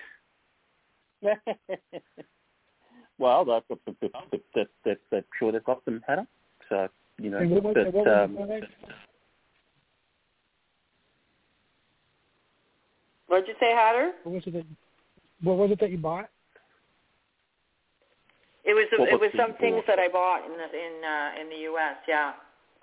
Well, that, that, that, that, that, that, that sure they've got them, Hannah. So, you know, what was, but, what um, was what did you say, Hatter? What was it that, what was it that you bought? It was What it was was the some things bought? that I bought in the, in uh, in the U S. Yeah.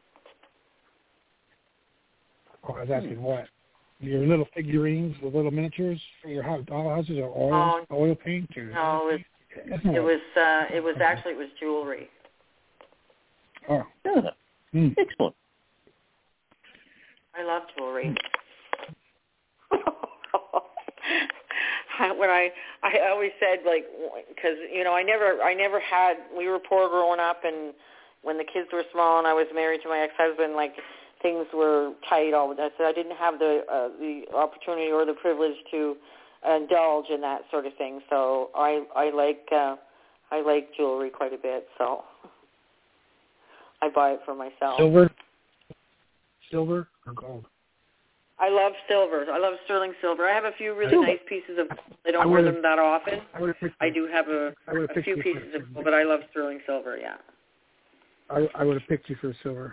Oh, I was asking what? Your little figurines, the little miniatures for your house, dollhouses, or oil, Oh, oil paint, or no, it was it was uh, it was actually it was jewelry. Oh, yeah. mm. Excellent. I love jewelry. when I I always said, like, because you know I never I never had we were poor growing up, and when the kids were small and I was married to my ex-husband, like things were tight all the time. So I didn't have the uh, the opportunity or the privilege to indulge in that sort of thing. So I I like uh, I like jewelry quite a bit. So I buy it for myself. Silver, silver or gold? I love silver. I love sterling silver. I have a few really Silver. nice pieces of. I don't I wear would've- them that often. I, would have I do have a, I would've a picked few you pieces for of silver. gold, but I love sterling silver. Yeah, I, I would have picked you for silver.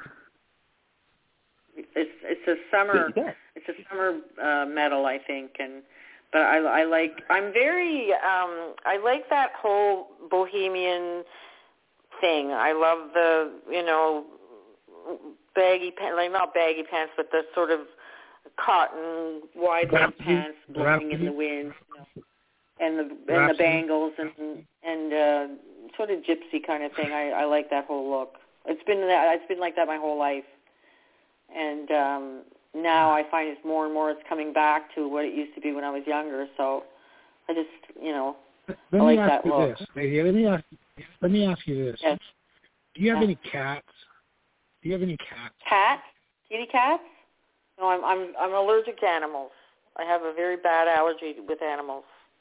it's it's a summer it's a summer uh, metal, I think, and but I, I like I'm very um, I like that whole bohemian thing. I love the you know baggy pants, like not baggy pants, but the sort of cotton wide leg pants blowing in the wind, you know, and the and Rhapsody. the bangles and and uh, sort of gypsy kind of thing. I, I like that whole look. It's been that it's been like that my whole life, and um, now I find it's more and more it's coming back to what it used to be when I was younger. So I just you know Let I me like ask that you look. this, lady. Let me ask. Let me ask you this. Yes. Do you have Yeah. any cats? Do you have any cats? Cats? Kitty cats? No, I'm I'm I'm allergic to animals. I have a very bad allergy with animals.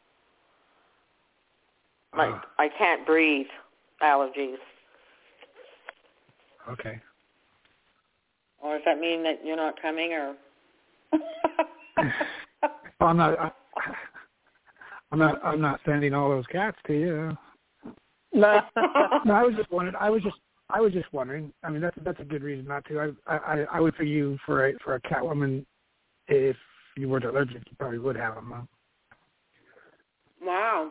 Like Ah, I can't breathe. Allergies. okay. Or does that mean that you're not coming, or? Well, I'm not. I, I'm not. I'm not sending all those cats to you. No. No, I was just wondering. I was just. I was just wondering. I mean, that's that's a good reason not to. I I I would for you for a for a cat woman, if you weren't allergic, you probably would have them. Huh? Wow.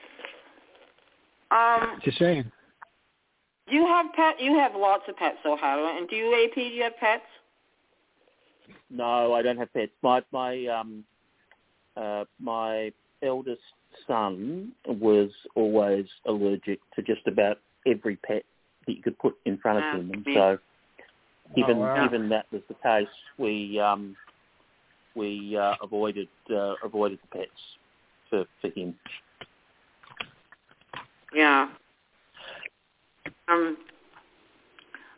Um, Just saying. you have pet. You have lots of pets, though, Howard. And do you, A P? Do you have pets? No, I don't have pets. My my um uh my eldest son was always allergic to just about every pet that you could put in front of Ah, him, and me. so even Oh, wow. even that was the case, we um we uh, avoided uh, avoided the pets for for him. Yeah. Um,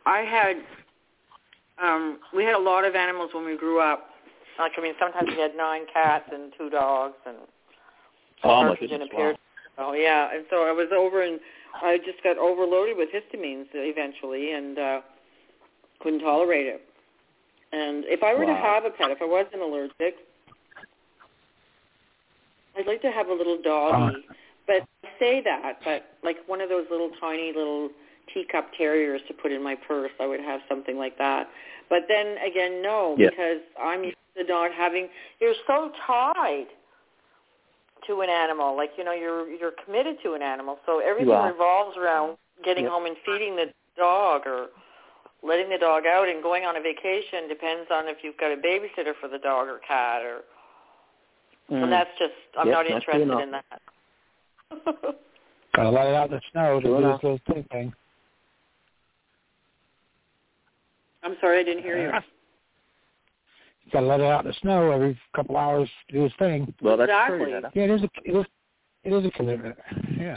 I had, um, we had a lot of animals when we grew up. Like, I mean, sometimes we had nine cats and two dogs and oh, my goodness, wow. Oh, yeah. And so I was over and I just got overloaded with histamines eventually and uh, couldn't tolerate it. And if I were wow. to have a pet, if I wasn't allergic, I'd like to have a little doggy. Uh, but I say that, but like one of those little tiny little teacup terriers to put in my purse, I would have something like that. But then again, no, yeah. because I'm used to not having, you're so tied to an animal. Like, you know, you're you're committed to an animal. So everything revolves around getting yep. home and feeding the dog or letting the dog out and going on a vacation. Depends on if you've got a babysitter for the dog or cat or, mm. and that's just, I'm yep, not interested in that. Gotta let it out in the snow to do this little thing thing. I'm sorry, I didn't hear you. You gotta let it out in the snow every couple hours to do its thing. Well, that's exactly. true. Yeah, it is a it is it is a commitment. Yeah.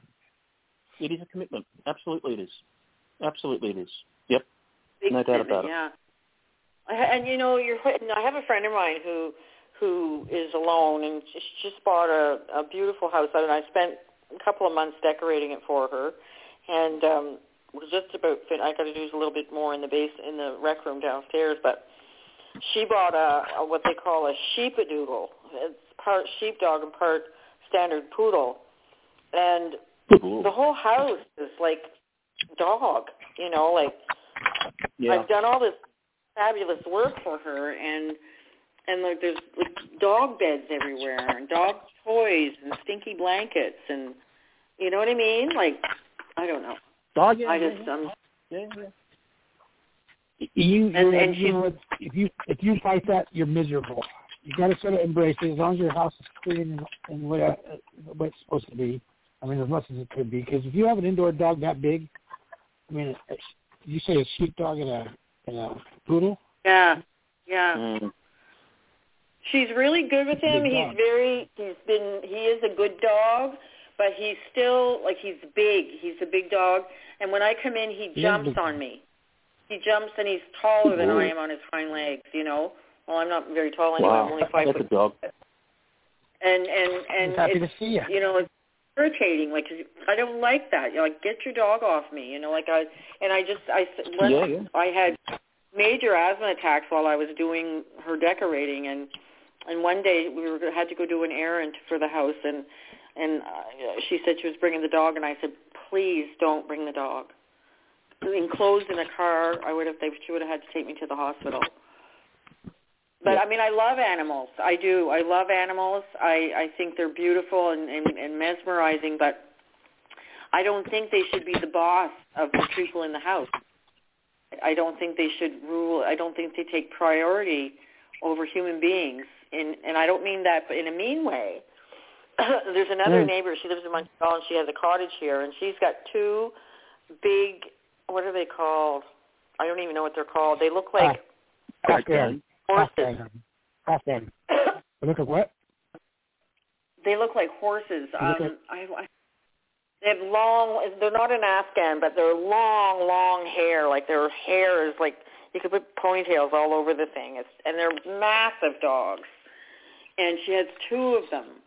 It is a commitment. Absolutely, it is. Absolutely, it is. Yep. Big no doubt about yeah. it. Yeah. And you know, you're. I have a friend of mine who who is alone and she just bought a, a beautiful house, and I spent a couple of months decorating it for her, and um, was just about fit. I got to do a little bit more in the base in the rec room downstairs, but she bought a, a what they call a sheepadoodle. It's part sheepdog and part standard poodle, and Ooh. the whole house is like dog. You know, like yeah. I've done all this fabulous work for her, and and like there's like dog beds everywhere, and dog toys, and stinky blankets, and you know what I mean? Like I don't know. Dog, yeah, I just yeah, um. Yeah, yeah. You, and, you, and you know, if you if you fight that, you're miserable. You got to sort of embrace it as long as your house is clean and, and what, uh, what it's supposed to be. I mean, as much as it could be. Because if you have an indoor dog that big, I mean, did you say a sheepdog and a and a poodle? Yeah, yeah. Mm. She's really good with him. He's He's very. He's been. He is a good dog, but he's still like he's big. He's a big dog, and when I come in, he He jumps is big. on me. He jumps and he's taller than Ooh. I am on his hind legs, you know. Well, I'm not very tall anyway. Wow. I'm only five That's foot. a dog. And and and He's happy it's, to see you. You know, it's irritating. Like I don't like that. You're like, get your dog off me. You know, like I and I just I when yeah, yeah. I had major asthma attacks while I was doing her decorating, and and one day we were had to go do an errand for the house, and and uh, she said she was bringing the dog, and I said, please don't bring the dog. Enclosed in a car, I would have. They, she would have had to take me to the hospital. But yeah. I mean, I love animals. I do. I love animals. I, I think they're beautiful and, and, and mesmerizing. But I don't think they should be the boss of the people in the house. I don't think they should rule. I don't think they take priority over human beings. And and I don't mean that in a mean way. There's another mm. neighbor. She lives in Montreal, and she has a cottage here, and she's got two big. What are they called? I don't even know what they're called. They look like uh, Afghan. horses. Afghan. Afghan. They look like what? They look like horses. They, um, look like... I, I, they have long. They're not an Afghan, but they're long, long hair. Like their hair is like you could put ponytails all over the thing. It's, and they're massive dogs. And she has two of them.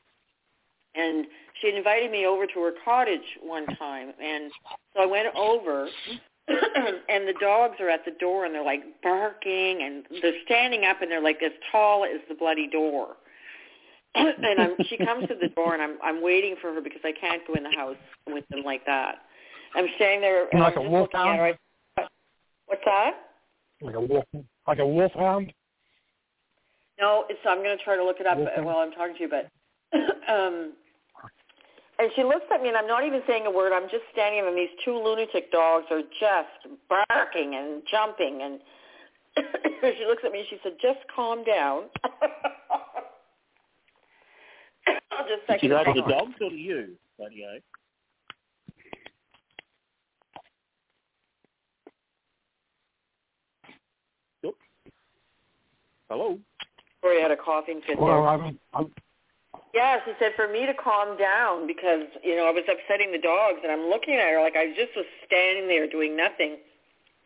And she invited me over to her cottage one time, and so I went over, and the dogs are at the door, and they're like barking, and they're standing up, and they're like as tall as the bloody door. And I'm, she comes to the door, and I'm I'm waiting for her because I can't go in the house with them like that. I'm standing there, and like I'm a just looking at her. I, what's that? Like a wolf, like a wolfhound. No, it's. I'm going to try to look it up wolfhound? while I'm talking to you, but. um And she looks at me, and I'm not even saying a word. I'm just standing there, and these two lunatic dogs are just barking and jumping. And she looks at me, and she said, just calm down. I'll just Did she go to the dogs or to you, Radio? Yep. Hello? Sorry, I had a coughing fit well, there. I'm, I'm, Yeah, she said for me to calm down because, you know, I was upsetting the dogs, and I'm looking at her like I just was standing there doing nothing.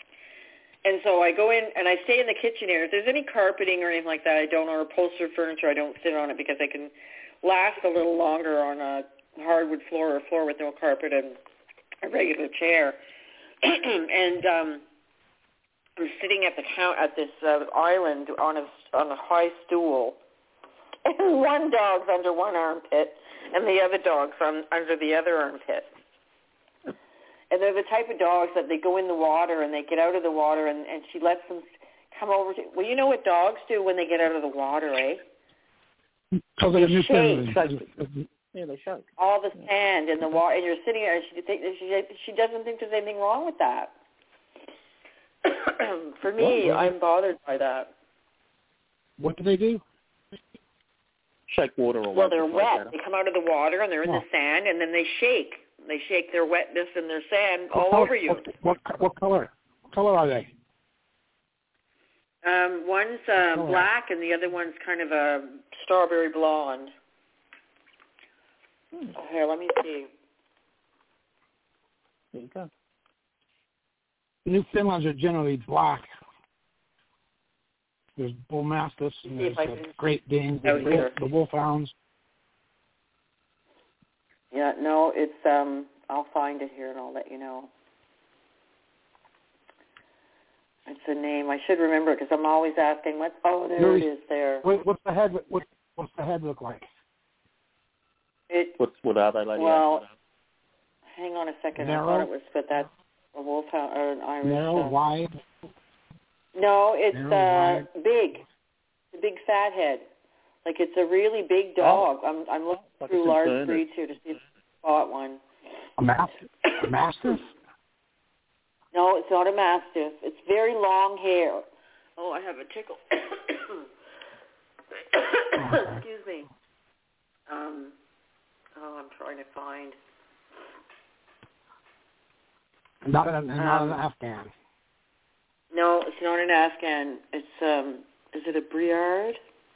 And so I go in and I stay in the kitchen area. If there's any carpeting or anything like that, I don't, or upholstered furniture, I don't sit on it because I can last a little longer on a hardwood floor or a floor with no carpet and a regular chair. and um, I'm sitting at the count at this uh, island on a on a high stool, and one dog's under one armpit, and the other dog's on, under the other armpit. And they're the type of dogs that they go in the water and they get out of the water, and, and she lets them come over to. Well, you know what dogs do when they get out of the water, eh? Oh, they they shake. Yeah, they shake. All the sand in the water, and you're sitting there, and she, she, she doesn't think there's anything wrong with that. For me, what, what, I'm bothered by that. What do they do? Shake water away. Well, they're wet. They come out of the water, and they're in oh. the sand, and then they shake. They shake their wetness and their sand what all color, over you. What, what, what color? What color are they? Um, one's uh, color? black, and the other one's kind of a strawberry blonde. Hmm. Here, let me see. There you go. Newfoundlands are generally black. There's bull mastiffs and See there's if I uh, can- Great Danes, Oh, the, here. the wolfhounds. Yeah, no, it's, um, I'll find it here and I'll let you know. It's a name. I should remember it because I'm always asking, what, oh, there Really? it is there. What, what's the head? What, what's the head look like? It, What, what are they, lady? well, hang on a second. Narrow? I thought it was, but that's a wolfhound or an Irish. Narrow, uh, wide. No, it's Narrow, uh, big. It's a big fat head. Like it's a really big dog. Oh. I'm I'm looking Like through it's large inverted. breeds here to see if I spot one. A mastiff? A mastiff? No, it's not a mastiff. It's very long hair. Oh, I have a tickle. Excuse me. Um. Oh, I'm trying to find. Not an, not Um, an Afghan. No, it's not an Afghan. It's um. Is it a Briard?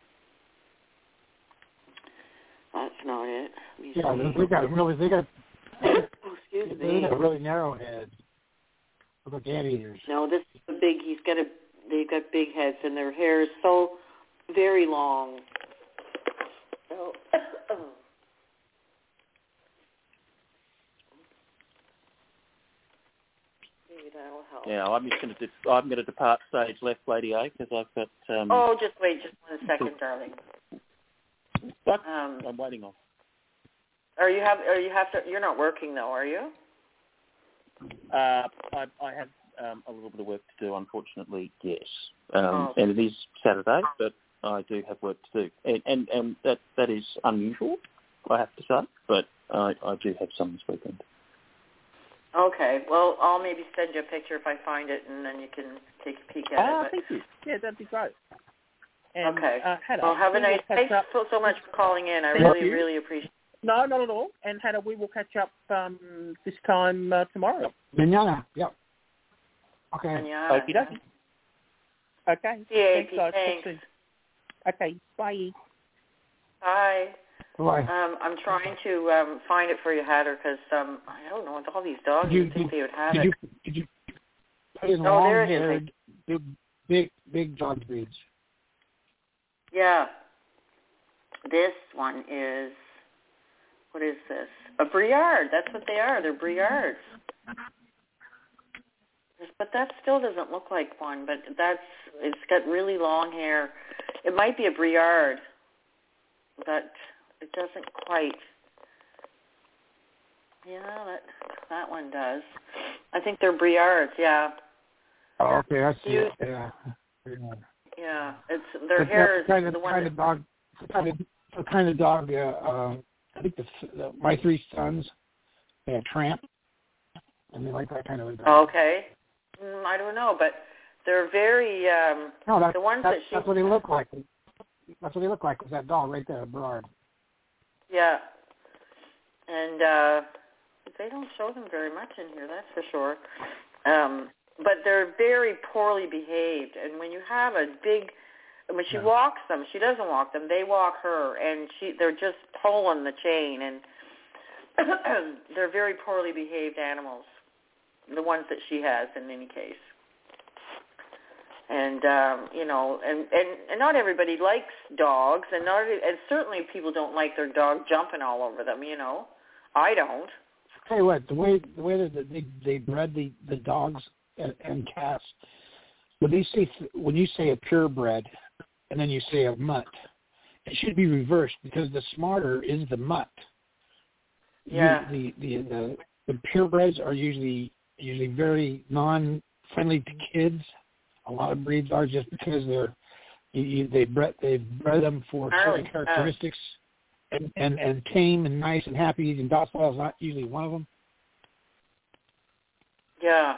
That's not it. Let me Yeah, see. they got really, they got, Oh, excuse they me. got a really narrow head. Look like anteaters. No, this is a big. He's got a. They've got big heads, and their hair is so very long. So, maybe that'll help. Yeah, I'm just going to de- I'm going to depart stage left, Lady A, because I've got. Um, Oh, just wait, just one second, darling. What? Um, I'm waiting on. are you have? Are you have to? You're not working though, are you? Uh, I, I have um, a little bit of work to do, unfortunately. Yes, um, Oh. and it is Saturday, but I do have work to do, and and, and that that is unusual, I have to say. But I, I do have some this weekend. Okay. Well, I'll maybe send you a picture if I find it, and then you can take a peek at Ah, it. thank you. Yeah, that'd be great. And, Okay. Uh, Hannah, Well, have a we will nice. catch Thanks up- so, so much for calling in. I Thank really, you. really appreciate it. No, not at all. And Hannah, we will catch up um, this time uh, tomorrow. Manana, yep. Okay. Manana. Okie dokie. Okay. Yeah, Thanks, guys. Talk thanks. soon. Okay. Bye. Hi. Bye. Um, I'm trying to um, find it for you, Hatter, because um, I don't know. With all these dogs, You- you'd think they would have Did it. you, did you put in Oh, there it is. long-haired, big, big, big dog breeds? Yeah. This one is, what is this? A Briard. That's what they are. They're Briards. But that still doesn't look like one, but that's, it's got really long hair. It might be a Briard, but it doesn't quite. Yeah, that, that one does. I think they're Briards, yeah. Oh, okay, I see You- it. Yeah. Yeah, it's, their It's hair that is kind of the one kind that, of dog, the kind of the kind of dog. Uh, uh, I think the, the my three sons, they have Tramp, and they like that kind of a dog. okay. Mm, I don't know, but they're very, um, No, that, the ones that's, that she, that's what they look like. That's what they look like. Was that dog right there, Bernard? yeah. And uh, they don't show them very much in here, that's for sure. Um, but they're very poorly behaved. And when you have a big, when she Yeah. walks them, she doesn't walk them. They walk her, and she they're just pulling the chain. And they're very poorly behaved animals, the ones that she has in any case. And um, you know, and, and, and not everybody likes dogs, and not and certainly people don't like their dog jumping all over them. You know, I don't. Tell you what, the way the way that they they bred the, the dogs and, and cats, when you say when you say a purebred, and then you say a mutt, it should be reversed because the smarter is the mutt. Yeah. You, the, the the the purebreds are usually usually very non-friendly to kids. A lot of breeds are just because they're you, you, they bred they've bred them for certain characteristics, and, and and tame and nice and happy and docile is not usually one of them. Yeah.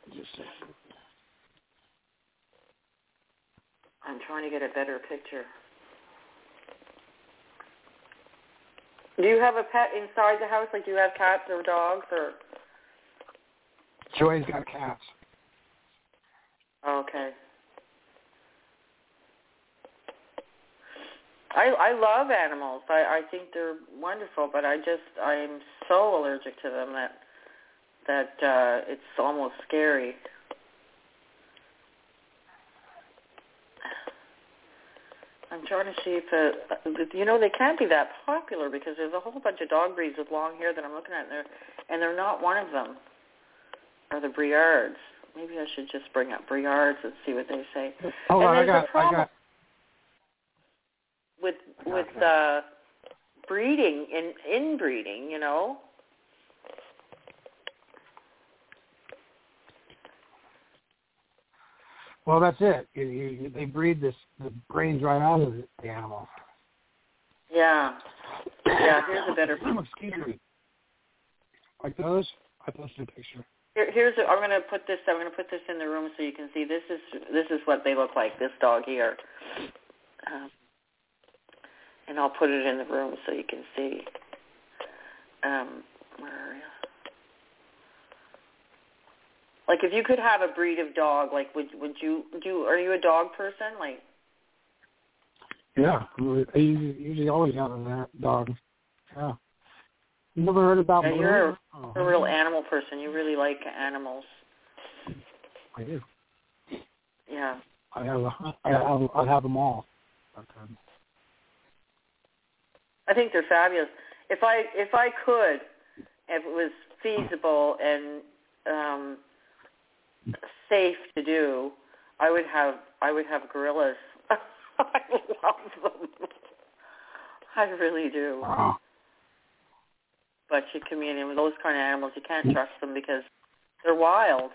I'm trying to get a better picture. Do you have a pet inside the house? Like, do you have cats or dogs or? Joy's got cats. Okay. I I love animals. I, I think they're wonderful, but I just I'm so allergic to them that that uh, it's almost scary. I'm trying to see if uh, you know they can't be that popular because there's a whole bunch of dog breeds with long hair that I'm looking at, and they're and they're not one of them. Are the Briards? Maybe I should just bring up Briards and see what they say. Hold and on, I got, a problem I got. with with uh, breeding in inbreeding, you know. Well, that's it. You, you, they breed this the brains right out of the animal. Yeah. Yeah. Here's a better. Excuse me. Like those, I posted a picture. Here, here's. A, I'm going to put this. I'm going to put this in the room so you can see. This is this is what they look like. This dog here. Um, and I'll put it in the room so you can see. Um, where are you? Like, if you could have a breed of dog, like, would would you do? Are you a dog person? Like, yeah, I usually, usually always have a dog. Yeah. You never heard about? Yeah, you're a, oh. a real animal person. You really like animals. I do. Yeah. I have. A, I have. I have them all. Okay. I think they're fabulous. If I if I could, if it was feasible and um, safe to do, I would have I would have gorillas. I love them. I really do. Wow. But you communing with those kind of animals, you can't trust them because they're wild.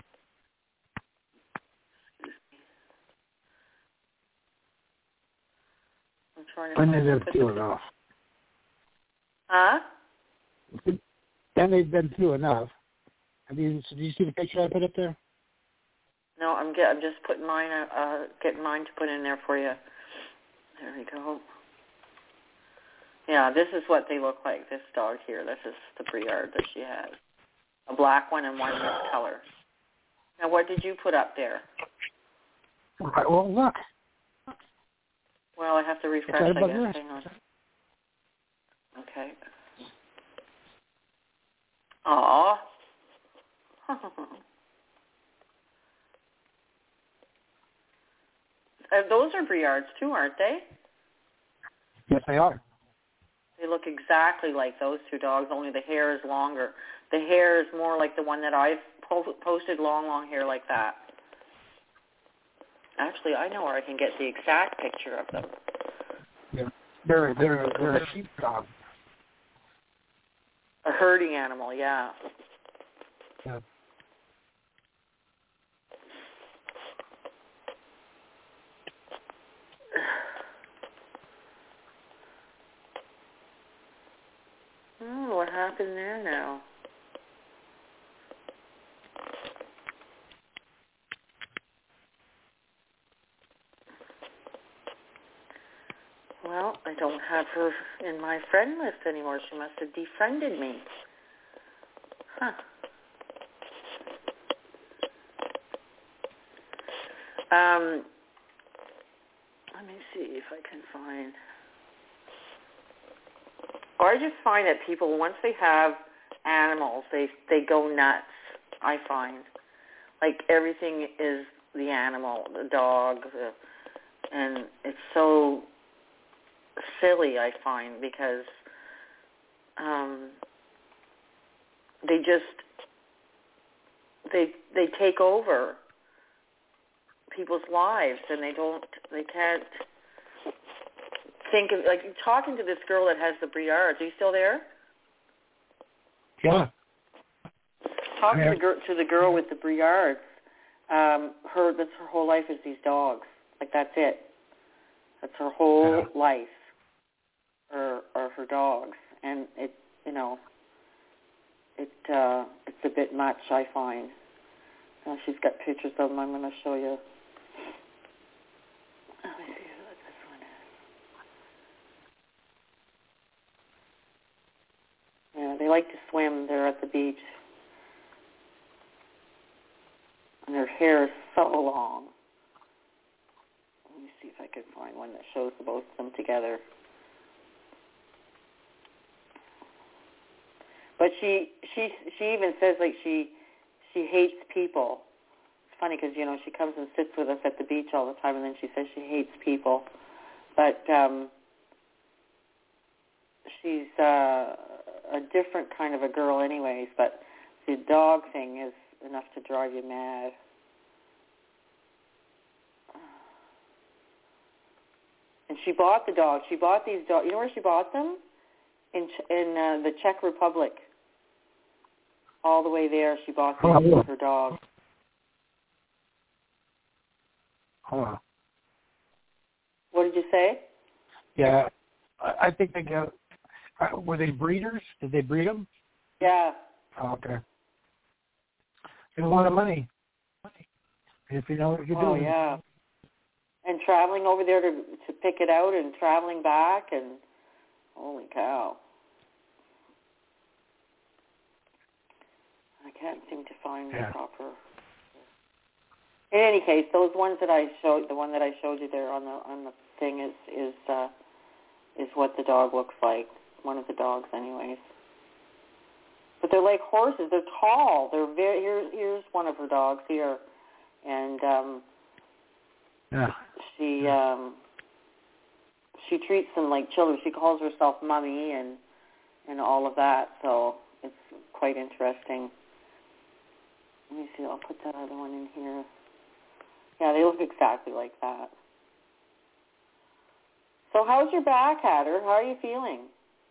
I'm trying to. When they've been through enough. Huh? Then they've been through enough. Have you? Did you see the picture I put up there? No, I'm get, I'm just putting mine. Uh, getting mine to put in there for you. There we go. Yeah, this is what they look like. This dog here. This is the Briard that she has. A black one and one this color. Now, what did you put up there? Right, well, look. Well, I have to refresh, I guess. Hang on. Okay. Aw. uh, those are Briards too, aren't they? Yes, they are. They look exactly like those two dogs, only the hair is longer. The hair is more like the one that I've po- posted, long, long hair like that. Actually, I know where I can get the exact picture of them. Yeah. They're, they're, they're a sheepdog. A herding animal, yeah. Yeah. Oh, what happened there now? Well, I don't have her in my friend list anymore. She must have defriended me. Huh. Um, let me see if I can find... Or I just find that people, once they have animals, they they go nuts, I find. Like, everything is the animal, the dog, the, and it's so silly, I find, because um, they just they they take over people's lives, and they don't they can't think of, like, talking to this girl that has the Briards. Are you still there? Yeah. Talking Yeah. to the girl to the girl with the Briards. Um, her that's her whole life is these dogs. Like, that's it. That's her whole Yeah. life. Or or her dogs, and it you know it uh, it's a bit much, I find. Uh, she's got pictures of them. I'm going to show you. Let me see what this one is. Yeah, they like to swim. They're at the beach, and their hair is so long. Let me see if I can find one that shows the both of them together. But she she she even says, like, she she hates people. It's funny because, you know, she comes and sits with us at the beach all the time, and then she says she hates people. But um, she's uh, a different kind of a girl anyways. But the dog thing is enough to drive you mad. And she bought the dog. She bought these dogs. You know where she bought them? In in uh, the Czech Republic. All the way there, she bought them Oh. with her dog. Huh. What did you say? Yeah, I, I think they go. Uh, were they breeders? Did they breed them? Yeah. Oh, okay. It's a lot of money. If you know what you're Oh, doing. yeah. And traveling over there to to pick it out, and traveling back, and holy cow. I can't seem to find Yeah. the proper. In any case, those ones that I showed, the one that I showed you there on the on the thing is is uh, is what the dog looks like. One of the dogs, anyways. But they're like horses. They're tall. They're very. Here's here's one of her dogs here, and um, Yeah. she um, she treats them like children. She calls herself Mummy and and all of that. So it's quite interesting. Let me see. I'll put that other one in here. Yeah, they look exactly like that. So how's your back, Hatter? How are you feeling?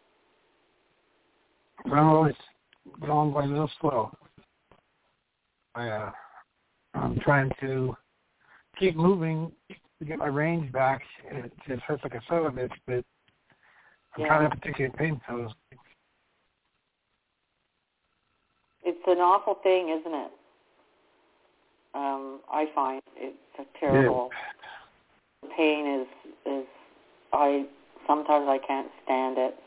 Well, it's going by a little slow. I, uh, I'm trying to keep moving to get my range back. It just hurts like a son of a bitch, but I'm Yeah. trying not to take any painkillers. It's an awful thing, isn't it? Um, I find it's a terrible. The pain is is I sometimes I can't stand it,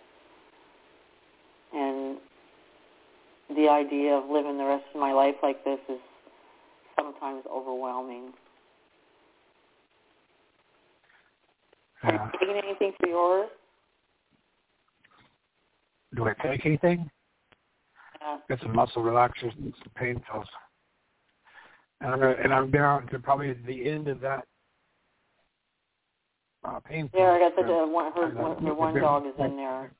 and the idea of living the rest of my life like this is sometimes overwhelming. Yeah. Are you taking anything for yours? Do I take anything? Yeah. Get some muscle relaxers and some pain pills. And I'm, and I've been on to probably the end of that uh, pain pill. Yeah, I got the So, uh, one. Her, uh, one, her one dog is in there.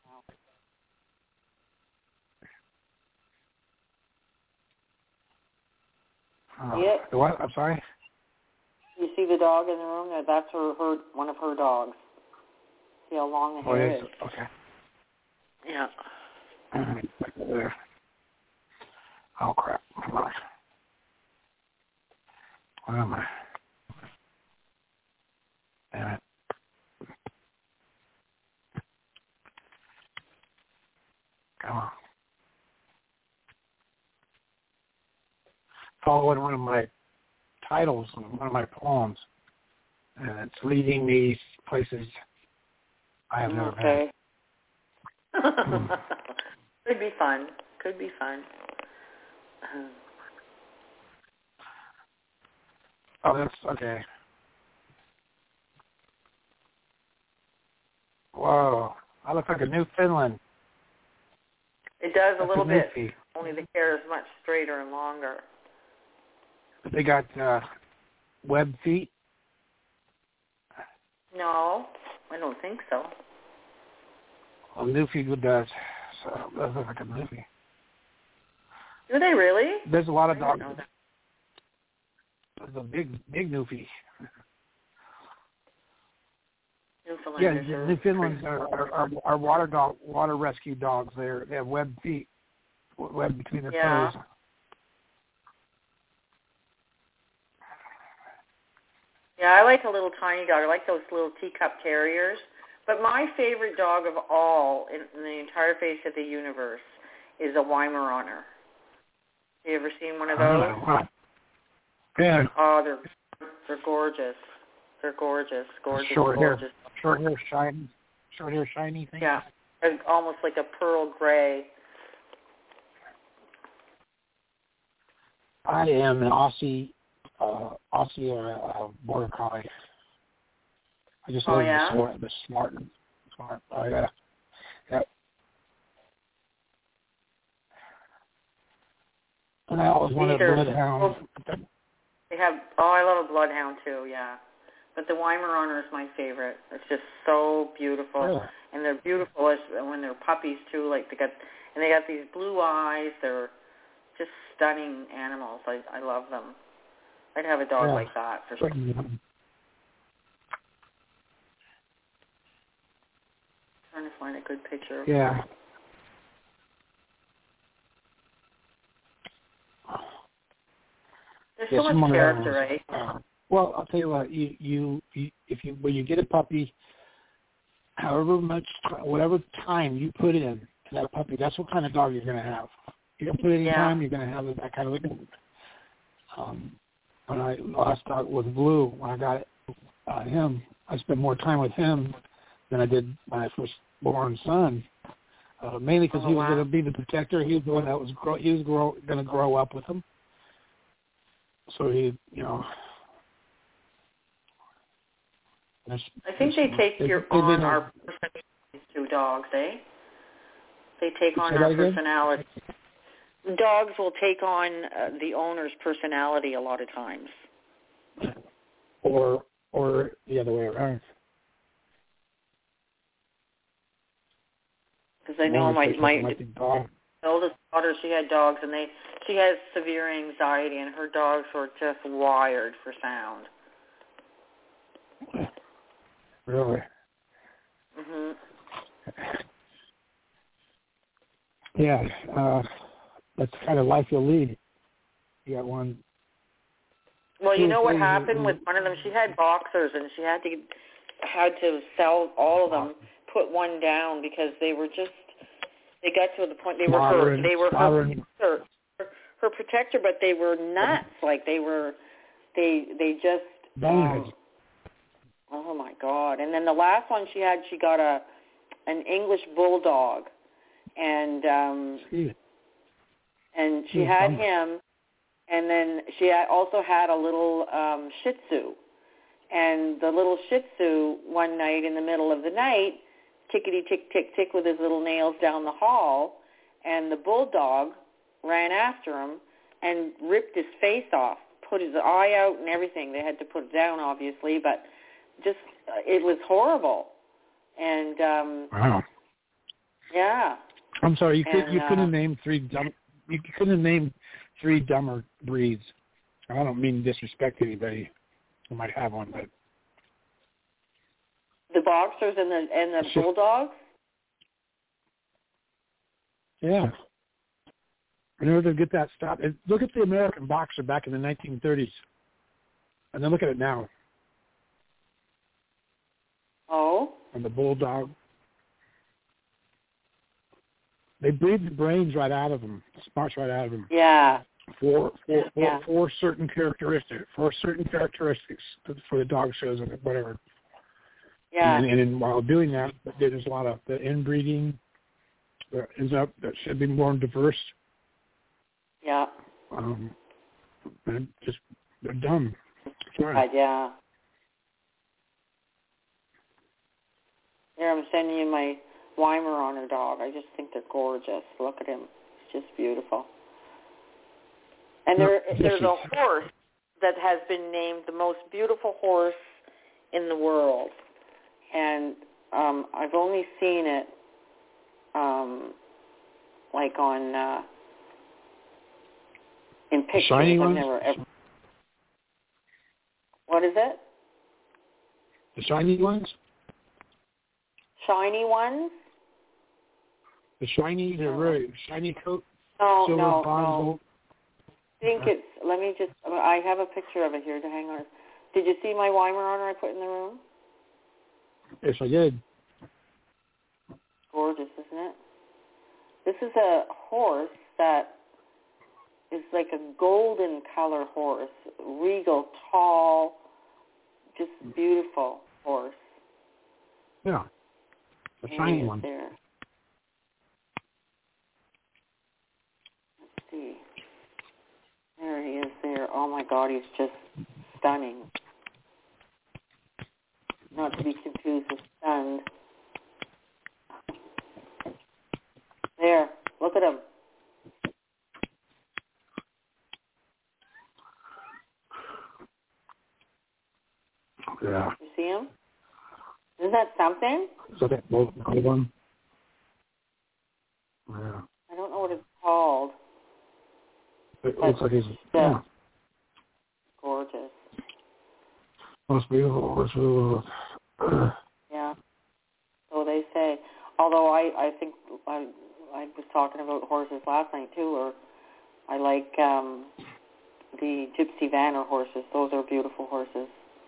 Uh, Yeah. The what? I'm sorry? You see the dog in the room there? That's her, her one of her dogs. See how long the Oh, hair yes. is? Okay. Yeah. All right. Back there. Oh, crap. Come on. Where am I? Damn it. Come on. Following one of my titles, one of my poems, and it's leading me places I have never Okay. been. Could be fun. Could be fun. Oh, that's okay. Whoa. I look like a Newfoundland. It does a That's little a bit. Newfie. Only the hair is much straighter and longer. But they got uh, web feet? No, I don't think so. Well, Newfie does. So that looks like a Newfie. Do they really? There's a lot of I dogs. didn't know that. There's a big, big Newfie. Newfoundlanders Yeah, are Newfoundlands are, are, are, are water dog, water rescue dogs. They're, they have webbed feet, webbed between their Yeah. toes. Yeah, I like a little tiny dog. I like those little teacup terriers. But my favorite dog of all in, in the entire face of the universe is a Weimaraner. You ever seen one of those? Oh, yeah. Oh, they're they're gorgeous. They're gorgeous, gorgeous, short gorgeous. hair, short hair, shiny, short hair, shiny thing. Yeah, they're almost like a pearl gray. I am an Aussie, uh, Aussie uh, uh, border collie. I just Oh, love yeah? the smart, the smart, smart. Oh yeah, yep. And I always wanted These a are- bloodhound. They have, oh, I love a bloodhound too, yeah. But the Weimaraner is my favorite. It's just so beautiful. Really? And they're beautiful as, when they're puppies too. Like they got, and they got these blue eyes. They're just stunning animals. I, I love them. I'd have a dog Yeah. like that for sure. Mm-hmm. Trying to find a good picture of Yeah. There's Yeah, so much someone character, else. right? Uh, well, I'll tell you what. You, you, you, if you when you get a puppy, however much, whatever time you put in to that puppy, that's what kind of dog you're going to have. You don't put any Yeah. time, you're going to have that kind of thing. Um, when I last dog was Blue, when I got uh, him, I spent more time with him than I did my first born son. Uh, mainly because Oh, he was wow. going to be the protector. He was the one that was grow, he was grow, going to grow up with him. So he, you know. I think they take they, your they, on they our personalities to dogs, eh? They take on Say our that again? personality. Dogs will take on uh, the owner's personality a lot of times. Or or the other way around. Because I know my my like the dog. oldest daughter, she had dogs, and they she has severe anxiety, and her dogs were just wired for sound. Really? Mhm. Yeah, uh, that's the kind of life you'll lead. You got one. Well, you know what Two, happened three, with one of them? She had boxers, and she had to had to sell all of them, put one down because they were just they got to the point they were her Slobbering, they were her, slobbering. her her protector, but they were nuts. Like they were they they just Boneheads. um, oh my God! And then the last one she had, she got a an English bulldog, and um, Gee. and she Hmm, had bummer. him, and then she had also had a little um, Shih Tzu, and the little Shih Tzu one night in the middle of the night, tickety tick tick tick with his little nails down the hall, and the bulldog ran after him and ripped his face off, put his eye out and everything. They had to put it down, obviously, but just uh, it was horrible. And um, Wow. yeah. I'm sorry, you could And, you couldn't uh, name three dumb you couldn't name three dumber breeds. I don't mean to disrespect anybody who might have one, but The boxers and the and the Sure. bulldogs. yeah. In order to get that stop, and look at the American boxer back in the nineteen thirties, and then look at it now. Oh. And the bulldog. They breed the brains right out of them, the smarts right out of them. Yeah. For for, for, Yeah. for certain characteristics, for certain characteristics for the dog shows and whatever. Yeah. And, and in, while doing that, there's a lot of the inbreeding that ends up that should be more diverse. Yeah. Um, and just they're dumb. Sorry. God, yeah. Here, I'm sending you my Weimaraner dog. I just think they're gorgeous. Look at him. He's just beautiful. And No, there, yes, there's a he- horse that has been named the most beautiful horse in the world. And um, I've only seen it um, like on uh, in pictures. Shiny I've ones? never ever. What is it? The shiny ones? Shiny ones? The shiny, the very shiny coat? No, silver, no, bronze, no. gold? I think Okay. it's, let me just, I have a picture of it here to hang on. Did you see my Weimaraner I put in the room? Yes, I did. Gorgeous, isn't it? This is a horse that is like a golden color horse, regal, tall, just beautiful horse. Yeah. The Here shiny he is one. there. Let's see. There he is there. Oh my God, he's just stunning. Not to be confused with stunned. There, look at him. Yeah. You see him? Isn't that something? Is that that gold one? Yeah. I don't know what it's called. It looks like he's, yeah. yeah. Gorgeous. Most beautiful horse of the world. Yeah. So they say. Although I, I think I, I was talking about horses last night too, or I like um, the Gypsy Vanner horses. Those are beautiful horses.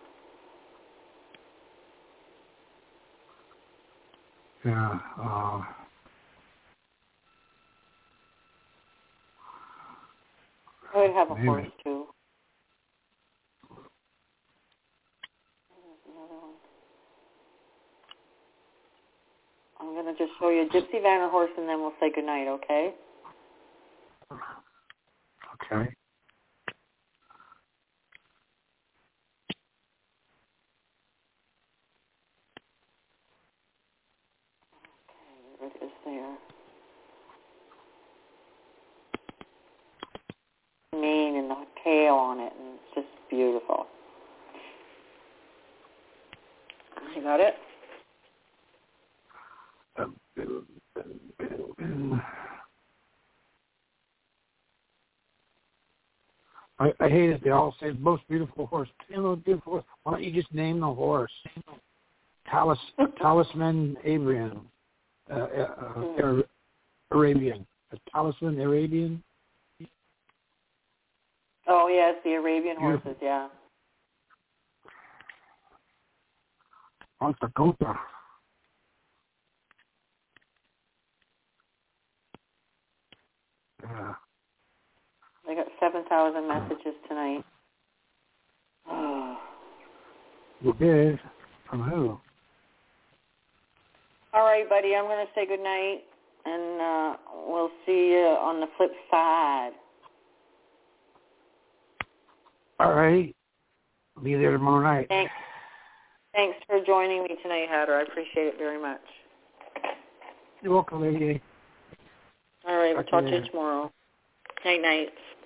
Yeah. Uh, I would have a maybe. horse too. There's another one. I'm going to just show you a Gypsy Vanner horse and then we'll say goodnight, okay? Okay. There it is there. Mane and the tail on it, and it's just beautiful. You got it? I, I hate it. They all say most beautiful horse. You know, beautiful horse. Why don't you just name the horse? Talis, Talisman Arabian. Uh, uh, uh, Arabian. A Talisman Arabian? Oh, yes, the Arabian Beautiful. horses, yeah. Alta Cota. Yeah. I got seven thousand messages tonight. Oh. You did? From who? All right, buddy, I'm going to say goodnight, and uh, we'll see you on the flip side. All right. Be there tomorrow night. Thanks. Thanks for joining me tonight, Hatter. I appreciate it very much. You're welcome, lady. All right, we'll Talk talk to to you you later. tomorrow. Night, night.